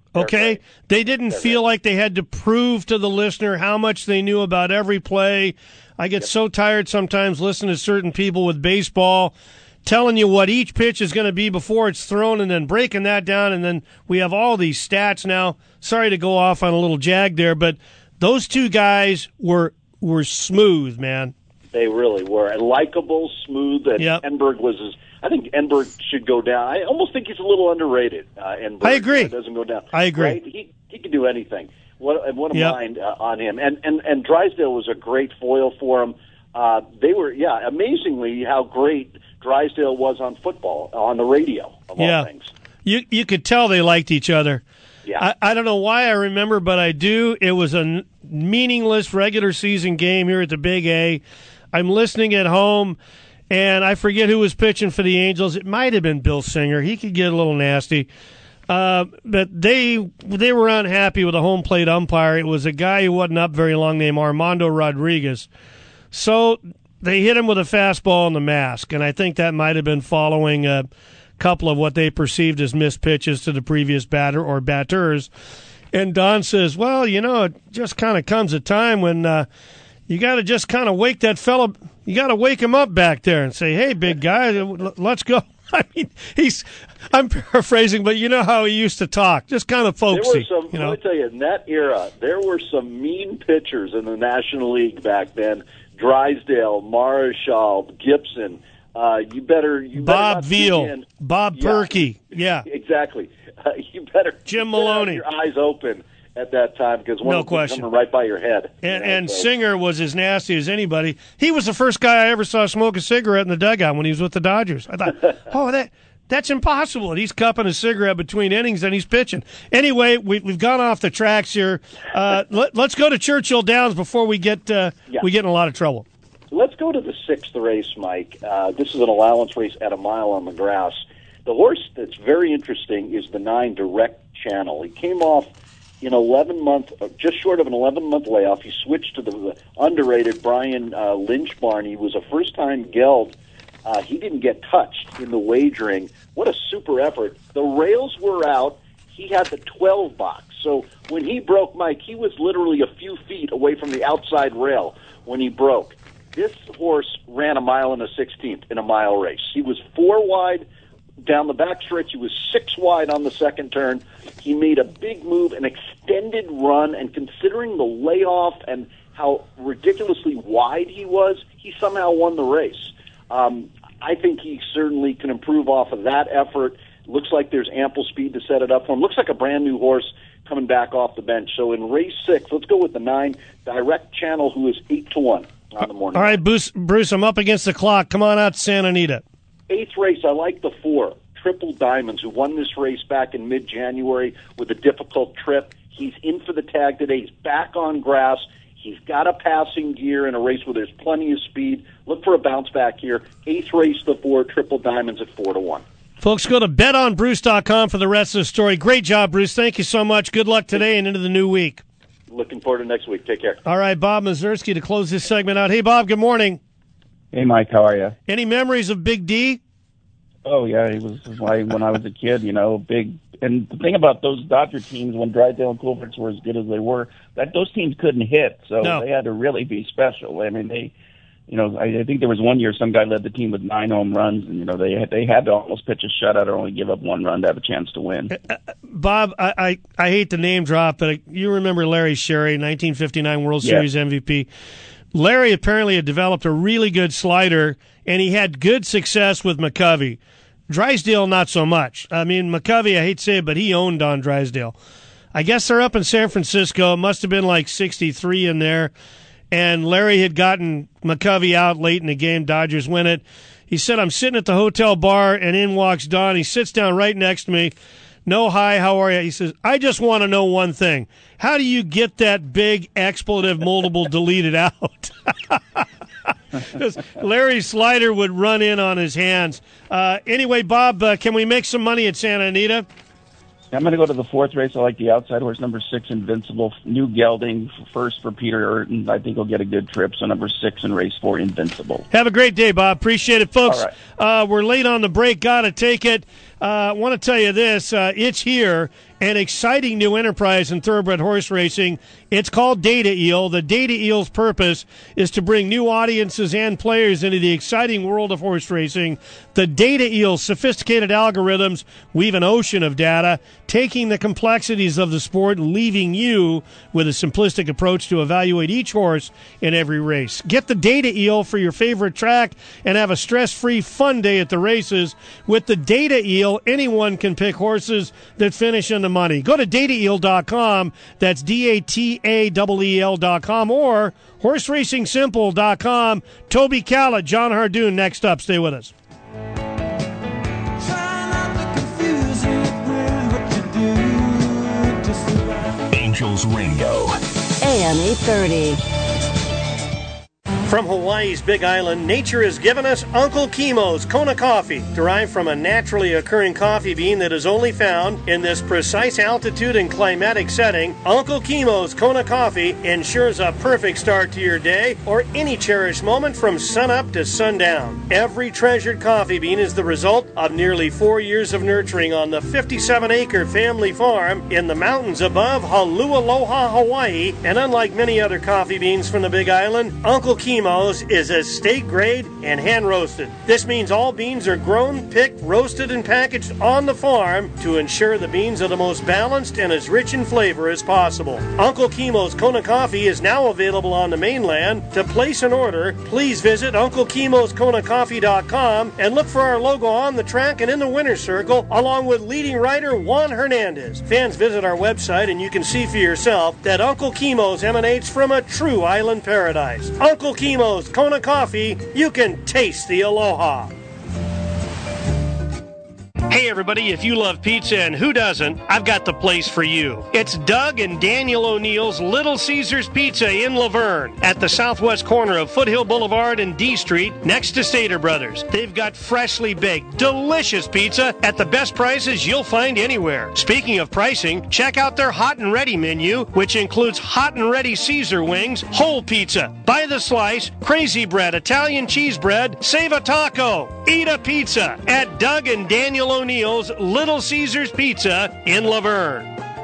Okay? right. They didn't They're feel like they had to prove to the listener how much they knew about every play. I get yep. so tired sometimes listening to certain people with baseball telling you what each pitch is going to be before it's thrown and then breaking that down, and then we have all these stats now. Sorry to go off on a little jag there, but those two guys were were smooth, man. They really were. And likable, smooth, and yep. Enberg was his, I think Enberg should go down. I almost think he's a little underrated. Uh, Enberg I agree. Uh, doesn't go down. I agree. Right? He he can do anything. What, what a yep. mind uh, on him. And, and, and Drysdale was a great foil for him. Uh, they were, yeah, amazingly how great Drysdale was on football, on the radio, of yeah. all things. You you could tell they liked each other. Yeah. I, I don't know why I remember, but I do. It was a n- meaningless regular season game here at the Big A. I'm listening at home, and I forget who was pitching for the Angels. It might have been Bill Singer. He could get a little nasty. Uh, but they they were unhappy with the home plate umpire. It was a guy who wasn't up very long named Armando Rodriguez. So they hit him with a fastball in the mask, and I think that might have been following a couple of what they perceived as missed pitches to the previous batter or batters. And Don says, well, you know, it just kind of comes a time when uh, you got to just kind of wake that fella, you got to wake him up back there and say, hey, big guy, let's go. I mean, he's, I'm paraphrasing, but you know how he used to talk, just kind of folksy. There were some, you know? let me tell you, in that era, there were some mean pitchers in the National League back then. Drysdale, Marischal, Gibson. Uh, you better, you Bob better Veal, Bob yeah, Perky, yeah, exactly. Uh, you better, Jim you better Maloney, have your eyes open at that time because one no of them question coming right by your head. And, you know, and so. Singer was as nasty as anybody. He was the first guy I ever saw smoke a cigarette in the dugout when he was with the Dodgers. I thought, oh, that. That's impossible. And he's cupping a cigarette between innings and he's pitching. Anyway, we, we've gone off the tracks here. Uh, let, let's go to Churchill Downs before we get uh, yeah. we get in a lot of trouble. Let's go to the sixth race, Mike. Uh, this is an allowance race at a mile on the grass. The horse that's very interesting is the nine Direct Channel. He came off in eleven month, just short of an eleven month layoff. He switched to the underrated Brian uh, Lynch barn. He was a first time geld. Uh, he didn't get touched in the wagering. What a super effort. The rails were out. He had the twelve box. So when he broke, Mike, he was literally a few feet away from the outside rail when he broke. This horse ran a mile and a sixteenth in a mile race. He was four wide down the backstretch. He was six wide on the second turn. He made a big move, an extended run, and considering the layoff and how ridiculously wide he was, he somehow won the race. Um, I think he certainly can improve off of that effort. Looks like there's ample speed to set it up for him. Looks like a brand new horse coming back off the bench. So in race six, let's go with the nine Direct Channel, who is eight to one on the morning. All right, Bruce, Bruce, I'm up against the clock. Come on out to Santa Anita. Eighth race, I like the four Triple Diamonds, who won this race back in mid-January with a difficult trip. He's in for the tag today. He's back on grass. He's got a passing gear in a race where there's plenty of speed. Look for a bounce back here. Eighth race, the four, Triple Diamonds at four to one. Folks, go to bet on bruce dot com for the rest of the story. Great job, Bruce. Thank you so much. Good luck today and into the new week. Looking forward to next week. Take care. All right, Bob Mazursky to close this segment out. Hey, Bob, good morning. Hey, Mike, how are you? Any memories of Big D? Oh, yeah, he was like when I was a kid, you know, big. And the thing about those Dodger teams, when Drysdale and Kulverts were as good as they were, that those teams couldn't hit, so no. they had to really be special. I mean, they, you know, I, I think there was one year some guy led the team with nine home runs, and you know they had, they had to almost pitch a shutout or only give up one run to have a chance to win. Uh, Bob, I, I I hate the name drop, but you remember Larry Sherry, nineteen fifty-nine World Yeah. Series M V P. Larry apparently had developed a really good slider, and he had good success with McCovey. Drysdale, not so much. I mean, McCovey, I hate to say it, but he owned Don Drysdale. I guess they're up in San Francisco. It must have been like sixty-three in there. And Larry had gotten McCovey out late in the game. Dodgers win it. He said, I'm sitting at the hotel bar, and in walks Don. He sits down right next to me. No, hi, how are you? He says, I just want to know one thing. How do you get that big expletive multiple deleted out? Because Larry's slider would run in on his hands. Uh, anyway, Bob, uh, can we make some money at Santa Anita? I'm going to go to the fourth race. I like the outside horse, number six, Invincible. New gelding, first for Peter Urton. I think he'll get a good trip. So number six in race four, Invincible. Have a great day, Bob. Appreciate it, folks. All right. Uh, we're late on the break. Got to take it. I uh, want to tell you this. Uh, it's here. an exciting new enterprise in thoroughbred horse racing. It's called Data Eel. The Data Eel's purpose is to bring new audiences and players into the exciting world of horse racing. The Data Eel's sophisticated algorithms weave an ocean of data, taking the complexities of the sport, leaving you with a simplistic approach to evaluate each horse in every race. Get the Data Eel for your favorite track and have a stress-free, fun day at the races. With the Data Eel, anyone can pick horses that finish in the money. Go to data eel dot com. That's D A T A E E L dot com or horse racing simple dot com. Toby Callett, John Hardoon next up. Stay with us. Angels Radio. A M eight thirty. From Hawaii's Big Island, nature has given us Uncle Kimo's Kona coffee, derived from a naturally occurring coffee bean that is only found in this precise altitude and climatic setting. Uncle Kimo's Kona coffee ensures a perfect start to your day or any cherished moment from sunup to sundown. Every treasured coffee bean is the result of nearly four years of nurturing on the fifty-seven acre family farm in the mountains above Holualoha, Hawaii. And unlike many other coffee beans from the Big Island, Uncle Kimo's is estate grade and hand roasted. This means all beans are grown, picked, roasted, and packaged on the farm to ensure the beans are the most balanced and as rich in flavor as possible. Uncle Kimo's Kona coffee is now available on the mainland. To place an order, please visit uncle kimos kona coffee dot com and look for our logo on the track and in the winner's circle, along with leading rider Juan Hernandez. Fans, visit our website and you can see for yourself that Uncle Kimo's emanates from a true island paradise. Uncle Kimo's Kona coffee, you can taste the aloha. Hey everybody, if you love pizza, and who doesn't, I've got the place for you. It's Doug and Daniel O'Neill's Little Caesars Pizza in Laverne at the southwest corner of Foothill Boulevard and D Street next to Stater Brothers. They've got freshly baked, delicious pizza at the best prices you'll find anywhere. Speaking of pricing, check out their hot and ready menu, which includes hot and ready Caesar wings, whole pizza, by the slice, crazy bread, Italian cheese bread, save a taco, eat a pizza at Doug and Daniel O'Neill's Little Caesars Pizza in Laverne.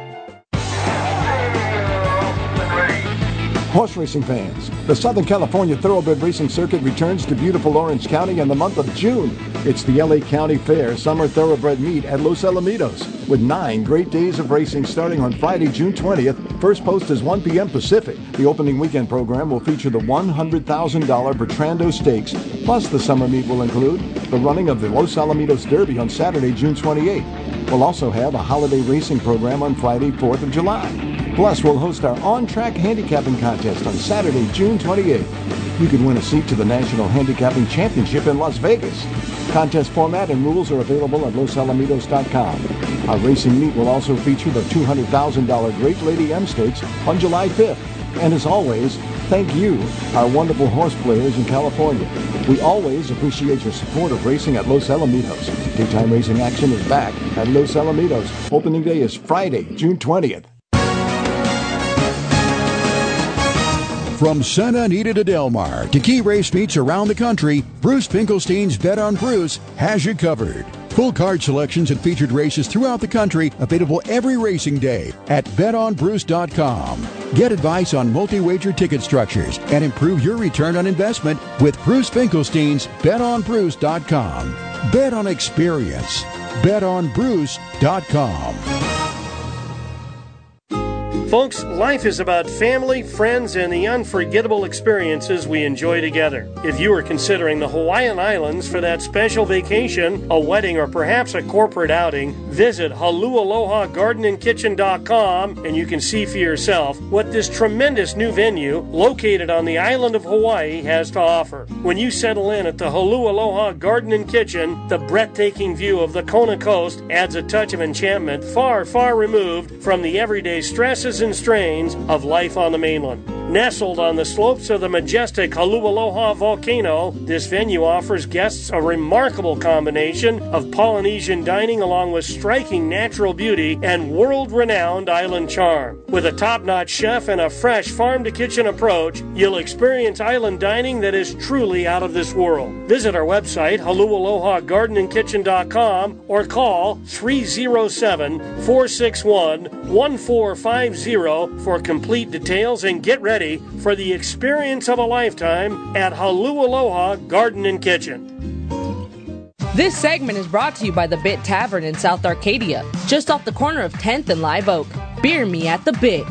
Horse racing fans, the Southern California Thoroughbred Racing Circuit returns to beautiful Orange County in the month of June. It's the L A County Fair Summer Thoroughbred Meet at Los Alamitos, with nine great days of racing starting on Friday, June twentieth. First post is one p.m. Pacific. The opening weekend program will feature the one hundred thousand dollars Bertrando Stakes, plus the summer meet will include the running of the Los Alamitos Derby on Saturday, June twenty-eighth. We'll also have a holiday racing program on Friday, fourth of July. Plus, we'll host our on-track handicapping contest on Saturday, June twenty-eighth. You can win a seat to the National Handicapping Championship in Las Vegas. Contest format and rules are available at los alamitos dot com. Our racing meet will also feature the two hundred thousand dollars Great Lady M Stakes on July fifth. And as always, thank you, our wonderful horse players in California. We always appreciate your support of racing at Los Alamitos. Daytime racing action is back at Los Alamitos. Opening day is Friday, June twentieth. From Santa Anita to Del Mar to key race meets around the country, Bruce Finkelstein's Bet on Bruce has you covered. Full card selections and featured races throughout the country available every racing day at bet on bruce dot com. Get advice on multi-wager ticket structures and improve your return on investment with Bruce Finkelstein's bet on bruce dot com. Bet on experience. bet on bruce dot com. Folks, life is about family, friends, and the unforgettable experiences we enjoy together. If you are considering the Hawaiian Islands for that special vacation, a wedding, or perhaps a corporate outing, visit holualoha garden and kitchen dot com and you can see for yourself what this tremendous new venue located on the island of Hawaii has to offer. When you settle in at the Holualoha Garden and Kitchen, the breathtaking view of the Kona coast adds a touch of enchantment far, far removed from the everyday stresses and strains of life on the mainland. Nestled on the slopes of the majestic Haleʻaloha volcano, this venue offers guests a remarkable combination of Polynesian dining along with striking natural beauty and world-renowned island charm. With a top-notch chef and a fresh farm-to-kitchen approach, you'll experience island dining that is truly out of this world. Visit our website, Haleʻaloha Garden and Kitchen dot com, or call three oh seven, four six one, one four five zero for complete details, and get ready for the experience of a lifetime at Haleʻaloha Garden and Kitchen. This segment is brought to you by the Bit Tavern in South Arcadia, just off the corner of tenth and Live Oak. Beer me at the Bit.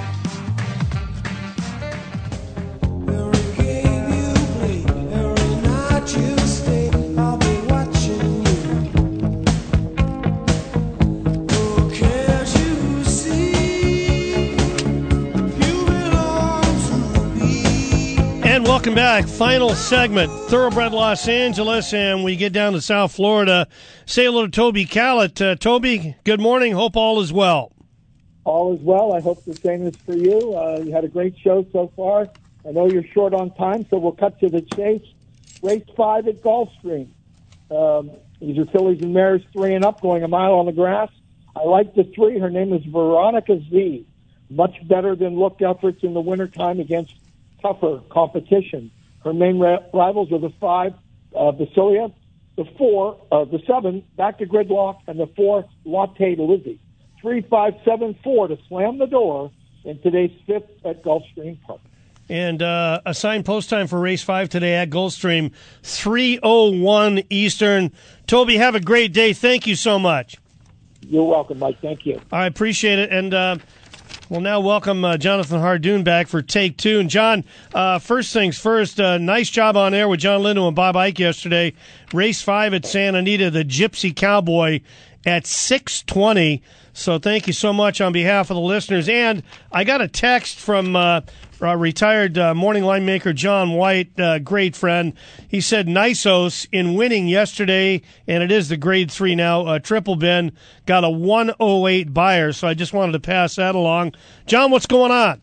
Welcome back. Final segment, Thoroughbred Los Angeles, and we get down to South Florida. Say hello to Toby Callett. Uh, Toby, good morning. Hope all is well. All is well. I hope the same is for you. Uh, you had a great show so far. I know you're short on time, so we'll cut to the chase. Race five at Gulfstream. Um, these are fillies and mares three and up, going a mile on the grass. I like the three. Her name is Veronica Z. Much better than look efforts in the wintertime against tougher competition. Her main ra- rivals are the five, uh, Basilia, the four, uh, the seven, Back to Gridlock, and the four, Latte Lizzie. Three, five, seven, four to slam the door in today's fifth at Gulfstream Park. And uh, assigned post time for race five today at Gulfstream, three oh one Eastern. Toby, have a great day. Thank you so much. You're welcome, Mike. Thank you. I appreciate it. And uh, we'll now welcome uh, Jonathan Hardoon back for Take Two. And John, uh, first things first, uh, nice job on air with John Lindo and Bob Ike yesterday. Race five at Santa Anita, the Gypsy Cowboy at six twenty. So thank you so much on behalf of the listeners. And I got a text from uh, uh, retired uh, morning line maker John White, uh, great friend. He said Nisos in winning yesterday, and it is the grade three now, uh, Triple Ben, got a one oh eight buyer. So I just wanted to pass that along. John, what's going on?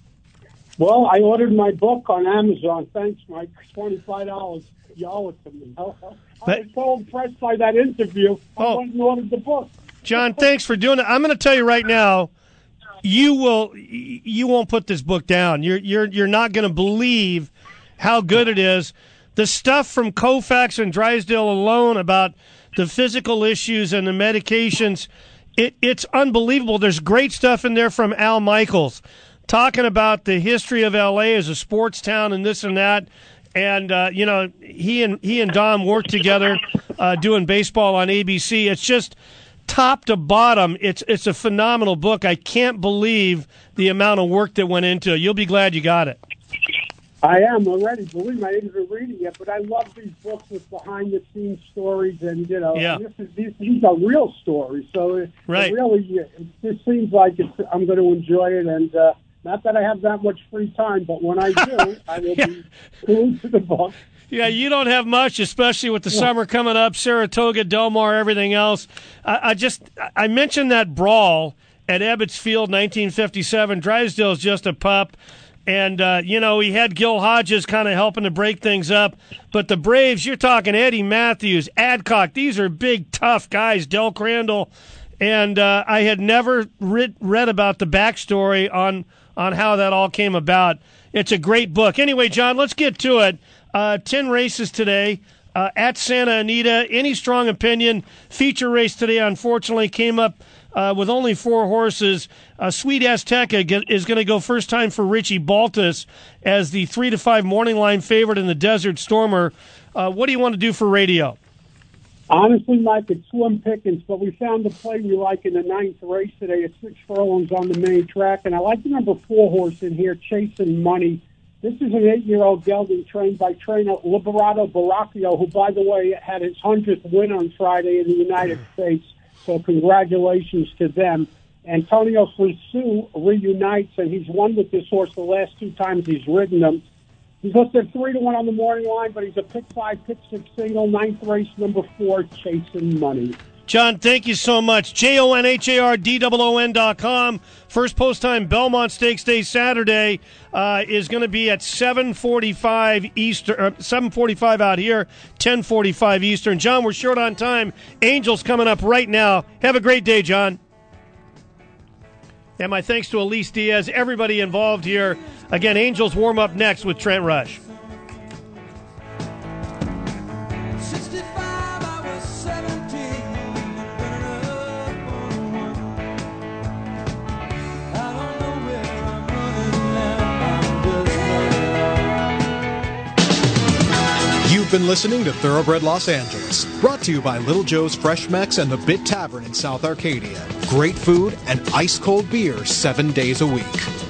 Well, I ordered my book on Amazon. Thanks, Mike. twenty-five dollars. You owe it to me. I was so impressed by that interview. I Oh. went and ordered the book. John, thanks for doing it. I'm going to tell you right now, you will you won't put this book down. You're you're you're not going to believe how good it is. The stuff from Koufax and Drysdale alone about the physical issues and the medications, it, it's unbelievable. There's great stuff in there from Al Michaels talking about the history of L A as a sports town and this and that. And uh, you know, he and he and Dom worked together uh, doing baseball on A B C. It's just top to bottom, it's it's a phenomenal book. I can't believe the amount of work that went into it. You'll be glad you got it. I am already. Believe me, I didn't even read it yet, but I love these books with behind-the-scenes stories, and you know, Yeah. this is, these, these are real stories. So it, Right. it really, it just seems like it's, I'm going to enjoy it, and uh, not that I have that much free time, but when I do, I will be glued to the book. Yeah, you don't have much, especially with the Yeah. summer coming up, Saratoga, Del Mar, everything else. I, I just I mentioned that brawl at Ebbets Field, nineteen fifty-seven. Drysdale's just a pup, and uh, you know he had Gil Hodges kind of helping to break things up. But the Braves, you're talking Eddie Matthews, Adcock. These are big, tough guys. Del Crandall, and uh, I had never read, read about the backstory on on how that all came about. It's a great book. Anyway, John, let's get to it. Uh, ten races today uh, at Santa Anita. Any strong opinion? Feature race today, unfortunately, came up uh, with only four horses. Uh, Sweet Azteca get, is going to go first time for Richie Baltus as the three to five morning line favorite in the Desert Stormer. Uh, what do you want to do for radio? Honestly, Mike, it's slim pickings, but we found a play we like in the ninth race today at six furlongs on the main track, and I like the number four horse in here, Chasing Money. This is an eight-year-old gelding trained by trainer Liberato Baracchio, who, by the way, had his hundredth win on Friday in the United States. So congratulations to them. Antonio Frisou reunites, and he's won with this horse the last two times he's ridden him. He's listed three to one on the morning line, but he's a pick five, pick six single, ninth race, number four, Chasing Money. John, thank you so much. J O N H A R D O O N dot com. First post time, Belmont Stakes Day Saturday, uh, is going to be at seven forty-five Eastern, uh, seven forty-five out here, ten forty-five Eastern. John, we're short on time. Angels coming up right now. Have a great day, John. And my thanks to Elise Diaz, everybody involved here. Again, Angels warm up next with Trent Rush. You've been listening to Thoroughbred Los Angeles, brought to you by Little Joe's Fresh Mex and the Bit Tavern in South Arcadia. Great food and ice-cold beer seven days a week.